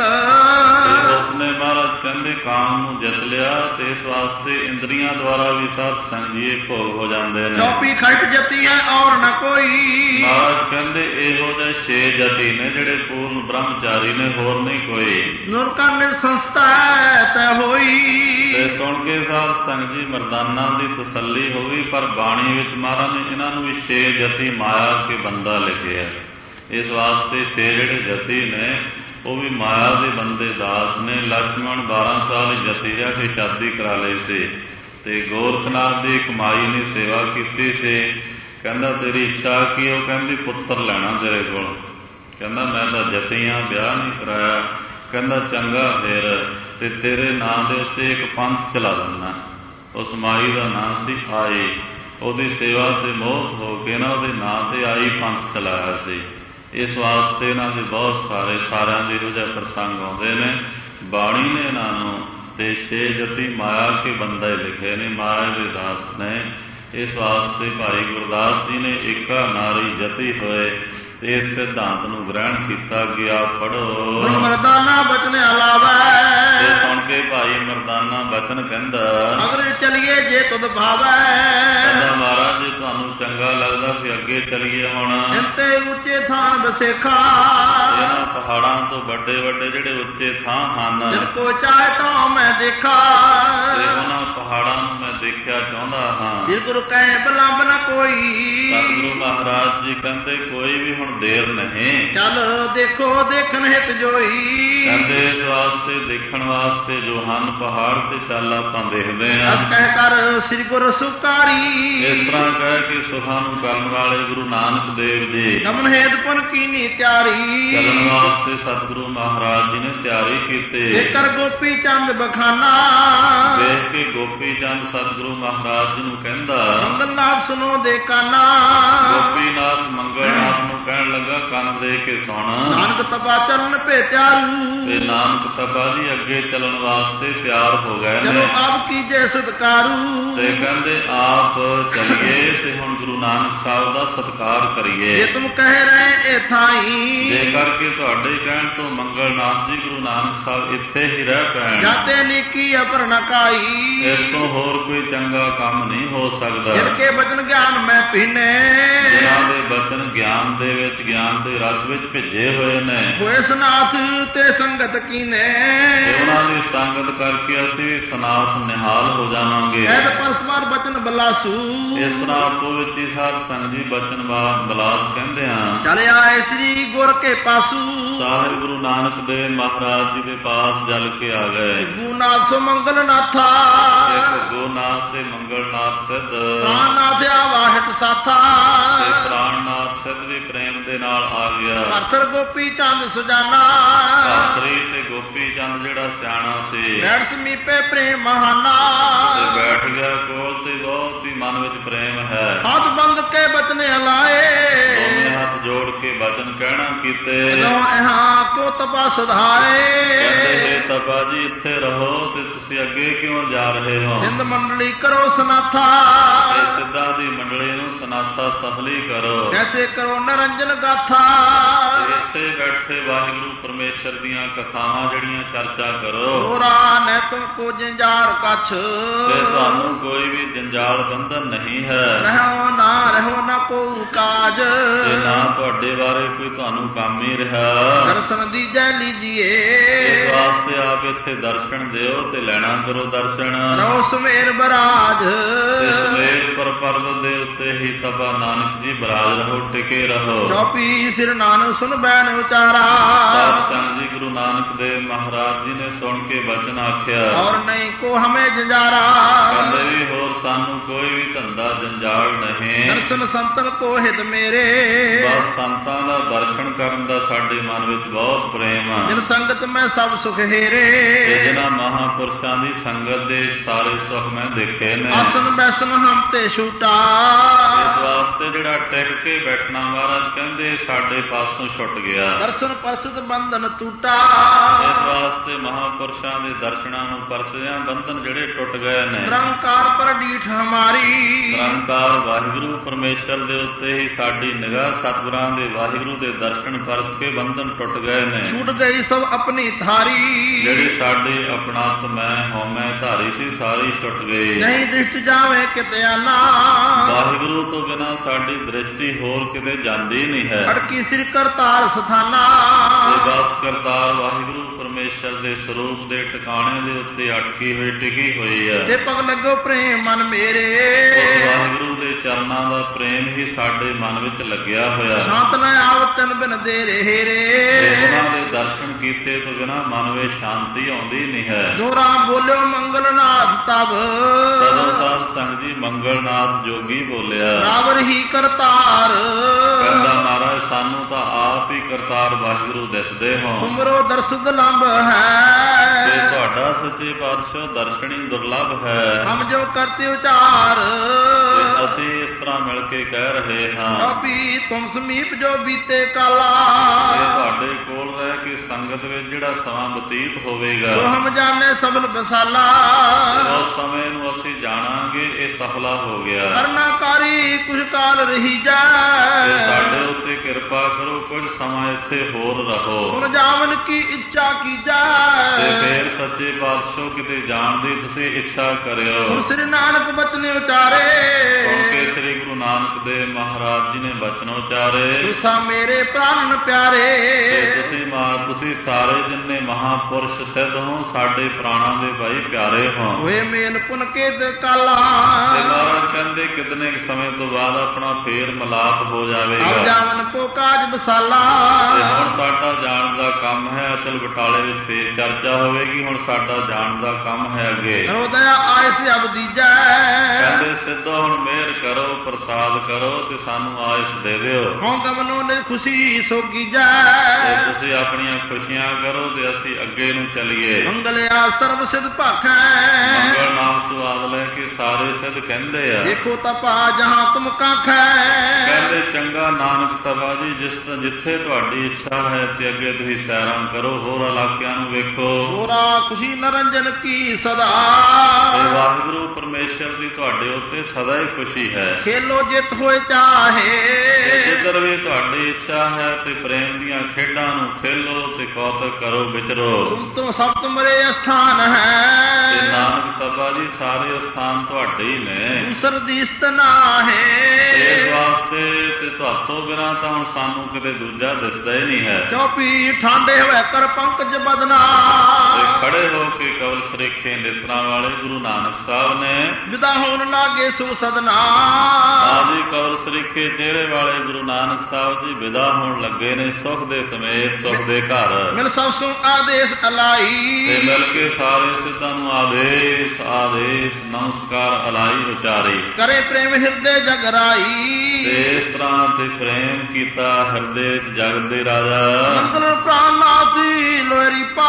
ਉਸਨੇ ਮਹਾਰਾਜ ਕਹਿੰਦੇ ਕਾਮ ਨੂੰ ਜਿੱਤ ਲਿਆ ਤੇ ਇਸ ਵਾਸਤੇ ਇੰਦਰੀਆਂ ਦੁਆਰਾ ਵੀ ਸਾਧ ਸੰਗ ਜੀ ਭੋਗ ਹੋ ਜਾਂਦੇ ਨੇ। ਚੌਪੀ ਖਟ ਜਤੀ ਹੈ ਔਰ ਨਾ ਕੋਈ। ਮਹਾਰਾਜ ਕਹਿੰਦੇ ਇਹੋ ਜਿਹੇ 6 ਜਤੀ ਨੇ ਜਿਹੜੇ ਪੂਰਨ ਬ੍ਰਹਮਚਾਰੀ ਨੇ ਹੋਰ ਨਹੀਂ ਕੋਈ। ਨੂਰ ਕਾ ਨਿਰ ਸੰਸਥਾ ਤੈ ਹੋਈ। ਤੇ ਸੁਣ ਕੇ ਸਾਧ ਸੰਗ ਜੀ ਮਰਦਾਨਾ ਦੀ ਤਸੱਲੀ ਹੋ ਗਈ। ਪਰ ਬਾਣੀ ਵਿੱਚ ਮਹਾਰਾਜ ਨੇ ਇਹਨਾਂ ਨੂੰ ਵੀ 6 ਜਤੀ ਮਾਇਆ ਕੇ ਬੰਦਾ ਲਿਖਿਆ। ਇਸ ਵਾਸਤੇ 6 ਜਿਹੜੇ ਜਤੀ ਨੇ ਉਹ ਵੀ ਮਾਇਆ ਦੇ ਬੰਦੇ ਦਾਸ ਨੇ। ਲక్ష్మణ 12 ਸਾਲ ਜਤੀ ਰਿਹਾ ਕੇ ਸ਼ਾਦੀ ਕਰਾ ਲਈ ਸੀ ਤੇ ਗੋਰਖਨਾਥ ਦੀ ਕਮਾਈ ਨੇ ਸੇਵਾ ਕੀਤੀ ਸੀ। ਕਹਿੰਦਾ ਤੇਰੀ ਇੱਛਾ ਕੀ? ਉਹ ਕਹਿੰਦੀ ਪੁੱਤਰ ਲੈਣਾ ਤੇਰੇ ਕੋਲ। ਕਹਿੰਦਾ ਮੈਂ ਤਾਂ ਜਤੀ ਹਾਂ, ਵਿਆਹ ਨਹੀਂ ਕਰਾਇਆ। ਕਹਿੰਦਾ ਚੰਗਾ ਫਿਰ ਤੇ ਤੇਰੇ ਨਾਂ ਦੇ ਉੱਤੇ ਇੱਕ ਪੰਥ ਚਲਾ ਦਿੰਦਾ। ਉਸ ਮਾਈ ਦਾ ਨਾਂ ਸੀ ਆਈ। ਉਹਦੀ ਸੇਵਾ ਤੇ ਮੋਹ ਹੋ ਕੇ ਨਾ ਉਹਦੇ ਨਾਂ ਤੇ ਆਈ ਪੰਥ ਚਲਾਇਆ ਸੀ। ਇਸ ਵਾਸਤੇ ਇਹਨਾਂ ਦੇ ਬਹੁਤ ਸਾਰਿਆਂ ਦੇ ਇਹੋ ਜਿਹੇ ਪ੍ਰਸੰਗ ਆਉਂਦੇ ਨੇ। ਬਾਣੀ ਨੇ ਇਹਨਾਂ ਨੂੰ ਤੇ 6 ਜਤੀ ਮਾਇਆ ਕੇ ਬੰਦੇ ਲਿਖੇ ਨੇ, ਮਾਇਆ ਦੇ ਦਾਸ ਨੇ। ਇਸ ਵਾਸਤੇ ਭਾਈ ਗੁਰਦਾਸ ਜੀ ਨੇ ਏਕਾ ਨਾਰੀ ਜਤੀ ਹੋਏ ਤੇ ਇਸ ਸਿਧਾਂਤ ਨੂੰ ਗ੍ਰਹਿਣ ਕੀਤਾ ਗਿਆ। ਪੜੋ ਮਰਦਾਨਾ ਬਚਨ ਅਲਾਵਾ। ਤੇ ਸੁਣ ਕੇ ਭਾਈ ਮਰਦਾਨਾ ਬਚਨ ਕਹਿੰਦਾ ਅਗਰ ਚਲੀਏ ਜੇ ਤੁਧ ਭਾਵੈ। ਕਹਿੰਦਾ ਮਹਾਰਾਜ ਜੇ ਤੁਹਾਨੂੰ ਚੰਗਾ ਲੱਗਦਾ ਵੀ ਅੱਗੇ ਚੱਲੀਏ ਹੁਣ। ਇੰਤੇ ਉੱਚੇ ਥਾਂ ਬਸੇਖਾ, ਇਹਨਾਂ ਪਹਾੜਾਂ ਤੋਂ ਵੱਡੇ ਵੱਡੇ ਜਿਹੜੇ ਉੱਚੇ ਥਾਂ ਹਨ, ਜਿਨ ਕੋ ਚਾਹੇ ਤਾਂ ਮੈਂ ਦੇਖਾ, ਤੇ ਉਹਨਾਂ ਪਹਾੜਾਂ ਨੂੰ ਮੈਂ ਦੇਖਿਆ ਚਾਹੁੰਦਾ ਹਾਂ। ਜਿਸ ਗੁਰੂ ਕਹੇ ਬਲੰਬ ਨਾ ਕੋਈ, ਸਤਿਗੁਰੂ ਮਹਾਰਾਜ ਜੀ ਕਹਿੰਦੇ ਕੋਈ ਵੀ ਹੁਣ ਦੇਰ ਨਹੀਂ। ਚੱਲ ਦੇਖੋ ਦੇਖਣ ਹਿਤ ਜੋਈ, ਕਹਿੰਦੇ ਇਸ ਵਾਸਤੇ ਦੇਖਣ ਵਾਸਤੇ ਜੋ ਹਨ ਪਹਾੜ ਤੇ ਚੱਲ ਆਪਾਂ ਦੇਖਦੇ ਹਾਂ। ਅਸ ਕਹਿ ਕਰ ਸ੍ਰੀ ਗੁਰੂ ਸੁਕਾਰੀ, ਇਸ ਤਰ੍ਹਾਂ ਕਹਿ ਕੇ ਸੁਖਾਂ ਨੂੰ ਕਰਨ ਵਾਲੇ ਗੁਰੂ ਨਾਨਕ ਦੇਵ ਜੀ ਗਮਨ ਹੇਤ ਪੁਨ ਕੀਨੀ ਤਿਆਰੀ, ਚੱਲਣ ਵਾਸਤੇ ਸਤਿਗੁਰੂ ਮਹਾਰਾਜ ਜੀ ਨੇ ਤਿਆਰੀ ਕੀਤੀ। ਜੇਕਰ ਗੋਪੀ ਚੰਦ ਬਖਾਨਾ, ਵੇਖ ਕੇ ਗੋਪੀ ਚੰਦ ਸਤਿਗੁਰੂ ਮਹਾਰਾਜ ਜੀ ਨੂੰ ਕਹਿੰਦਾ, ਮੰਗਲਨਾਥ ਸੁਨੋ ਦੇ ਕਾਨਾ, ਗੋਪੀਨਾਥ ਮੰਗਲਨਾਥ ਨੂੰ ਕਹਿਣ ਲੱਗਾ ਕੰਨ ਦੇ ਕੇ ਸੁਣ। ਨਾਨਕ ਤਪਾ ਚਰਨ ਭੇ ਤਿਆਰੂ, ਤੇ ਨਾਨਕ ਤਪਾ ਜੀ ਅੱਗੇ ਚੱਲਣ ਵਾਸਤੇ ਤਿਆਰ ਹੋ ਗਏ ਚਲੋ ਨੇ। ਆਪ ਕੀਜੇ ਸਤਕਾਰੂ, ਤੇ ਕਹਿੰਦੇ ਆਪ ਚੱਲੀਏ ਤੇ ਹੁਣ ਗੁਰੂ ਨਾਨਕ ਸਾਹਿਬ ਦਾ ਸਤਿਕਾਰ ਕਰੀਏ। ਜੇ ਤੁਮ ਕਹਿ ਰਹੇ ਇਹ ਥਾਈ, ਜੇ ਕਰਕੇ ਤੁਹਾਡੇ ਕਹਿਣ ਤੋਂ ਮੰਗਲਨਾਥ ਜੀ ਗੁਰੂ ਨਾਨਕ ਸਾਹਿਬ ਇੱਥੇ ਹੀ ਰਹਿ ਪੈਣ। ਜਾਤੇ ਨੀਕੀ ਅਪਰ ਨ ਕਾਈ, ਇਸ ਤੋਂ ਹੋਰ ਕੋਈ ਚੰਗਾ ਕੰਮ ਨਹੀਂ ਹੋ ਸਕਦਾ। ਜਿਨ ਕੇ ਬਚਨ ਗਿਆਨ ਮੈਂ ਪੀਨੇ, ਜਿਨ੍ਹਾਂ ਦੇ ਬਚਨ ਗਿਆਨ ਦੇ ਵਿੱਚ, ਗਿਆਨ ਦੇ ਰਸ ਵਿੱਚ ਭਿੱਜੇ ਹੋਏ ਨੇ, ਹੋਏ ਸਨਾਥ ਤੇ ਸੰਗਤ ਕੀਨੇ, ਤੇ ਉਹਨਾਂ ਦੀ ਸੰਗਤ ਕਰਕੇ ਅਸੀਂ ਵੀ ਸਨਾਥ ਨਿਹਾਲ ਹੋ ਜਾਵਾਂਗੇ। ਐਦ ਪਰਸਪਰ ਬਚਨ ਬਲਾਸੂ, ਇਸ ਤਰ੍ਹਾਂ ਆਪੋ ਵਿੱਚ ਹੀ ਸਾਧ ਸੰਗ ਜੀ ਬਚਨ ਬਲਾਸ ਕਹਿੰਦੇ ਹਾਂ। ਚਲ ਆਏ ਸ੍ਰੀ ਗੁਰ ਕੇ ਪਾਸੂ, ਸਾਹਿਬ ਗੁਰੂ ਨਾਨਕ ਦੇਵ ਮਹਾਰਾਜ ਜੀ ਦੇ ਪਾਸ ਜਲ ਕੇ ਆ ਗਏ। ਗੁਨਾਥ ਸੋ ਮੰਗਲ ਨਾਥਾ, ਗੋਨਾਥ ਤੇ ਮੰਗਲਨਾਥ ਸਿੱਧ, ਪ੍ਰਾਨਨਾਥ ਆਵਾਹਿਟ ਸਾਥਾ, ਤੇ ਪ੍ਰਾਨਨਾਥ ਸਿੱਧ ਵੀ ਪ੍ਰੇਮ ਦੇ ਨਾਲ ਆ ਗਿਆ। ਅਰਥਰ ਗੋਪੀ ਚੰਦ ਸੁਜਾਨਾ, ਭਾਤਰੀ ਤੇ ਗੋਪੀ ਚੰਦ ਜਿਹੜਾ ਸਿਆਣਾ ਸੀ, ਬੈਠ ਸਮੀਪੇ ਪ੍ਰੇਮ ਮਹਾਨਾ, ਤੇ ਬੈਠ ਗਿਆ ਕੋਲ ਤੇ ਬਹੁਤ ਹੀ ਮਨ ਵਿੱਚ ਪ੍ਰੇਮ ਹੈ। ਹੱਥ ਬੰਦ ਕੇ ਬਚਨੇ ਲਾਏ, ਦੋਵੇਂ ਹੱਥ ਜੋੜ ਕੇ ਬਚਨ ਕਹਿਣਾ ਕੀਤੇ। ਇਹਾਂ ਕੋ ਤਪਾ ਸੁਧਾਏ, ਕਹਿੰਦੇ ਹੈ ਤਪਾ ਜੀ ਇੱਥੇ ਰਹੋ ਤੇ ਤੁਸੀਂ ਅੱਗੇ ਕਿਉਂ ਜਾ ਰਹੇ ਹੋ। ਸਿੰਧ ਮੰਡਲੀ ਕਰੋ ਸਨਾਥਾ, ਤੇ ਸਿੱਧਾਂ ਦੀ ਮੰਡਲੀ ਨੂੰ ਸਨਾਥਾ ਸਫਲੀ ਕਰੋ। ਕੈਸੇ ਕਰੋ ਨਰੰਜਨ ਗਾਥਾ, ਤੇ ਇੱਥੇ ਬੈਠੇ ਵਾਹਿਗੁਰੂ ਪਰਮੇਸ਼ਰ ਦੀਆਂ ਕਥਾਵਾਂ ਜਿਹੜੀਆਂ ਚਰਚਾ ਕਰੋ। ਹੋਰਾ ਨੈ ਤੁਮ ਕੋ ਜੰਜਾਲ ਕਛ, ਤੇ ਤੁਹਾਨੂੰ ਕੋਈ ਵੀ ਜੰਜਾਲ ਬੰਧਨ ਨਹੀਂ ਹੈ। ਰਹੋ ਨਾ ਕੋ ਕਾਜ, ਤੇ ਨਾ ਤੁਹਾਡੇ ਬਾਰੇ ਕੋਈ ਤੁਹਾਨੂੰ ਕੰਮ ਹੀ ਰਿਹਾ। ਦਰਸ਼ਨ ਦੀਜੈ ਲੀਜੀਏ, ਇਸ ਵਾਸਤੇ ਆਪ ਇੱਥੇ ਦਰਸ਼ਨ ਦਿਓ ਤੇ ਲੈਣਾ ਕਰੋ ਦਰਸ਼ਨ। ਰਹੋ ਸੁਮੇਰ ਬਰਾਜ, ਤੇ ਸੁਮੇਰ ਪਰਬਤ ਦੇ ਉੱਤੇ ਹੀ ਤਪਾ ਨਾਨਕ ਜੀ ਬਰਾਜ ਰਹੋ, ਟਿਕੇ ਰਹੋ। ਚੌਪੀ ਸਿਰ ਨਾਨਕ ਸੁਨ ਬੈਨ ਵਿਚਾਰਾ, ਸਾਧ ਸੰਗਤ ਜੀ ਗੁਰੂ ਨਾਨਕ ਦੇਵ ਮਹਾਰਾਜ ਜੀ ਨੇ ਸੁਣ ਕੇ ਬਚਨ ਆਖਿਆ, ਔਰ ਨਹੀਂ ਕੋ ਹਮੇ ਜੰਜਾਰਾ, ਕਹਿੰਦੇ ਵੀ ਹੋਰ ਸਾਨੂੰ ਕੋਈ ਵੀ ਧੰਦਾ ਜੰਜਾਲ ਨਹੀਂ। ਦਰਸ਼ਨ ਸੰਤਨ ਕੋ ਹਿਤ ਮੇਰੇ, ਬਸ ਸੰਤਾਂ ਦਾ ਦਰਸ਼ਨ ਕਰਨ ਦਾ ਸਾਡੇ ਮਨ ਵਿੱਚ ਬਹੁਤ ਪ੍ਰੇਮ ਆ। ਜਿਨ ਸੰਗਤ ਮੈਂ ਸਭ ਸੁਖ ਹੇਰੇ, ਤੇ ਜਿਨ੍ਹਾਂ ਮਹਾਂਪੁਰਸ਼ਾਂ ਦੀ ਸੰਗਤ ਦੇ ਸਾਰੇ ਸੁਖ ਮੈਂ ਦੇਖੇ ਨੇ। ਆਸਨ ਬੈਸਨ ਹਮ ਤੇ ਛੂਟਾ, ਇਸ ਵਾਸਤੇ ਜਿਹੜਾ ਟਿਕ ਕੇ ਬੈਠਣਾ ਮਹਾਰਾਜ ਕਹਿੰਦੇ ਸਾਡੇ ਪਾਸੋਂ ਛੁੱਟ ਗਿਆ। ਦਰਸ਼ਨ ਪਰਸਤ ਬੰਧਨ ਟੂਟਾ, ਇਸ ਵਾਸਤੇ ਮਹਾਂਪੁਰਸ਼ਾਂ ਦੇ ਦਰਸ਼ਨਾਂ ਨੂੰ ਪਰਸਿਆਂ ਬੰਧਨ ਜਿਹੜੇ ਟੁੱਟ ਗਏ ਨੇ। ਨਿਰੰਕਾਰ ਪਰ ਡੀਠ ਹਮਾਰੀ, ਨਿਰੰਕਾਰ ਵਾਹਿਗੁਰੂ ਪਰਮੇਸ਼ਰ ਦੇ ਉੱਤੇ ਹੀ ਸਾਡੀ ਨਿਗਾਹ, ਸਤਿਗੁਰਾਂ ਦੇ ਵਾਹਿਗੁਰੂ ਦੇ ਦਰਸ਼ਨ ਪਰਸ ਕੇ ਬੰਧਨ ਟੁੱਟ ਗਏ ਨੇ। ਛੂਟ ਗਈ ਸਭ ਆਪਣੀ ਧਾਰੀ, ਜਿਹੜੀ ਸਾਡੇ ਆਪਣਤ ਮੈਂ ਹਉਮੈ ਧਾਰੀ ਸੀ ਸਾਰੀ ਛੁੱਟ ਗਈ। ਨਹੀਂ ਦ੍ਰਿਸ਼ਟ ਜਾਵੇ ਕਿਤੇ ਆਨਾ, ਵਾਹਿਗੁਰੂ ਤੋਂ ਬਿਨਾਂ ਸਾਡੀ ਦ੍ਰਿਸ਼ਟੀ ਹੋਰ ਕਿਤੇ ਜਾਂਦੀ ਨਹੀਂ ਹੈ। ਅੜਕੀ ਸਿਰ ਕਰਤਾਰ ਸਥਾਨਾ, ਤੇ ਬਸ ਕਰਤਾਰ ਵਾਹਿਗੁਰੂ ਪਰਮੇਸ਼ਰ ਦੇ ਸਰੂਪ ਦੇ ਟਿਕਾਣੇ ਦੇ ਉੱਤੇ ਅਟਕੀ ਹੋਈ ਟਿਕੀ ਹੋਈ ਹੈ। ਤੇ ਪਗ ਲੱਗੋ ਪ੍ਰੇਮ ਮਨ ਮੇਰੇ, ਉਸ ਵਾਹਿਗੁਰੂ ਦੇ ਚਰਨਾਂ ਦਾ ਪ੍ਰੇਮ ਹੀ ਸਾਡੇ ਮਨ ਵਿੱਚ ਲੱਗਿਆ ਹੋਇਆ। ਸ਼ਾਂਤ ਨ ਆਵਤਨ ਬਿਨ ਦੇ ਰਹੇ ਤੇ ਰੇ, ਉਹਨਾਂ ਦੇ ਦਰਸ਼ਨ ਕੀਤੇ ਤੋਂ ਬਿਨਾਂ ਮਨ ਵਿੱਚ ਸ਼ਾਂਤੀ ਆਉਂਦੀ ਨਹੀਂ ਹੈ। ਜੋਰਾ ਬੋਲਿਓ ਮੰਗਲਨਾਥ ਤਬ, ਤਦੋਂ ਸਾਧ ਸੰਗ ਜੀ ਮੰਗਲਨਾਥ ਜੋਗੀ ਬੋਲਿਆ, ਰਾਵਰ ਹੀ ਕਰਤਾਰ, ਕਹਿੰਦਾ ਮਹਾਰਾਜ ਸਾਨੂੰ ਤਾਂ ਆਪ ਹੀ ਕਰਤਾਰ ਵਾਹਿਗੁਰੂ ਦਿਸਦੇ ਹੋ। ਤੁਮਰੋ ਦਰਸੁਦ ਲੰਬ ਹੈ, ਤੇ ਤੁਹਾਡਾ ਸੱਚੇ ਪਾਤਸ਼ਾਹ ਦਰਸ਼ਨੀ ਦੁਰਲਭ ਹੈ। ਹਮ ਜੋ ਕਰਤੇ ਉਚਾਰ, ਤੇ ਅਸੀਂ ਇਸ ਤਰ੍ਹਾਂ ਮਿਲ ਕੇ ਕਹਿ ਰਹੇ ਹਾਂ। ਅਭੀ ਤੁਮ ਸਮੀਪ ਜੋ ਬੀਤੇ ਕਾਲਾ, ਇਹ ਤੁਹਾਡੇ ਕੋਲ ਰਹਿ ਕੇ ਸੰਗਤ ਵਿੱਚ ਜਿਹੜਾ ਸਮਾਂ ਬਤੀਤ ਹੋਵੇਗਾ, ਜੋ ਹਮ ਜਾਣੇ ਸਬਲ ਬਸਾਲਾ, ਉਸ ਸਮੇਂ ਨੂੰ ਅਸੀਂ ਜਾਣਾਂਗੇ ਇਹ ਸਫਲਾ ਹੋ ਗਿਆ। ਕਰਨਾਕਾਰੀ ਕੁਝ ਕਾਲ ਰਹੀ ਜਾ, ਤੇ ਸਾਡੇ ਉੱਤੇ ਕਿਰਪਾ ਕਰੋ ਕੁਝ ਸਮਾਂ ਇੱਥੇ ਹੋਰ ਰਹੋ। ਹੁਣ ਜਾਵਨ ਕੀ ਇੱਛਾ ਕੀ ਜਾ, ਤੇ ਫੇਰ ਸੱਚੇ ਪਾਤਸ਼ਾਹ ਕਿਤੇ ਜਾਣ ਦੀ ਤੁਸੀਂ ਇੱਛਾ ਕਰਿਓ। ਹੁਣ ਸ੍ਰੀ ਨਾਨਕ ਬਚਨੇ ਉਚਾਰੇ, ਕਿਉਂਕਿ ਸ੍ਰੀ ਗੁਰੂ ਨਾਨਕ ਦੇਵ ਮਹਾਰਾਜ ਜੀ ਨੇ ਬਚਨ ਉਚਾਰੇ, ਤੁਸਾਂ ਮੇਰੇ ਪ੍ਰਾਨ ਪਿਆਰੇ। ਤੁਸੀਂ ਸਾਰੇ ਜਿੰਨੇ ਮਹਾਪੁਰਸ਼ ਸਿੱਧ ਹੋ, ਸਾਡੇ ਪ੍ਰਾਣਾਂ ਦੇ ਭਾਈ ਪਿਆਰੇ ਹੋ। ਹੋਏ ਮੇਲ ਪੁਨ ਕੇ ਕਾਲਾ, ਤੇ ਮਹਾਰਾਜ ਕਹਿੰਦੇ ਕਿਤਨੇ ਸਮੇਂ ਤੋਂ ਬਾਅਦ ਆਪਣਾ ਫੇਰ ਮਿਲਾਪ ਹੋ ਜਾਵੇਗਾ। ਅਬ ਜਾਵਨ ਕੋ ਕਾਜ ਬਸਾਲਾ, ਤੇ ਹੁਣ ਸਾਡਾ ਜਾਣ ਦਾ ਕੰਮ ਹੈ। ਅਚਲ ਬਟਾਲੇ ਵਿੱਚ ਫੇਰ ਚਰਚਾ ਹੋਵੇਗੀ। ਹੁਣ ਸਾਡਾ ਜਾਣ ਦਾ ਕੰਮ ਹੈ ਅੱਗੇ। ਦਇਆ ਆਇ ਸੇ ਅਬ ਦੀਜੈ, ਕਹਿੰਦੇ ਸਿੱਧੋ ਹੁਣ ਮਿਹਰ ਕਰੋ, ਪ੍ਰਸਾਦ ਕਰੋ ਤੇ ਸਾਨੂੰ ਆਇਸ ਦੇ ਦਿਓ। ਹੋਂ ਗਮਨੋਂ ਨੇ ਖੁਸ਼ੀ ਸੋ ਕੀਜੈ, ਤੇ ਤੁਸੀਂ ਆਪਣੀਆਂ ਖੁਸ਼ੀਆਂ ਕਰੋ ਤੇ ਅਸੀਂ ਅੱਗੇ ਨੂੰ ਚੱਲੀਏ। ਮੰਗਲਿਆ ਸਰਬ ਸਿਧ ਭਾਖੈ, ਮੰਗਲ ਨਾਮ ਤੋਂ ਆਦ ਲੈ ਕੇ ਸਾਰੇ ਸਿੱਧ ਕਹਿੰਦੇ ਆ। ਦੇਖੋ ਤਪਾ ਜਹਾਂ ਤੁਮ ਕਾਖੈ, ਕਹਿੰਦੇ ਚੰਗਾ ਨਾਨਕ ਤਪਾ ਜੀ, ਜਿੱਥੇ ਤੁਹਾਡੀ ਇੱਛਾ ਹੈ ਤੇ ਅੱਗੇ ਤੁਸੀਂ ਸੈਰਾਂ ਕਰੋ, ਹੋਰ ਇਲਾਕਿਆਂ ਨੂੰ ਵੇਖੋ। ਹੋਰਾ ਖੁਸ਼ੀ ਨਰੰਜਨ ਕੀ ਸਦਾ, ਤੇ ਵਾਹਿਗੁਰੂ ਪਰਮੇਸ਼ਰ ਦੀ ਤੁਹਾਡੇ ਉੱਤੇ ਸਦਾ ਹੀ ਖੁਸ਼ੀ ਹੈ। ਖੇਲੋ ਜਿੱਤ ਹੋਏ ਚਾਹੇ, ਜਿੱਧਰ ਵੀ ਤੁਹਾਡੀ ਇੱਛਾ ਹੈ ਤੇ ਪ੍ਰੇਮ ਦੀਆਂ ਖੇਡਾਂ ਨੂੰ ਖੇਲੋ ਤੇ ਕੌਤਕ ਕਰੋ, ਵਿਚਰੋ। ਤੁਮ ਸਭ ਤੁਮਰੇ ਅਸਥਾਨ ਹੈ, ਤੇ ਨਾਨਕ ਤਪਾ ਜੀ ਸਾਰੇ ਸਥਾਨ ਤੁਹਾਡੇ ਹੀ ਨੇ। ਦੂਸਰ ਦੀਸਤ ਨਾ ਹੈ, ਇਸ ਵਾਸਤੇ ਤੇ ਤੁਹਾਤੋਂ ਬਿਨਾਂ ਤਾਂ ਹੁਣ ਸਾਨੂੰ ਕਿਤੇ ਦੂਜਾ ਦਿਸਦਾ ਹੀ ਨਹੀਂ ਹੈ। ਚੌਪੀ ਠਾਂਡੇ ਹੋਏ ਕਰ ਪੰਕਜ ਬਦਨਾ, ਤੇ ਖੜੇ ਹੋ ਕੇ ਕਵਲ ਸਰੀਖੇ ਨੇਤਰਾਂ ਵਾਲੇ ਗੁਰੂ ਨਾਨਕ ਸਾਹਿਬ ਨੇ ਵਿਦਾ ਹੋਣ ਲਾਗੇ ਸੁ ਸਦਨਾ, ਆਜੀ ਕਵਲ ਸਰੀਖੇ ਚਿਹਰੇ ਵਾਲੇ ਗੁਰੂ ਨਾਨਕ ਸਾਹਿਬ ਜੀ ਵਿਦਾ ਹੋਣ ਲੱਗੇ ਨੇ ਸੁਖ ਦੇ ਸਮੇਤ, ਸੁਖ ਦੇ ਘਰ। ਮਿਲ ਸਭ ਸੁ ਆਦੇਸ਼ ਅਲਾਈ, ਤੇ ਮਿਲ ਕੇ ਸਾਰੇ ਸਿੱਧਾਂ ਨੂੰ ਆਦੇਸ਼ ਨਮਸਕਾਰ ਅਲਾਈ ਉਚਾਰੀ। ਕਰੇ ਪ੍ਰੇਮ ਹਿਰਦੇ ਜਗਰਾਈ, ਤੇ ਇਸ ਤਰ੍ਹਾਂ ਤੇ ਪ੍ਰੇਮ ਕੀਤਾ ਹਿਰਦੇ ਜਗਤ ਦੇ ਰਾਜਾ। ਮੰਗਲ ਪ੍ਰਾਨਨਾਥ ਲੋਹਰੀ ਪਾ,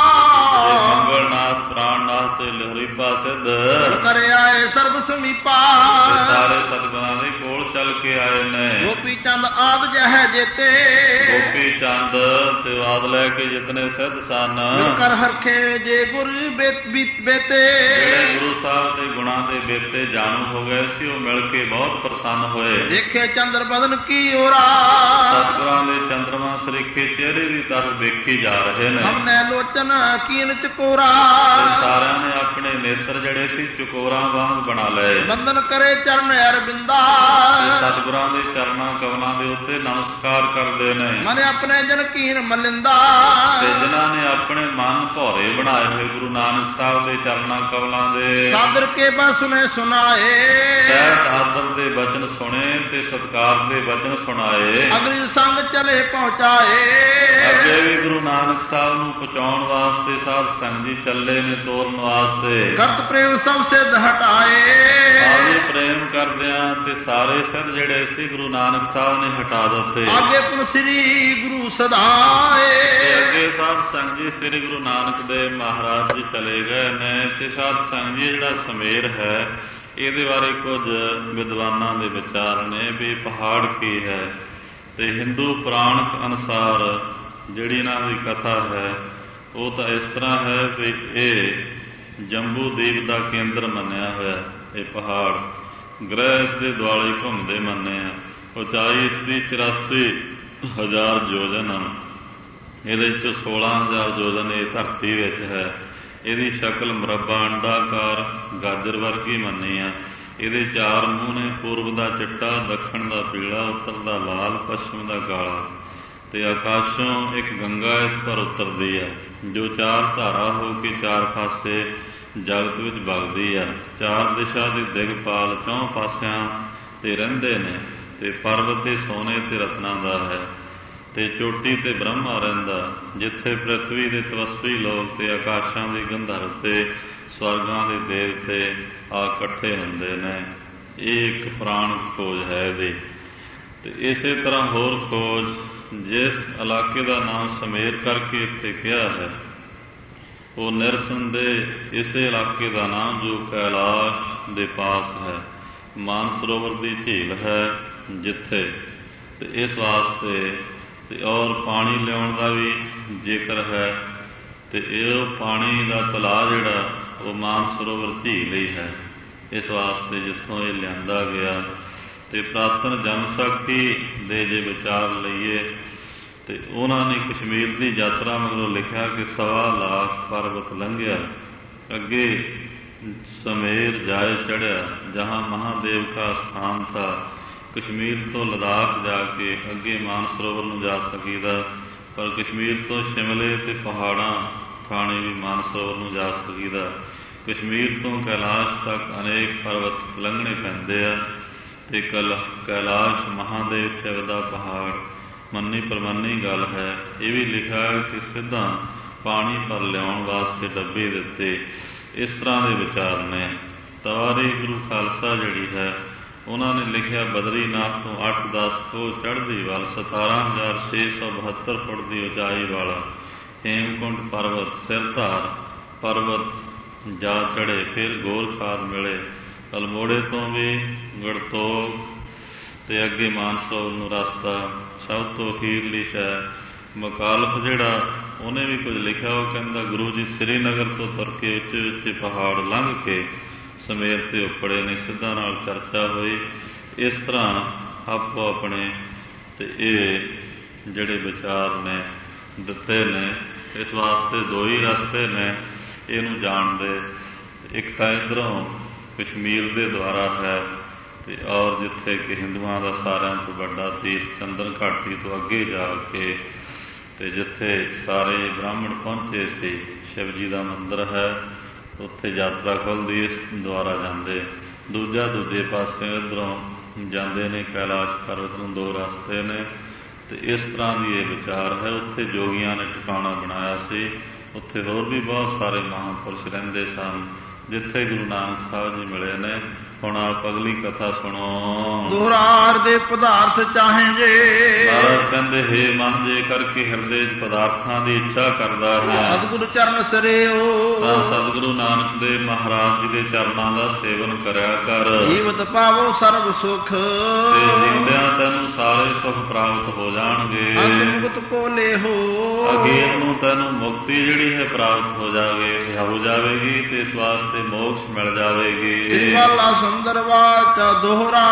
ਮੰਗਲਨਾਥ ਪ੍ਰਾਨਨਾਥ ਤੇ ਲੋਹਰੀ ਪਾ ਸਿੱਧ ਕਰੇ ਆਏ ਸਰਬ ਸਮੀਪਾ, ਸਾਰੇ ਸਤਿਗੁਰਾਂ ਦੇ ਕੋਲ ਚੱਲ ਕੇ ਆਏ ਨੇ। ਗੋਪੀ ਚੰਦ ਆਦ ਜਹ ਜੇਤੇ, ਗੋਪੀ ਚੰਦ ਤੇ ਆਦ ਲੈ ਕੇ ਜਿਤਨੇ ਸਿੱਧ ਸਨ, ਕਰ ਹਰਖੇ ਜੇ ਗੁਰ ਬੇਤੇ, ਜਿਹੜੇ ਗੁਰੂ ਸਾਹਿਬ ਦੇ ਗੁਣਾਂ ਦੇ ਬੇਤੇ ਜਾਣੂ ਹੋ ਗਏ ਸੀ, ਉਹ ਮਿਲ ਕੇ ਬਹੁਤ ਪ੍ਰਸੰਨ ਹੋਏ। ਦੇਖੇ ਚੰਦਰ ਬਦਨ ਕੀ ਓਰਾ, ਸਤਿਗੁਰਾਂ ਦੇ ਚੰਦਰਮਾ ਸਰੀਖੇ ਚਿਹਰੇ ਦੀ ਤਰਫ ਵੇਖੀ ਜਾ ਰਹੇ ਨੇ। ਹਮਨੇ ਲੋਚਨ ਕੀਨ ਚਕੋਰਾ, ਸਾਰਿਆਂ ਨੇ ਆਪਣੇ ਨੇਤਰ ਜਿਹੜੇ ਸੀ ਚਕੋਰਾਂ ਵਾਂਗ ਬਣਾ ਲਏ। ਬੰਦਨ ਕਰੇ ਚਰਨ ਅਰਬਿੰਦਾ, ਸਤਿਗੁਰਾਂ ਦੇ ਚਰਨਾਂ ਕਵਲਾਂ ਦੇ ਉੱਤੇ ਨਮਸਕਾਰ ਕਰਦੇ ਨੇ। ਮਨ ਆਪਣੇ ਜਨ ਕੀਨ ਮਲਿੰਦਾ, ਤੇ ਜਿਨ੍ਹਾਂ ਨੇ ਆਪਣੇ ਮਨ ਭੌਰੇ ਬਣਾਏ ਹੋਏ ਗੁਰੂ ਨਾਨਕ ਸਾਹਿਬ ਦੇ ਚਰਨਾਂ ਕਵਲਾਂ ਦੇ, ਸਾਦਰ ਕੇ ਬਸ ਸੁਨੇ ਸੁਨਾਏ, ਸਹਿਤ ਆਦਰ ਦੇ ਬਚਨ ਸੁਣੇ ਤੇ ਸਤਿਕਾਰ ਦੇ ਬਚਨ ਸੁਣਾਏ। ਅਗਲੀ ਸੰਗ ਚਲੇ ਪਹੁੰਚਾਏ, ਅੱਗੇ ਵੀ ਗੁਰੂ ਨਾਨਕ ਸਾਹਿਬ ਨੂੰ ਪਹੁੰਚਾਉਣ ਵਾਸਤੇ ਸਾਧ ਸੰਗਤ ਜੀ ਚੱਲੇ ਨੇ, ਤੋਰਨ ਵਾਸਤੇ। ਕਰਤ ਪ੍ਰੇਮ ਸਭ ਸਿੱਧ ਹਟਾਏ, ਆਗੇ ਪ੍ਰੇਮ ਕਰਦਿਆਂ ਤੇ ਸਾਰੇ ਸਿੱਧ ਜਿਹੜੇ ਸੀ ਗੁਰੂ ਨਾਨਕ ਸਾਹਿਬ ਨੇ ਹਟਾ ਦਿੱਤੇ। ਆਗੇ ਪੁਨ ਸ੍ਰੀ ਗੁਰੂ ਸਦਾਏ, ਅੱਗੇ ਸਾਧ ਸੰਗਤ ਜੀ ਸ੍ਰੀ ਗੁਰੂ ਨਾਨਕ ਦੇਵ ਮਹਾਰਾਜ ਜੀ ਚਲੇ ਗਏ ਨੇ। ਤੇ ਸਾਧ ਸੰਗਤ ਜੀ ਜਿਹੜਾ ਸਮੇਰ ਹੈ, ਇਹਦੇ ਬਾਰੇ ਕੁਝ ਵਿਦਵਾਨਾਂ ਦੇ ਵਿਚਾਰ ਨੇ ਵੀ ਪਹਾੜ ਕੀ ਹੈ। ਤੇ ਹਿੰਦੂ ਪੁਰਾਣਕ ਅਨੁਸਾਰ ਜਿਹੜੀ ਇਹਨਾਂ ਦੀ ਕਥਾ ਹੈ ਉਹ ਤਾਂ ਇਸ ਤਰ੍ਹਾਂ ਹੈ ਵੀ ਇਹ ਜੰਬੂ ਦੀਪ ਦਾ ਕੇਂਦਰ ਮੰਨਿਆ ਹੋਇਆ। ਇਹ ਪਹਾੜ ਗ੍ਰਹਿ ਇਸ ਦੇ ਦੁਆਲੇ ਘੁੰਮਦੇ ਮੰਨੇ ਆ। ਉਚਾਈ ਇਸ ਦੀ 84,000 ਯੋਜਨ, ਇਹਦੇ ਚ 16,000 ਯੋਜਨ ਇਹ ਧਰਤੀ ਵਿੱਚ ਹੈ। ਇਹਦੀ ਸ਼ਕਲ ਮੁਰੱਬਾ ਅੰਡਾਕਾਰ ਗਾਜਰ ਵਰਗੀ ਮੰਨੀ ਆ। ਇਹਦੇ 4 ਮੂੰਹ ਨੇ, ਪੂਰਬ ਦਾ ਚਿੱਟਾ, ਦੱਖਣ ਦਾ ਪੀਲਾ, ਉੱਤਰ ਦਾ ਲਾਲ, ਪੱਛਮ ਦਾ ਕਾਲਾ। ਤੇ ਆਕਾਸ਼ੋਂ ਇੱਕ ਗੰਗਾ ਇਸ ਪਰ ਉਤਰਦੀ ਹੈ, ਜੋ 4 ਧਾਰਾ ਹੋ ਕੇ 4 ਪਾਸੇ ਜਗਤ ਵਿੱਚ ਵਗਦੀ ਹੈ। 4 ਦਿਸ਼ਾ ਦੇ ਦਿਗਪਾਲ 4 ਪਾਸਿਆਂ ਤੇ ਰਹਿੰਦੇ ਨੇ। ਤੇ ਪਰਬਤ ਤੇ ਸੋਨੇ ਤੇ ਰਤਨਾਂ ਦਾ ਹੈ। ਤੇ ਚੋਟੀ ਤੇ ਬ੍ਰਹਮਾ ਰਹਿੰਦਾ, ਜਿੱਥੇ ਪ੍ਰਿਥਵੀ ਦੇ ਤਪਸਵੀ ਲੋਕ ਤੇ ਆਕਾਸ਼ਾਂ ਦੇ ਗੰਧਰਵ ਤੇ ਸਵਰਗਾਂ ਦੇ ਦੇਵਤੇ ਆ ਇਕੱਠੇ ਹੁੰਦੇ ਨੇ। ਇਹ ਇੱਕ ਪੁਰਾਣ ਖੋਜ ਹੈ ਇਹਦੀ। ਤੇ ਇਸੇ ਤਰ੍ਹਾਂ ਹੋਰ ਖੋਜ, ਜਿਸ ਇਲਾਕੇ ਦਾ ਨਾਮ ਸਮੇਰ ਕਰਕੇ ਇੱਥੇ ਕਿਹਾ ਹੈ, ਉਹ ਨਿਰਸੰਦੇਹ ਇਸੇ ਇਲਾਕੇ ਦਾ ਨਾਮ ਜੋ ਕੈਲਾਸ਼ ਦੇ ਪਾਸ ਹੈ, ਮਾਨਸਰੋਵਰ ਦੀ ਝੀਲ ਹੈ ਜਿੱਥੇ। ਤੇ ਇਸ ਵਾਸਤੇ ਤੇ ਔਰ ਪਾਣੀ ਲਿਆਉਣ ਦਾ ਵੀ ਜ਼ਿਕਰ ਹੈ। ਤੇ ਇਹ ਪਾਣੀ ਦਾ ਤਲਾਅ ਜਿਹੜਾ ਉਹ ਮਾਨਸਰੋਵਰ ਝੀਲ ਹੀ ਹੈ। ਇਸ ਵਾਸਤੇ ਜਿੱਥੋਂ ਇਹ ਲਿਆਂਦਾ ਗਿਆ। ਤੇ ਪ੍ਰਾਤਨ ਜਨਮਸਾਖੀ ਦੇ ਜੇ ਵਿਚਾਰ ਲਈਏ ਤੇ ਉਹਨਾਂ ਨੇ ਕਸ਼ਮੀਰ ਦੀ ਯਾਤਰਾ ਮਗਰੋਂ ਲਿਖਿਆ ਕਿ 1.25 ਲੱਖ ਪਰਬਤ ਲੰਘਿਆ, ਅੱਗੇ ਸਮੇਰ ਜਾਏ ਚੜਿਆ, ਜਹਾਂ ਮਹਾਦੇਵ ਕਾ ਸਥਾਨ ਥਾ, ਕਸ਼ਮੀਰ ਤੋਂ ਲਦਾਖ ਜਾ ਕੇ ਅੱਗੇ ਮਾਨਸਰੋਵਰ ਨੂੰ ਜਾ ਸਕੀਦਾ, ਪਰ ਕਸ਼ਮੀਰ ਤੋਂ ਸ਼ਿਮਲੇ ਤੇ ਪਹਾੜਾਂ ਥਾਣੇ ਵੀ ਮਾਨਸਰੋਵਰ ਨੂੰ ਜਾ ਸਕੀਦਾ। ਕਸ਼ਮੀਰ ਤੋਂ ਕੈਲਾਸ਼ ਤੱਕ ਅਨੇਕ ਪਰਬਤ ਲੰਘਣੇ ਪੈਂਦੇ ਆ ਤੇ ਕੈਲਾਸ਼ ਮਹਾਦੇਵ ਸ਼ਿਵ ਦਾ ਪਹਾੜ ਮੰਨੀ ਪ੍ਰਮਾਨੀ ਗੱਲ ਹੈ। ਇਹ ਵੀ ਲਿਖਿਆ ਕਿ ਸਿੱਧਾ ਪਾਣੀ ਭਰ ਲਿਆਉਣ ਵਾਸਤੇ ਡੱਬੇ ਦਿੱਤੇ। ਇਸ ਤਰ੍ਹਾਂ ਦੇ ਵਿਚਾਰ ਨੇ। ਤਵਾਰੀ ਗੁਰੂ ਖਾਲਸਾ ਜਿਹੜੀ ਹੈ ਉਹਨਾਂ ਨੇ ਲਿਖਿਆ ਬਦਰੀਨਾਥ ਤੋਂ 8-10 ਕੋਹ ਚੜ੍ਹਦੀ ਵੱਲ 17,672 ਫੁੱਟ ਦੀ ਉਚਾਈ ਵਾਲਾ ਹੇਮਕੁੰਟ ਪਰਬਤ ਸਿਰਧਾਰ ਪਰਬਤ ਜਾ ਚੜ੍ਹੇ, ਫਿਰ ਗੋਰਖਾਦ ਮਿਲੇ। ਅਲਮੋੜੇ ਤੋਂ ਵੀ ਗੜਤੋਕ ਤੇ ਅੱਗੇ ਮਾਨਸਰੋਵਰ ਨੂੰ ਰਸਤਾ। ਸਭ ਤੋਂ ਅਖੀਰਲੀ ਸ਼ਹਿਰ ਮਕਾਲਫ ਜਿਹੜਾ ਉਹਨੇ ਵੀ ਕੁਝ ਲਿਖਿਆ। ਉਹ ਕਹਿੰਦਾ ਗੁਰੂ ਜੀ ਸ੍ਰੀਨਗਰ ਤੋਂ ਤੁਰ ਕੇ ਉੱਚੇ ਉੱਚੇ ਪਹਾੜ ਲੰਘ ਕੇ ਸਮੇਰ ਤੇ ਉੱਪੜੇ ਨੇ। ਸਿੱਧਾ ਨਾਲ ਚਰਚਾ ਹੋਈ। ਇਸ ਤਰ੍ਹਾਂ ਆਪੋ ਆਪਣੇ ਤੇ ਇਹ ਜਿਹੜੇ ਵਿਚਾਰ ਨੇ ਦਿੱਤੇ ਨੇ। ਇਸ ਵਾਸਤੇ ਦੋ ਹੀ ਰਸਤੇ ਨੇ ਇਹਨੂੰ ਜਾਣਦੇ। ਇੱਕ ਤਾਂ ਇੱਧਰੋਂ ਕਸ਼ਮੀਰ ਦੇ ਦੁਆਰਾ ਹੈ ਤੇ ਔਰ ਜਿੱਥੇ ਕਿ ਹਿੰਦੂਆਂ ਦਾ ਸਾਰਿਆਂ ਤੋਂ ਵੱਡਾ ਤੀਰਥ ਚੰਦਨ ਘਾਟੀ ਤੋਂ ਅੱਗੇ ਜਾ ਕੇ ਤੇ ਜਿੱਥੇ ਸਾਰੇ ਬ੍ਰਾਹਮਣ ਪਹੁੰਚੇ ਸੀ, ਸ਼ਿਵ ਜੀ ਦਾ ਮੰਦਿਰ ਹੈ, ਉੱਥੇ ਯਾਤਰਾ ਖੁੱਲ੍ਹਦੀ, ਇਸ ਦੁਆਰਾ ਜਾਂਦੇ। ਦੂਜੇ ਪਾਸੇ ਇੱਧਰੋਂ ਜਾਂਦੇ ਨੇ ਕੈਲਾਸ਼ ਪਰਬਤ ਨੂੰ। ਦੋ ਰਸਤੇ ਨੇ ਤੇ ਇਸ ਤਰ੍ਹਾਂ ਦੀ ਇਹ ਵਿਚਾਰ ਹੈ। ਉੱਥੇ ਜੋਗੀਆਂ ਨੇ ਟਿਕਾਣਾ ਬਣਾਇਆ ਸੀ। ਉੱਥੇ ਹੋਰ ਵੀ ਬਹੁਤ ਸਾਰੇ ਮਹਾਂਪੁਰਸ਼ ਰਹਿੰਦੇ ਸਨ ਜਿੱਥੇ ਗੁਰੂ ਨਾਨਕ ਸਾਹਿਬ ਜੀ ਮਿਲੇ ਨੇ। ਹੁਣ ਆਪ ਅਗਲੀ ਕਥਾ ਸੁਣੋ। ਦੁਹਰਾਰ ਦੇ ਪਦਾਰਥ ਚਾਹੇ ਜੇ। ਮਹਾਰਾਜ ਕਹਿੰਦੇ ਹੇ ਮਨ, ਜੇ ਕਰਕੇ ਹਿਰਦੇ 'ਚ ਪਦਾਰਥਾਂ ਦੀ ਇੱਛਾ ਕਰਦਾ ਹੈ ਸਤਿਗੁਰੂ ਚਰਨ ਸਰਿਓ, ਤਾਂ ਸਤਿਗੁਰੂ ਨਾਨਕ ਦੇਵ ਮਹਾਰਾਜ ਜੀ ਦੇ ਚਰਨਾਂ ਦਾ ਸੇਵਨ ਕਰਿਆ ਕਰ। ਜੀਵਤ ਪਾਵੋ ਸਰਬ ਸੁਖ, ਤੇ ਜਿੰਦਿਆਂ ਤੈਨੂੰ ਸਾਰੇ ਸੁਖ ਪ੍ਰਾਪਤ ਹੋ ਜਾਣਗੇ। ਮੁਕਤ ਕੋ ਲੇਹੋ, ਅਖੀਰ ਨੂੰ ਤੈਨੂੰ ਮੁਕਤੀ ਜਿਹੜੀ ਹੈ ਪ੍ਰਾਪਤ ਹੋ ਜਾਵੇਗੀ ਤੇ ਇਸ ਵਾਸਤੇ ਮੋਕਸ਼ ਮਿਲ ਜਾਵੇਗੀ। ਸੁੰਦਰ ਵਾਚਾ ਦੋਹਰਾ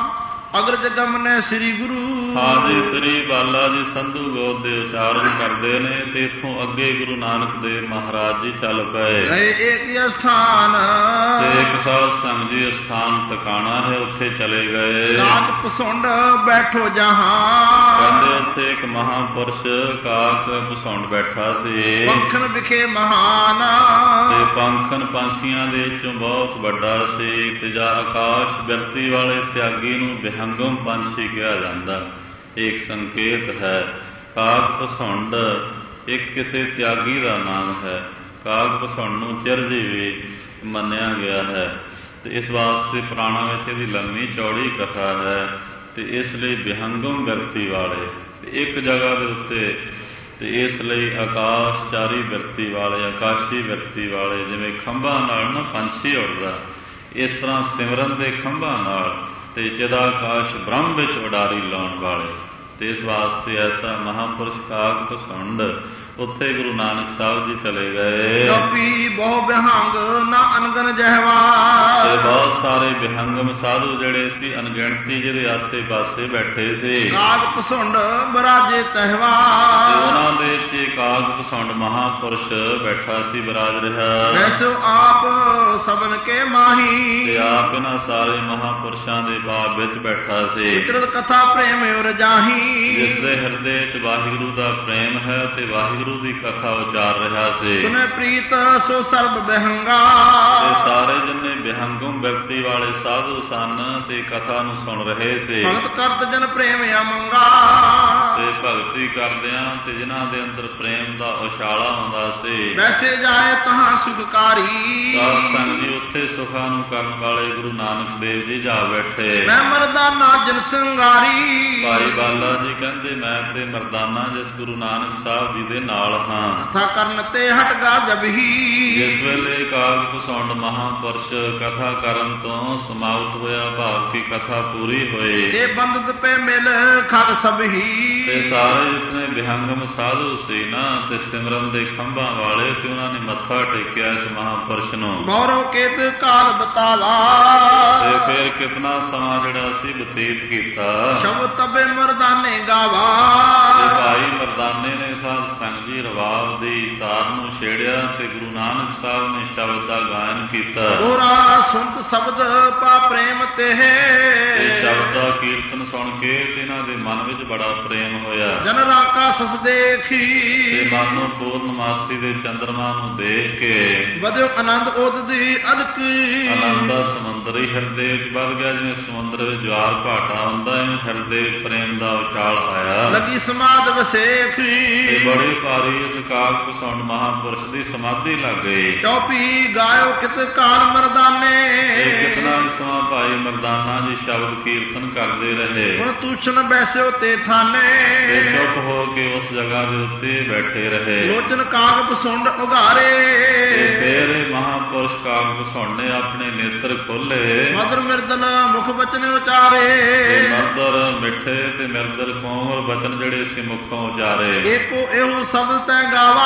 ਅਗਰਜ ਗਮਨੇ ਸ੍ਰੀ ਗੁਰੂ। ਹਾਂਜੀ, ਸ੍ਰੀ ਬਾਲਾ ਜੀ ਸੰਧੂ ਗੋਤ ਦੇ ਉਚਾਰਨ ਕਰਦੇ ਨੇ ਤੇ ਇੱਥੋਂ ਅੱਗੇ ਗੁਰੂ ਨਾਨਕ ਦੇਵ ਮਹਾਰਾਜ ਜੀ ਚੱਲ ਪਏ। ਗਏ ਏਕ ਸਥਾਨ, ਤੇ ਇੱਕ ਸਾਧ ਸੰਗ ਜੀ ਸਥਾਨ ਟਿਕਾਣਾ ਹੈ, ਉੱਥੇ ਚਲੇ ਗਏ। ਕਾਕ ਪਸੁੰਡ ਬੈਠੋ ਜਹਾਂ, ਕਹਿੰਦੇ ਉੱਥੇ ਇੱਕ ਮਹਾਂਪੁਰਸ਼ ਕਾਕ ਪਸੁੰਡ ਬੈਠਾ ਸੀ। ਪੰਖਨ ਵਿਖੇ ਮਹਾਨ, ਤੇ ਪੰਖਨ ਪੰਛੀਆਂ ਦੇ ਵਿੱਚੋਂ ਬਹੁਤ ਵੱਡਾ ਸੀ। ਤੇ ਜਾਂ ਆਕਾਸ਼ ਬਿਰਤੀ ਵਾਲੇ ਤਿਆਗੀ ਨੂੰ ਵਿਹੰਗਮ ਪੰਛੀ ਕਿਹਾ ਜਾਂਦਾ। ਇੱਕ ਸੰਕੇਤ ਹੈ। ਕਾਕ ਪਸੁੰਡ ਇੱਕ ਕਿਸੇ ਤਿਆਗੀ ਦਾ ਨਾਮ ਹੈ। ਕਾਕ ਪਸੁੰਡ ਨੂੰ ਚਿਰਜੀਵੀ ਮੰਨਿਆ ਗਿਆ ਹੈ ਤੇ ਇਸ ਵਾਸਤੇ ਪੁਰਾਣਾ ਵਿੱਚ ਇਹਦੀ ਲੰਮੀ ਚੌੜੀ ਕਥਾ ਹੈ। ਤੇ ਇਸ ਲਈ ਵਿਹੰਗਮ ਬਿਰਤੀ ਵਾਲੇ ਇੱਕ ਜਗ੍ਹਾ ਦੇ ਉੱਤੇ, ਤੇ ਇਸ ਲਈ ਆਕਾਸ਼ਚਾਰੀ ਬਿਰਤੀ ਵਾਲੇ, ਆਕਾਸ਼ੀ ਬਿਰਤੀ ਵਾਲੇ, ਜਿਵੇਂ ਖੰਭਾਂ ਨਾਲ ਨਾ ਪੰਛੀ ਉੱਡਦਾ, ਇਸ ਤਰ੍ਹਾਂ ਸਿਮਰਨ ਦੇ ਖੰਭਾਂ ਨਾਲ ਤੇ ਚਿਦਾਕਾਸ਼ ਬ੍ਰਹਮ ਵਿੱਚ ਉਡਾਰੀ ਲਾਉਣ ਵਾਲੇ। ਤੇ ਇਸ ਵਾਸਤੇ ਐਸਾ ਮਹਾਂਪੁਰਸ਼ ਕਾਕ ਪਸੁੰਡ ਉੱਥੇ ਗੁਰੂ ਨਾਨਕ ਸਾਹਿਬ ਜੀ ਚਲੇ ਗਏ। ਕਪੀ ਬਹੁ ਵਿਹੰਗ ਨਾ ਅਨਗਨ ਜਹਵਾ, ਤੇ ਬਹੁਤ ਸਾਰੇ ਵਿਹੰਗਮ ਸਾਧੂ ਜਿਹੜੇ ਸੀ ਅਣਗਿਣਤੀ, ਜਿਹਦੇ ਆਸੇ ਪਾਸੇ ਬੈਠੇ ਸੀ। ਕਾਕ ਪਸੁੰਡ ਬਰਾਜੇ ਤਹਿਵਾ, ਤੇ ਉਹਨਾਂ ਦੇ ਵਿੱਚ ਕਾਕ ਪਸੁੰਡ ਮਹਾਂਪੁਰਸ਼ ਬੈਠਾ ਸੀ, ਵਿਰਾਜ ਰਿਹਾ। ਵੈਸੋ ਆਪ ਸਬਨ ਕੇ ਮਾਹੀ, ਤੇ ਆਪ ਇਹਨਾਂ ਸਾਰੇ ਮਹਾਂਪੁਰਸ਼ਾਂ ਦੇ ਬਾਪ ਵਿੱਚ ਬੈਠਾ ਸੀ। ਇਤਰਤ ਕਥਾ ਪ੍ਰੇਮ ਉਰ ਜਾਹੀ, ਜਿਸ ਦੇ ਹਿਰਦੇ ਵਿੱਚ ਵਾਹਿਗੁਰੂ ਦਾ ਪ੍ਰੇਮ ਹੈ ਤੇ ਵਾਹਿਗੁਰੂ ਦੀ ਕਥਾ ਉਚਾਰ ਰਿਹਾ ਸੀ। ਸੁਨੇ ਪ੍ਰੀਤ ਸੋ ਸਰਬ ਵਿਹੰਗਾ, ਤੇ ਸਾਰੇ ਜਿੰਨੇ ਵਿਹੰਗਮ ਵਿਅਕਤੀ ਵਾਲੇ ਸਾਧੂ ਸਨ ਤੇ ਕਥਾ ਨੂੰ ਸੁਣ ਰਹੇ ਸੀ। ਭਗਤ ਕਰਤ ਜਨ ਪ੍ਰੇਮ ਅਮੰਗਾ, ਤੇ ਭਗਤੀ ਕਰਦਿਆਂ ਤੇ ਜਿਨ੍ਹਾਂ ਦੇ ਅੰਦਰ ਪ੍ਰੇਮ ਦਾ ਉਛਾਲਾ ਹੁੰਦਾ ਸੀ। ਵੈਸੇ ਜਾਏ ਤਹਾਂ ਸੁਖਕਾਰੀ, ਸਾਧ ਸੰਗ ਜੀ ਉੱਥੇ ਸੁਖਾਂ ਨੂੰ ਕਰਨ ਵਾਲੇ ਗੁਰੂ ਨਾਨਕ ਦੇਵ ਜੀ ਜਾ ਬੈਠੇ। ਮੈਂ ਮਰਦਾਨਾ ਜਿਨ ਸੰਗਾਰੀ, ਭਾਈ ਬਾਲਾ ਜੀ ਕਹਿੰਦੇ ਮੈਂ ਤੇ ਮਰਦਾਨਾ ਜਿਸ ਗੁਰੂ ਨਾਨਕ ਸਾਹਿਬ ਜੀ ਦੇ ਨਾਲ ਹਾਂ। ਕਥਾ ਕਰਨ ਤੇ ਹਟਗਾ ਜਬਹੀ, ਜਿਸ ਵੇਲੇ ਕਾਕ ਪਸੁੰਡ ਮਹਾਂਪੁਰਸ਼ ਕਥਾ ਕਰਨ ਤੋਂ ਸਮਾਪਤ ਹੋਇਆ, ਭਾਵ ਕੀ ਕਥਾ ਪੂਰੀ ਹੋਈ, ਇਹ ਬੰਦਤ ਪੇ ਮਿਲ ਖਗ ਸਭਹੀ, ਤੇ ਸਾਰੇ ਜਿਤਨੇ ਵਿਹੰਗਮ ਸਾਧੂ ਸੀ ਨਾ ਤੇ ਸਿਮਰਨ ਦੇ ਖੰਭਾਂ ਵਾਲੇ, ਤੇ ਉਹਨਾਂ ਨੇ ਮੱਥਾ ਟੇਕਿਆ ਇਸ ਮਹਾਂਪੁਰਸ਼ ਨੂੰ। ਗੌਰਵ ਕੇਤ ਕਾਲ ਬਤਾਲਾ, ਤੇ ਫਿਰ ਕਿਤਨਾ ਸਮਾਂ ਜਿਹੜਾ ਸੀ ਬਤੀਤ ਕੀਤਾ। ਸ਼ਬਦ ਤਬੇ ਮਰਦਾਨੇ ਗਾਵਾ, ਤੇ ਭਾਈ ਮਰਦਾਨੇ ਨੇ ਸਾਧ ਸੰਗ ਜੀ ਰਵਾਬ ਦੀ ਤਾਰ ਨੂੰ ਛੇੜਿਆ ਤੇ ਗੁਰੂ ਨਾਨਕ ਸਾਹਿਬ ਨੇ ਸ਼ਬਦ ਦਾ ਗਾਇਨ ਕੀਤਾ। ਦੋਹਰਾ ਸੁਣਤ ਸ਼ਬਦ ਪਾ ਪ੍ਰੇਮ ਤੇ ਸ਼ਬਦ ਦਾ ਕੀਰਤਨ ਸੁਣ ਕੇ ਇਹਨਾਂ ਦੇ ਮਨ ਵਿੱਚ ਬੜਾ ਪ੍ਰੇਮ ਹੋਇਆ। ਜਨ ਰਾਕਾ ਸਸ ਦੇਖੀ ਤੇ ਮਨ ਨੂੰ ਪੂਰਨਮਾਸੀ ਦੇ ਚੰਦਰਮਾ ਨੂੰ ਦੇਖ ਕੇ ਵਧਿਓ ਆਨੰਦ ਉਦ ਦੀ ਅਦਕ। ਆਨੰਦ ਦਾ ਸਮੁੰਦਰ ਹੀ ਹਿਰਦੇ ਵਿੱਚ ਵੱਧ ਗਿਆ। ਜਿਵੇਂ ਸਮੁੰਦਰ ਵਿੱਚ ਜਵਾਰ ਭਾਟਾ ਹੁੰਦਾ ਹੈ, ਹਿਰਦੇ ਪ੍ਰੇਮ ਦਾ ਉਛਾਲ ਆਇਆ। ਲੱਗੀ ਸਮਾਧ ਵਸੇਖ ਤੇ ਬੜੇ ਭਾਰੀ ਇਸ ਕਾਕ ਘਸੁੰਡ ਮਹਾਂਪੁਰਸ਼ ਦੀ ਸਮਾਧੀ ਲੱਗ ਗਈ। ਚੌਪੀ ਗਾਇਓ ਕਿਤ ਕਾਲ ਮਰਦਾਨੇ। ਇਹ ਕਿਤਨਾ ਸਮਾਂ ਭਾਈ ਮਰਦਾਨਾ ਜੀ ਸ਼ਬਦ ਕੀਰਤਨ ਕਰਦੇ ਰਹੇ। ਹੁਣ ਤੂਛਨ ਬੈਸਿਓ ਤੇ ਥਾਨੇ। ਤੇ ਚੁੱਪ ਹੋ ਕੇ ਉਸ ਜਗ੍ਹਾ ਦੇ ਉੱਤੇ ਬੈਠੇ ਰਹੇ। ਲੋਚਨ ਕਾਕ ਘਸੁੰਡ ਉਘਾਰੇ। ਤੇ ਫਿਰ ਇਹ ਮਹਾਂਪੁਰਸ਼ ਕਾਕ ਘਸੁੰਡ ਨੇ ਆਪਣੇ ਨੇਤਰ ਖੋਲੇ। ਮਦਰ ਮਿਰਦਲ ਮੁਖ ਬਚਨ ਉਚਾਰੇ। ਤੇ ਮਦਰ ਮਿੱਠੇ ਤੇ ਮਿਰਦਲ ਕੋਮਲ ਬਚਨ ਜਿਹੜੇ ਸੀ ਮੁਖੋਂ ਉਚਾਰੇ। ਏਕੋ ਇਹੋ ਸ਼ਬਦ ਤੈ ਗਾਵਾ।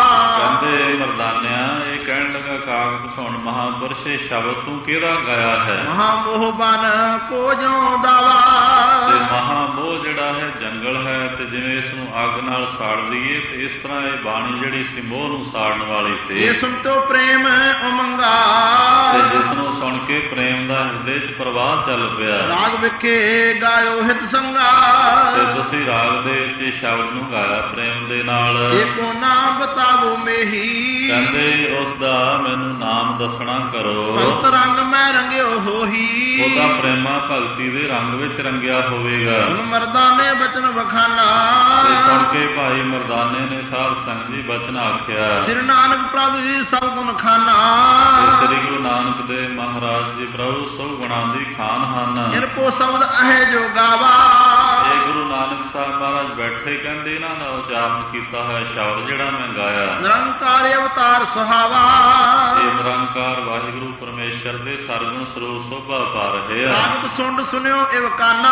ਕਹਿੰਦੇ ਮਰਦਾਨਿਆ ਇਹ ਕਹਿਣ ਲੱਗਾ ਕਾਕ ਘਸੁੰਡ ਮਹਾਂਪੁਰਸ਼ ਇਹ ਸ਼ਬਦ ਤੂੰ ਕਿਹੜਾ ਗਾਇਆ ਹੈ? ਮਹਾਮੋਹ ਬਨ ਕੋ ਜਿਉ ਦਾਵਾ। ਤੇ ਮਹਾਮੋਹ ਜਿਹੜਾ ਹੈ ਜੰਗਲ ਹੈ ਤੇ ਜਿਵੇਂ ਇਸ ਨੂੰ ਅੱਗ ਨਾਲ ਸਾੜ ਦਈਏ ਤੇ ਇਸ ਤਰ੍ਹਾਂ ਇਹ ਬਾਣੀ ਜਿਹੜੀ ਸੀ ਮੋਹ ਨੂੰ ਸਾੜਨ ਵਾਲੀ ਸੀ। ਇਹ ਸੁਣ ਤੋ ਪ੍ਰੇਮ ਉਮੰਗਾ। ਤੇ ਜਿਸ ਨੂੰ ਸੁਣ ਕੇ ਪ੍ਰੇਮ ਦਾ ਹਿਰਦੇ 'ਚ ਪ੍ਰਵਾਹ ਚੱਲ ਪਿਆ। ਰਾਗ ਵਿਖੇ ਗਾਇਓ ਹਿਤ ਸੰਗਾ। ਤੇ ਤੁਸੀਂ ਰਾਗ ਦੇ ਵਿੱਚ ਸ਼ਬਦ ਨੂੰ ਗਾਇਆ ਪ੍ਰੇਮ ਦੇ ਨਾਲ। ਏਕੋ ਨਾਮ ਬਤਾਵੋ ਮੇਹੀ। ਕਹਿੰਦੇ ਉਸ ਦਾ ਮੈਨੂੰ ਨਾਮ ਦੱਸਣਾ ਕਰੋ। ਭਗਤ ਰੰਗ ਮੈਂ ਰੰਗਿਓ ਹੋਹੀ। ਉਹਦਾ ਪ੍ਰੇਮਾ ਭਗਤੀ ਦੇ ਰੰਗ ਵਿੱਚ ਰੰਗਿਆ ਹੋਵੇਗਾ। ਹੁਣ ਮਰਦਾਨੇ ਬਚਨ ਵਖਾਨਾ। ਤੇ ਸੁਣ ਕੇ ਭਾਈ ਮਰਦਾਨੇ ਨੇ ਸਾਧ ਸੰਗਤ ਜੀ ਬਚਨ ਆਖਿਆ। ਸ੍ਰੀ ਨਾਨਕ ਪ੍ਰਭੂ ਜੀ ਸਭ ਗੁਣ ਖਾਨਾ। ਸ੍ਰੀ ਗੁਰੂ ਨਾਨਕ ਦੇਵ ਮਹਾਰਾਜ ਜੀ ਪ੍ਰਭੂ ਸਭ ਗੁਣਾਂ ਦੀ ਖਾਨ ਹਨ। ਇਨ ਕੋ ਸ਼ਬਦ ਅਹੇ ਜੋ ਗਾਵਾ। ਇਹ ਗੁਰੂ ਨਾਨਕ ਸਾਹਿਬ ਮਹਾਰਾਜ ਬੈਠੇ ਕਹਿੰਦੇ ਇਹਨਾਂ ਦਾ ਉਚਾਰਨ ਕੀਤਾ ਹੋਇਆ ਸ਼ਬਦ ਜਿਹੜਾ ਮੈਂ ਗਾਇਆ। ਨਿਰੰਕਾਰ ਅਵਤਾਰ ਸੁਹਾਵਾ। ਇਹ ਨਿਰੰਕਾਰ ਵਾਹਿਗੁਰੂ ਪਰਮੇਸ਼ਰ ਦੇ ਸਰਗੁਣ ਸਰੂਪ ਸੋਭਾ ਪਾ ਰਹੇ ਆ। ਕਾਕ ਸੁੰਡ ਸੁਣਿਓ ਇਵ ਕਾਨਾ।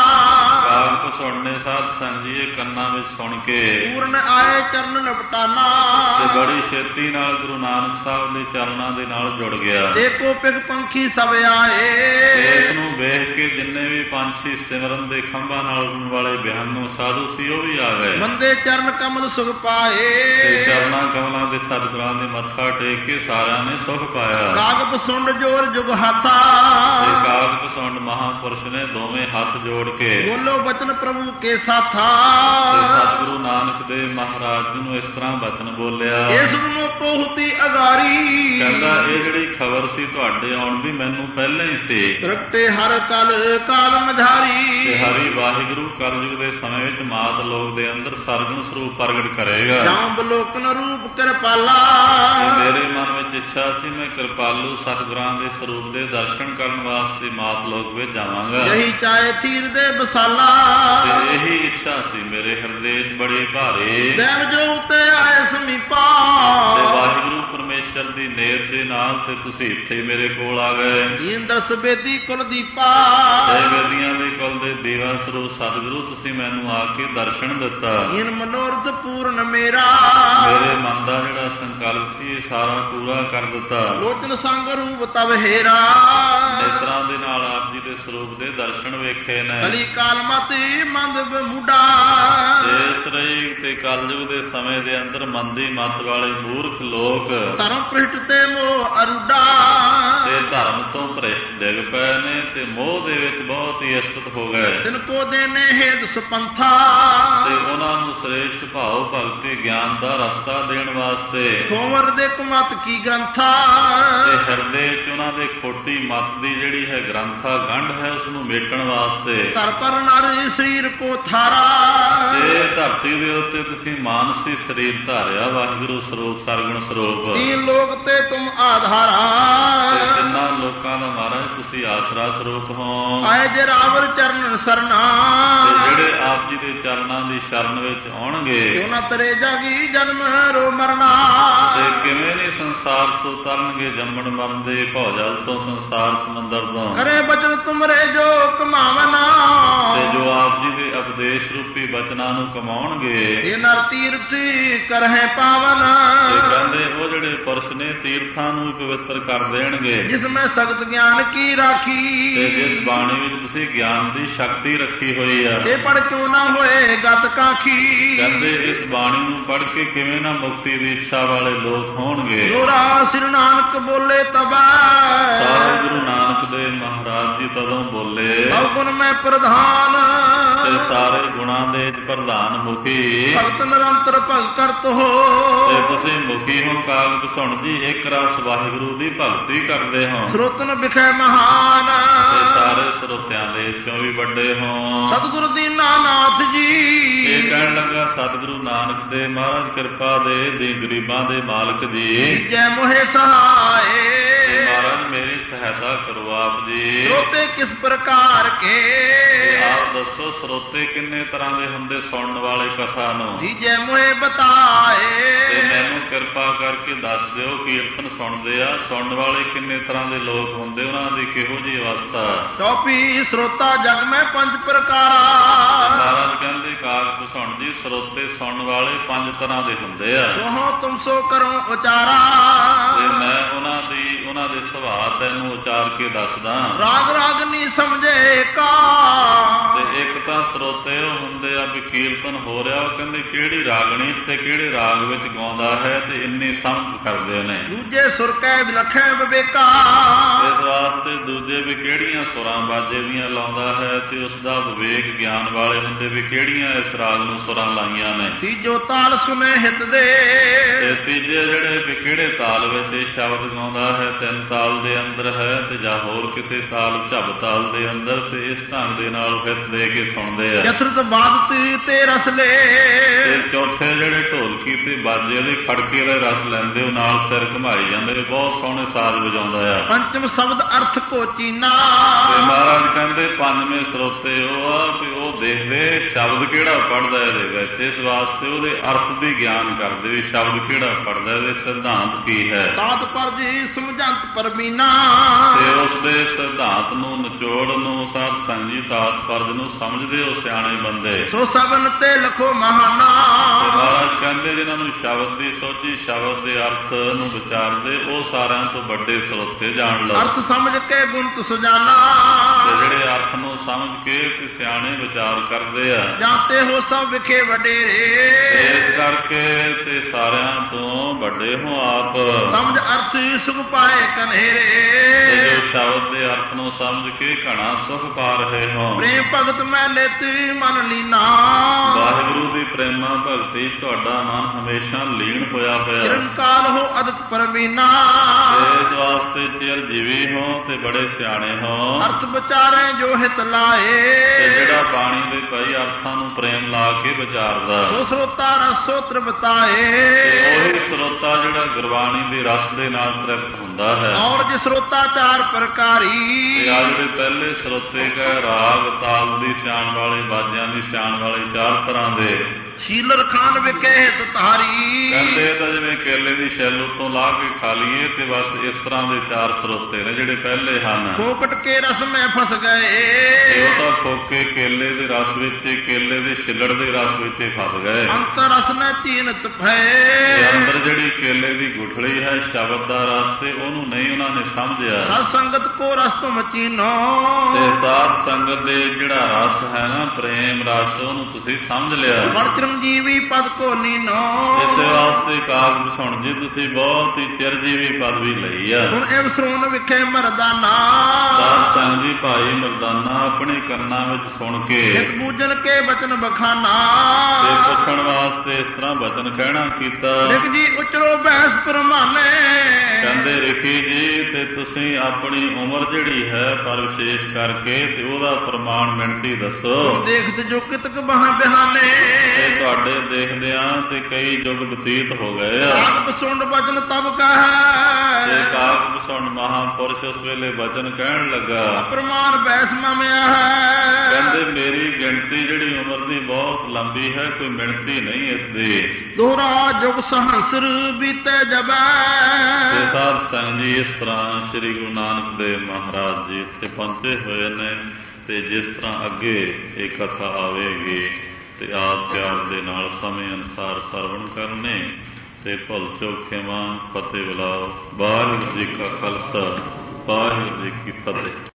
ਕਾਕ ਸੁਣਨੇ ਸਾਧ ਸੰਗਤ ਜੀ ਇਹ ਕੰਨਾਂ ਵਿੱਚ ਸੁਣ ਕੇ ਪੂਰਨ ਆਏ ਚਰਨ ਲਪਟਾਨਾ। ਤੇ ਬੜੀ ਛੇਤੀ ਨਾਲ ਗੁਰੂ ਨਾਨਕ ਸਾਹਿਬ ਦੇ ਚਰਨਾਂ ਦੇ ਨਾਲ ਜੁੜ ਗਿਆ। ਏਕੋ ਪਿਗ ਪੰਖੀ ਸਭ ਆਏ। ਤੇ ਇਸ ਨੂੰ ਵੇਖ ਕੇ ਜਿੰਨੇ ਵੀ ਪੰਛੀ ਸਿਮਰਨ ਦੇ ਖੰਭਾਂ ਨਾਲ ਉੱਡਣ ਵਾਲੇ ਬਿਆਨੋਂ ਸਾਧੂ ਸੀ ਉਹ ਵੀ ਆ ਗਏ। ਬੰਦੇ ਚਰਨ ਕਮਲ ਸੁਖ ਪਾਏ। ਤੇ ਚਰਨਾਂ ਕਮਲਾਂ ਦੇ ਸਤਿਗੁਰਾਂ ਦੇ ਮੱਥਾ ਟੇਕ ਕੇ ਸਾਰਿਆਂ ਨੇ ਸੁਖ ਪਾਇਆ। ਕਾਕ ਸੁੰਡ ਜੋਰ ਜੁਗ ਹਾਥਾ। ਤੇ ਕਾਕ ਸੁੰਡ ਮਹਾਂਪੁਰਸ਼ ਨੇ ਦੋਵੇਂ ਹੱਥ ਜੋੜ ਕੇ ਬੋਲੋ ਬਚਨ ਪ੍ਰਭੂ ਕੇ ਸਾਥਾ। ਤੇ ਸਤਿਗੁਰੂ ਨਾਨਕ ਦੇਵ ਮਹਾਰਾਜ ਜੀ ਨੂੰ ਇਸ ਤਰ੍ਹਾਂ ਬਚਨ ਬੋਲਿਆ। ਇਸ ਨੂੰ ਪਹੁਤੀ ਅਗਾਰੀ। ਕਹਿੰਦਾ ਇਹ ਜਿਹੜੀ ਖਬਰ ਸੀ ਤੁਹਾਡੇ ਆਉਣ ਦੀ ਮੈਨੂੰ ਪਹਿਲਾਂ ਹੀ ਸੀ। ਰਕਟੇ ਹਰ ਕਲ ਕਾਲ ਮਝਾਰੀ। ਤੇ ਹਰੀ ਵਾਹਿਗੁਰੂ ਕਲਯੁਗ ਦੇ ਸਮੇਂ ਵਿੱਚ ਮਾਤ ਲੋਕ ਦੇ ਅੰਦਰ ਸਰਗੁਣ ਸਰੂਪ ਪ੍ਰਗਟ ਕਰੇਗਾ। ਜਾਂ ਬਲੋਕਨ ਰੂਪ ਕਿਰਪਾਲਾ। ਮੇਰੇ ਮਨ ਵਿੱਚ ਇੱਛਾ ਸੀ ਮੈਂ ਕਿਰਪਾਲੂ ਸਤਿਗੁਰਾਂ ਦੇ ਸਰੂਪ ਦੇ ਦਰਸ਼ਨ ਕਰਨ ਵਾਸਤੇ ਮਾਤ ਲੋਕ ਵਿੱਚ ਜਾਵਾਂਗਾ। ਯਹੀ ਚਾਹੇ ਤੀਰ ਦੇ ਬਸਾਲਾ। ਤੇ ਇਹੀ ਇੱਛਾ ਸੀ ਮੇਰੇ ਹਿਰਦੇ ਵਿੱਚ ਬੜੀ ਭਾਰੀ। ਦੇਵ ਜੋ ਉਤੇ ਆਏ ਸਮੀਪਾ। ਤੇ ਵਾਹਿਗੁਰੂ ਪਰਮੇਸ਼ਰ ਦੀ ਨੇਰ ਦੇ ਨਾਲ ਤੇ ਤੁਸੀਂ ਇੱਥੇ ਮੇਰੇ ਕੋਲ ਆ ਗਏ। ਇੰਦਰ ਸਬੇਦੀ ਕੁਲ ਦੀਪਾ। ਤੇ ਵੇਦੀਆਂ ਦੇ ਕੁਲ ਦੇ ਦੀਵਾ ਸਰੂਪ ਸਤਿਗੁਰੂ ਤੁਸੀਂ ਮੈਨੂੰ ਆ ਕੇ ਦਰਸ਼ਨ ਦਿੱਤਾ। ਇਨ ਮਨੋਰਥ ਪੂਰਨ ਮੇਰਾ। ਮੇਰੇ ਮਨ ਦਾ ਜਿਹੜਾ ਸੰਕਲਪ ਸੀ ਇਹ ਸਾਰਾ ਪੂਰਾ ਕਰ ਦਿੱਤਾ। ਲੋਚਨ ਸੰਗ ਰੂਪ ਤਬ ਹੇਰਾ। ਨੇਤਰਾਂ ਦੇ ਨਾਲ ਆਪ ਜੀ ਦੇ ਸਰੂਪ ਦੇ ਦਰਸ਼ਨ ਵੇਖੇ ਨੇ। ਕਲੀ ਕਾਲ ਮਤੀ ਮੰਦ ਬਮੁੱਢਾ। ਇਸ ਰਹੀ ਤੇ ਕਲਯੁਗ ਦੇ ਸਮੇਂ ਦੇ ਅੰਦਰ ਮੰਦੀ ਮੱਤ ਵਾਲੇ ਮੂਰਖ ਲੋਕ ਧਰਮ ਭ੍ਰਿਸ਼ਟ ਤੇ ਮੋਹ ਅਰੁਡਾ। ਤੇ ਧਰਮ ਤੋਂ ਭ੍ਰਿਸ਼ਟ ਡਿੱਗ ਪਏ ਨੇ ਤੇ ਮੋਹ ਦੇ ਵਿੱਚ ਬਹੁਤ ਹੀ ਅਸਤਿਤ ਹੋ ਗਏ। ਤਿਨ ਕੋ ਦੇਨੇ ਹੇਦ ਸੁਪੰਥਾ। ਤੇ ਉਹਨਾਂ ਨੂੰ ਸ੍ਰੇਸ਼ਟ ਭਾਵ ਭਗਤੀ ਗਿਆਨ ਦਾ ਰਸਤਾ ਦੇਣ ਵਾਸਤੇ ਹੋਮਰ ਦੇ ਕੁਮਤ ਕੀ ਗ੍ਰੰਥਾ। ਤੇ ਹਿਰਦੇ ਵਿੱਚ ਉਹਨਾਂ ਦੇ ਖੋਟੀ ਮਤ ਦੀ ਜਿਹੜੀ ਹੈ ਗ੍ਰੰਥਾ ਗੰਢ ਹੈ ਉਸ ਨੂੰ ਮੇਟਣ ਵਾਸਤੇ ਧਰ ਪਰ ਨਰ ਸਰੀਰ ਕੋ ਥਾਰਾ। ਤੇ ਧਰਤੀ ਦੇ ਉੱਤੇ ਤੁਸੀਂ ਮਾਨਸੀ ਸਰੀਰ ਧਾਰਿਆ ਵਾਹਿਗੁਰੂ ਸਰੂਪ ਸਰਗੁਣ ਸਰੂਪ। ਤੀਨ ਲੋਕ ਤੇ ਤੁਮ ਆਧਾਰਾ। ਤੇ ਤਿੰਨਾਂ ਲੋਕਾਂ ਦਾ ਮਹਾਰਾਜ ਤੁਸੀਂ ਆਸਰਾ ਸਰੂਪ ਹੋ। ਆਏ ਜੇ ਰਾਵਰ ਚਰਨ ਸਰਨਾ। ਤੇ ਜਿਹੜੇ ਆਪ ਜੀ ਦੇ ਚਰਨਾਂ ਦੀ ਸ਼ਰਨ ਵਿੱਚ ਆਉਣਗੇ ਉਹਨਾਂ ਤਰੇ ਜਾਗੀ ਜਨਮ ਰੋ ਮਰਨਾ। ਤੇ ਕਿਵੇਂ ਨਹੀਂ ਸੰਸਾਰ ਤੋਂ ਤਰਨਗੇ ਜੰਮਣ ਮਰਨ ਦੇ ਭੌਜਲ ਤੋਂ ਸੰਸਾਰ ਸਮੁੰਦਰ ਤੋਂ। ਕਰੇ ਬਚਨ ਤੁਮਰੇ ਜੋ ਕਮਾਵਨਾ। ਤੇ ਜੋ ਆਪ ਜੀ ਦੇ ਉਪਦੇਸ਼ ਰੂਪੀ ਬਚਨਾਂ ਨੂੰ ਕਮਾਉਣਗੇ ਇਹ ਨਰ ਤੀਰਥੀ ਕਰਹਿ ਪਾਵਨ। ਤੇ ਕਹਿੰਦੇ ਉਹ ਜਿਹੜੇ ਪੁਰਸ਼ ਨੇ ਤੀਰਥਾਂ ਨੂੰ ਪਵਿੱਤਰ ਕਰ ਦੇਣਗੇ। ਜਿਸ ਮੈਂ ਸਖਤ ਗਿਆਨ ਕੀ ਰਾਖੀ, ਤੇ ਜਿਸ ਬਾਣੀ ਵਿੱਚ ਤੁਸੀਂ ਗਿਆਨ ਦੀ ਸ਼ਕਤੀ ਰੱਖੀ ਹੋਈ ਆ, ਇਹ ਪੜ ਕਿਉਂ ਨਾ ਹੋਏ ਗਤ ਕਾਖੀ। ਕਹਿੰਦੇ ਇਸ ਬਾਣੀ ਨੂੰ ਪੜ੍ਹ ਕੇ ਕਿਵੇਂ ਨਾ ਮੁਕਤੀ ਦੀ ਇੱਛਾ ਵਾਲੇ ਲੋਕ ਹੋਣਗੇ। ਲੋਰਾ ਸ੍ਰੀ ਨਾਨਕ ਬੋਲੇ ਤਬੈ, ਸਾਰੇ ਗੁਰੂ ਨਾਨਕ ਦੇਵ ਮਹਾਰਾਜ ਜੀ ਤਦੋਂ ਬੋਲੇ, ਸਭ ਗੁਣ ਮੈਂ ਪ੍ਰਧਾਨ, ਤੇ ਸਾਰੇ ਗੁਣਾਂ ਦੇ ਪ੍ਰਧਾਨ ਮੁਖੀ, ਭਗਤ ਨਿਰੰਤਰ ਭਗਤ ਕਰਤ ਹੋ। ਤੇ ਤੁਸੀਂ ਮੁਖੀ ਹੋ ਕਾਗ ਘਸੁਣ ਜੀ, ਇੱਕ ਰਸ ਵਾਹਿਗੁਰੂ ਦੀ ਭਗਤੀ ਕਰਦੇ ਹੋ। ਸਰੋਤਨ ਵਿਖੇ ਮਹਾਨ, ਤੇ ਸਾਰੇ ਸਰੋਤਿਆਂ ਦੇ ਵਿੱਚੋਂ ਵੀ ਵੱਡੇ ਹੋ। ਸਤਿਗੁਰ ਦੀਨਾਨਾਥ ਜੀ, ਇਹ ਕਹਿਣ ਲੱਗਾ ਸਤਿਗੁਰੂ ਨਾਨਕ ਦੇ ਮਹਾਰਾਜ ਕਿਰਪਾ ਦੇ ਗਰੀਬਾਂ ਦੇ ਮਾਲਕ ਜੀ, ਜੈ ਮੋਹਿ ਸਹਾਏ, ਮਹਾਰਾਜ ਮੇਰੀ ਸਹਾਇਤਾ ਕਰੋ ਆਪ ਜੀ। ਸਰੋਤੇ ਕਿਸ ਪ੍ਰਕਾਰ ਕੇ, ਆਪ ਦੱਸੋ ਸਰੋਤੇ ਕਿੰਨੇ ਤਰ੍ਹਾਂ ਦੇ ਹੁੰਦੇ ਸੁਣਨ ਵਾਲੇ ਕਥਾ ਨੂੰ, ਜੈ ਮੋਹਿ ਬਤਾਏ। ਤੇ ਮੈਨੂੰ ਕਿਰਪਾ ਕਰਕੇ ਦੱਸ ਦਿਓ ਕੀਰਤਨ ਸੁਣਦੇ ਆ, ਸੁਣਨ ਵਾਲੇ ਕਿੰਨੇ ਤਰ੍ਹਾਂ ਦੇ ਲੋਕ ਹੁੰਦੇ, ਉਹਨਾਂ ਦੀ ਕਿਹੋ ਜਿਹੀ ਅਵਸਥਾ। ਟੋਪੀ ਸਰੋਤਾ ਜਗ ਮੈਂ ਪੰਜ ਪ੍ਰਕਾਰਾ, ਮਹਾਰਾਜ ਕਹਿੰਦੇ ਕਾਗ ਘਸੁਣ ਜੀ ਸਰੋਤੇ ਸੁਣਨ ਵਾਲੇ 5 ਤਰ੍ਹਾਂ ਦੇ ਹੁੰਦੇ ਆ। ਸੋਹੋ ਤੁਮ ਸੋ ਕਰੋ ਉਚਾਰਾ, ਤੇ ਮੈਂ ਉਹਨਾਂ ਦੇ ਸੁਭਾਅ ਤੈਨੂੰ ਉਚਾਰ ਕੇ ਦੱਸਦਾ। ਰਾਗ ਰਾਗਨੀ ਸਮਝੇ ਕਾ, ਤੇ ਇੱਕ ਤਾਂ ਸਰੋਤੇ ਉਹ ਹੁੰਦੇ ਆ ਵੀ ਕੀਰਤਨ ਹੋ ਰਿਹਾ, ਉਹ ਕਹਿੰਦੇ ਕਿਹੜੀ ਰਾਗਣੀ ਤੇ ਕਿਹੜੇ ਰਾਗ ਵਿੱਚ ਗਾਉਂਦਾ ਹੈ, ਤੇ ਇੰਨੀ ਸਮਝ ਕਰਦੇ ਨੇ। ਦੂਜੇ ਸੁਰ ਕੈ ਵਿਲਖੈ ਵਿਵੇਕਾ, ਇਸ ਵਾਸਤੇ ਦੂਜੇ ਵੀ ਕਿਹੜੀਆਂ ਸੁਰਾਂ ਬਾਜੇ ਦੀਆਂ ਲਾਉਂਦਾ ਹੈ, ਤੇ ਉਸ ਦਾ ਵਿਵੇਕ ਗਿਆਨ ਵਾਲੇ ਹੁੰਦੇ ਵੀ ਕਿਹੜੀਆਂ ਇਸ ਰਾਗ ਨੂੰ ਸੁਰਾਂ ਲਾਈਆਂ ਨੇ। ਤੀਜੋ ਤਾਲ ਸੁਨੇ ਹਿਤ ਦੇ, ਤੇ ਤੀਜੇ ਜਿਹੜੇ ਵੀ ਕਿਹੜੇ ਤਾਲ ਵਿੱਚ ਇਹ ਸ਼ਬਦ ਗਾਉਂਦਾ ਹੈ, 3 ਤਾਲ ਦੇ ਅੰਦਰ ਹੈ ਤੇ ਜਾਂ ਹੋਰ ਕਿਸੇ ਤਾਲ ਝਬ ਤਾਲ ਦੇ ਅੰਦਰ, ਤੇ ਇਸ ਢੰਗ ਦੇ ਨਾਲ ਹਿੱਤ ਦੇ ਕੇ ਸੁਣਦੇ ਆ। ਚਤੁਰਥ ਬਾਦਤ ਤੇ ਰਸਲੇ, ਤੇ ਚੌਥੇ ਜਿਹੜੇ ਢੋਲਕੀ ਤੇ ਬਾਜੇ ਦੇ ਖੜਕੇ ਦਾ ਰਸ ਲੈਂਦੇ, ਉਹ ਨਾਲ ਸਿਰ ਘੁਮਾਈ ਜਾਂਦੇ, ਬਹੁਤ ਸੋਹਣੇ ਸਾਜ਼ ਵਜਾਉਂਦਾ ਆ। ਪੰਚਮ ਸ਼ਬਦ ਅਰਥ ਕੋ ਚੀਨਾ, ਤੇ ਮਹਾਰਾਜ ਕਹਿੰਦੇ 5ਵੇਂ ਸਰੋਤੇ ਉਹ ਆ ਵੀ ਉਹ ਦੇਖਦੇ ਸ਼ਬਦ ਕਿਹੜਾ ਪੜ੍ਹਦਾ ਇਹਦੇ ਵਿੱਚ, ਇਸ ਵਾਸਤੇ ਉਹਦੇ ਅਰਥ ਦੀ ਗਿਆਨ ਕਰਦੇ ਵੀ ਸ਼ਬਦ ਕਿਹੜਾ ਪੜ੍ਹਦਾ, ਇਹਦੇ ਸਿਧਾਂਤ ਕੀ ਹੈ। ਤਾਤ ਪਰ ਜੀ ਸਮਝੰਤ ਪਰਮੀਨਾ, ਤੇ ਉਸ ਦੇ ਸਿਧਾਂਤ ਨੂੰ ਨਿਚੋੜ ਨੂੰ ਸਾਧ ਸੰਗੀ ਤਾਤ ਪਰਜ ਨੂੰ ਸਮਝਦੇ ਹੋ ਸਿਆਣੇ ਬੰਦੇ। ਸੋ ਸਬਨ ਤੇ ਲਖੋ ਮਹਾਨਾ, ਤੇ ਮਹਾਰਾਜ ਕਹਿੰਦੇ ਜਿਨ੍ਹਾਂ ਨੂੰ ਸ਼ਬਦ ਦੀ ਸੋਝੀ, ਸ਼ਬਦ ਦੇ ਅਰਥ ਨੂੰ ਵਿਚਾਰਦੇ, ਉਹ ਸਾਰਿਆਂ ਤੋਂ ਵੱਡੇ ਸਰੋਤੇ ਜਾਣ ਲਓ। ਅਰਥ ਸਮਝ ਕੇ ਗੁਣ ਸੁਜਾਨਾ, ਤੇ ਜਿਹੜੇ ਅਰਥ ਨੂੰ ਸਮਝ ਕੇ ਕਿ ਸਿਆਣੇ ਵਿਚਾਰ ਕਰਦੇ ਆ, ਜਾਂਤੇ ਹੋ ਸਭ ਵਿਖੇ ਵਡੇਰੇ, ਇਸ ਕਰਕੇ ਤੇ ਸਾਰਿਆਂ ਤੋਂ ਵੱਡੇ ਹੋ ਆਪ। ਸਮਝ ਅਰਥ ਸੁਖ ਪਾਏ ਕਨੇਰੇ, ਤੇ ਜੋ ਸ਼ਬਦ ਦੇ ਅਰਥ ਨੂੰ ਸਮਝ ਕੇ ਘਣਾ ਸੁਖ ਪਾ ਰਹੇ ਹੋ। ਪ੍ਰੇਮ ਭਗਤ ਮੈਂ ਲੇਤੀ ਮਨ ਲੀਨਾ, ਵਾਹਿਗੁਰੂ ਦੀ ਪ੍ਰੇਮਾ ਭਗਤੀ ਤੁਹਾਡਾ ਮਨ ਹਮੇਸ਼ਾ ਲੀਨ ਹੋਇਆ ਹੋਇਆ। ਨਿਰੰਕਾਰ ਹੋ ਅਦਿਤ ਪਰਮੀਨਾ, ਇਸ ਵਾਸਤੇ ਚਿਰ ਜੀਵੀ ਹੋ ਤੇ ਬੜੇ ਸਿਆਣੇ ਹੋ। ਅਰਥ ਵਿਚਾਰੇ ਜੋ ਹਿਤ ਲਾਏ, ਤੇ ਜਿਹੜਾ ਬਾਣੀ ਦੇ ਕਈ ਅਰਥਾਂ ਨੂੰ ਪ੍ਰੇਮ ਲਾ ਕੇ ਵਿਚਾਰਦਾ, ਸੋ ਸਰੋਤਾ ਰਸੋ ਤ੍ਰਿਪਤਾਏ। ਤੇ ਉਹੀ ਸਰੋਤਾ ਜਿਹੜਾ ਗੁਰਬਾਣੀ ਦੇ ਰਸ ਦੇ ਨਾਲ ਤ੍ਰਿਪਤ ਹੁੰਦਾ ਹੈ। ਔਰ ਜਿਸ ਸਰੋਤਾ ਚਾਰ ਪ੍ਰਕਾਰੀ, ਤੇ ਆ ਜਿਹੜੇ ਪਹਿਲੇ ਸਰੋਤੇ ਕਹੇ ਰਾਗ ਤਾਲ ਦੀ ਸਿਆਣ ਵਾਲੇ, ਬਾਜਿਆਂ ਦੀ ਸਿਆਣ ਵਾਲੇ 4 ਤਰ੍ਹਾਂ ਦੇ, ਸ਼ੀਲਰ ਖਾਨ ਵਿਕੇ ਹਿਤ ਧਾਰੀ, ਕਹਿੰਦੇ ਤਾਂ ਜਿਵੇਂ ਕੇਲੇ ਦੀ ਛਿੱਲ ਉੱਤੋਂ ਲਾ ਕੇ ਖਾ ਲਈਏ, ਤੇ ਬਸ ਇਸ ਤਰ੍ਹਾਂ ਦੇ 4 ਸਰੋਤੇ ਨੇ ਜਿਹੜੇ ਪਹਿਲੇ ਹਨ। ਫੋਕਟ ਕੇ ਰਸ ਮੈਂ ਫਸ ਗਏ, ਤੇ ਉਹ ਤਾਂ ਫੋਕੇ ਕੇਲੇ ਦੇ ਰਸ ਵਿੱਚ, ਕੇਲੇ ਦੇ ਛਿੱਲੜ ਦੇ ਰਸ ਵਿੱਚ ਫਸ ਗਏ। ਅੰਤਰ ਰਸ ਮੈਂ ਚੀਨਤ ਭਏ, ਤੇ ਅੰਦਰ ਜਿਹੜੀ ਕੇਲੇ ਦੀ ਗੁਠਲੀ ਹੈ ਸ਼ਬਦ ਦਾ ਰਸ, ਤੇ ਉਹਨੂੰ ਨਹੀਂ ਉਹਨਾਂ ਨੇ ਸਮਝਿਆ। ਸਤ ਸੰਗਤ ਕੋ ਰਸ ਤੁਮ ਚੀਨੋ, ਤੇ ਸਾਧ ਸੰਗਤ ਦੇ ਜਿਹੜਾ ਰਸ ਹੈ ਨਾ ਪ੍ਰੇਮ ਰਸ, ਉਹਨੂੰ ਤੁਸੀਂ ਸਮਝ ਲਿਆ। ਵਰ ਚਿਰੰਜੀਵੀ ਪਦ ਕੋ ਨੀਨੋ, ਇਸੇ ਵਾਸਤੇ ਕਾਗ ਘਸੁਣ ਜੀ ਤੁਸੀਂ ਬਹੁਤ ਹੀ ਚਿਰਜੀਵੀ ਪਦਵੀ ਲਈ ਆ। ਹੁਣ ਇਹ ਸਰੋਨ ਵਿਖੇ ਮਰਦਾਨਾ, ਸਾਧ ਸੰਗ ਜੀ ਭਾਈ ਮਰਦਾਨਾ ਆਪਣੇ ਕੰਨਾਂ ਵਿੱਚ ਸੁਣ ਕੇ ਇੱਕ ਪੂਜਨ ਕੇ ਬਚਨ ਬਖਾਨਾ, ਤੇ ਪੁੱਛਣ ਵਾਸਤੇ ਇਸ ਤਰ੍ਹਾਂ ਬਚਨ ਕਹਿਣਾ ਕੀਤਾ। ਲਿਖ ਜੀ ਉਚਰੋ ਬਹਿਸ ਪਰਮਾਨੇ, ਕਹਿੰਦੇ ਰਿਖੀ ਜੀ ਤੇ ਤੁਸੀਂ ਆਪਣੀ ਉਮਰ ਜਿਹੜੀ ਹੈ ਪਰ ਵਿਸ਼ੇਸ਼ ਕਰਕੇ ਤੇ ਉਹਦਾ ਪ੍ਰਮਾਣ ਮਿਣਤੀ ਦੱਸੋ। ਦੇਖਤ ਜੋ ਕਿਤਕ ਬਹਾ ਬਿਹਾਨੇ, ਤੇ ਤੁਹਾਡੇ ਦੇਖਦਿਆਂ ਤੇ ਕਈ ਯੁੱਗ ਬਤੀਤ ਹੋ ਗਏ ਆ। ਕਾਗ ਸੁਣ ਬਚਨ ਤਬ ਕਹੈ, ਤੇ ਕਾਗ ਸੁਣ ਮਹਾਂਪੁਰਸ਼ ਉਸ ਵੇਲੇ ਬਚਨ ਕਹਿਣ ਲੱਗਾ, ਪ੍ਰਮਾਣ ਬੈਸ ਮਮਿਆ ਹੈ। ਕਹਿੰਦੇ ਮੇਰੀ ਗਿਣਤੀ ਜਿਹੜੀ ਉਮਰ ਦੀ ਬਹੁਤ ਲੰਬੀ ਹੈ, ਕੋਈ ਮਿਣਤੀ ਨਹੀਂ ਇਸ ਦੀ। ਦੋਹਰਾ ਜੁਗ ਸਹੰਸਰ ਬੀਤੇ ਜਬੈ, ਤੇ ਸਾਧ ਸੰਗ ਜੀ ਇਸ ਤਰ੍ਹਾਂ ਸ੍ਰੀ ਗੁਰੂ ਨਾਨਕ ਦੇਵ ਮਹਾਰਾਜ ਜੀ ਇੱਥੇ ਪਹੁੰਚੇ ਹੋਏ ਨੇ। ਤੇ ਜਿਸ ਤਰ੍ਹਾਂ ਅੱਗੇ ਇਹ ਕਥਾ ਆਵੇਗੀ ਤੇ ਆਪ ਪਿਆਰ ਦੇ ਨਾਲ ਸਮੇਂ ਅਨੁਸਾਰ ਸਰਵਣ ਕਰਨੇ, ਤੇ ਭੁੱਲ ਚੁੱਕ ਖਿਮਾ ਫਤਿਹ ਬੁਲਾਓ। ਵਾਹਿਗੁਰੂ ਜੀ ਕਾ ਖਾਲਸਾ, ਵਾਹਿਗੁਰੂ ਜੀ ਕੀ ਫਤਿਹ।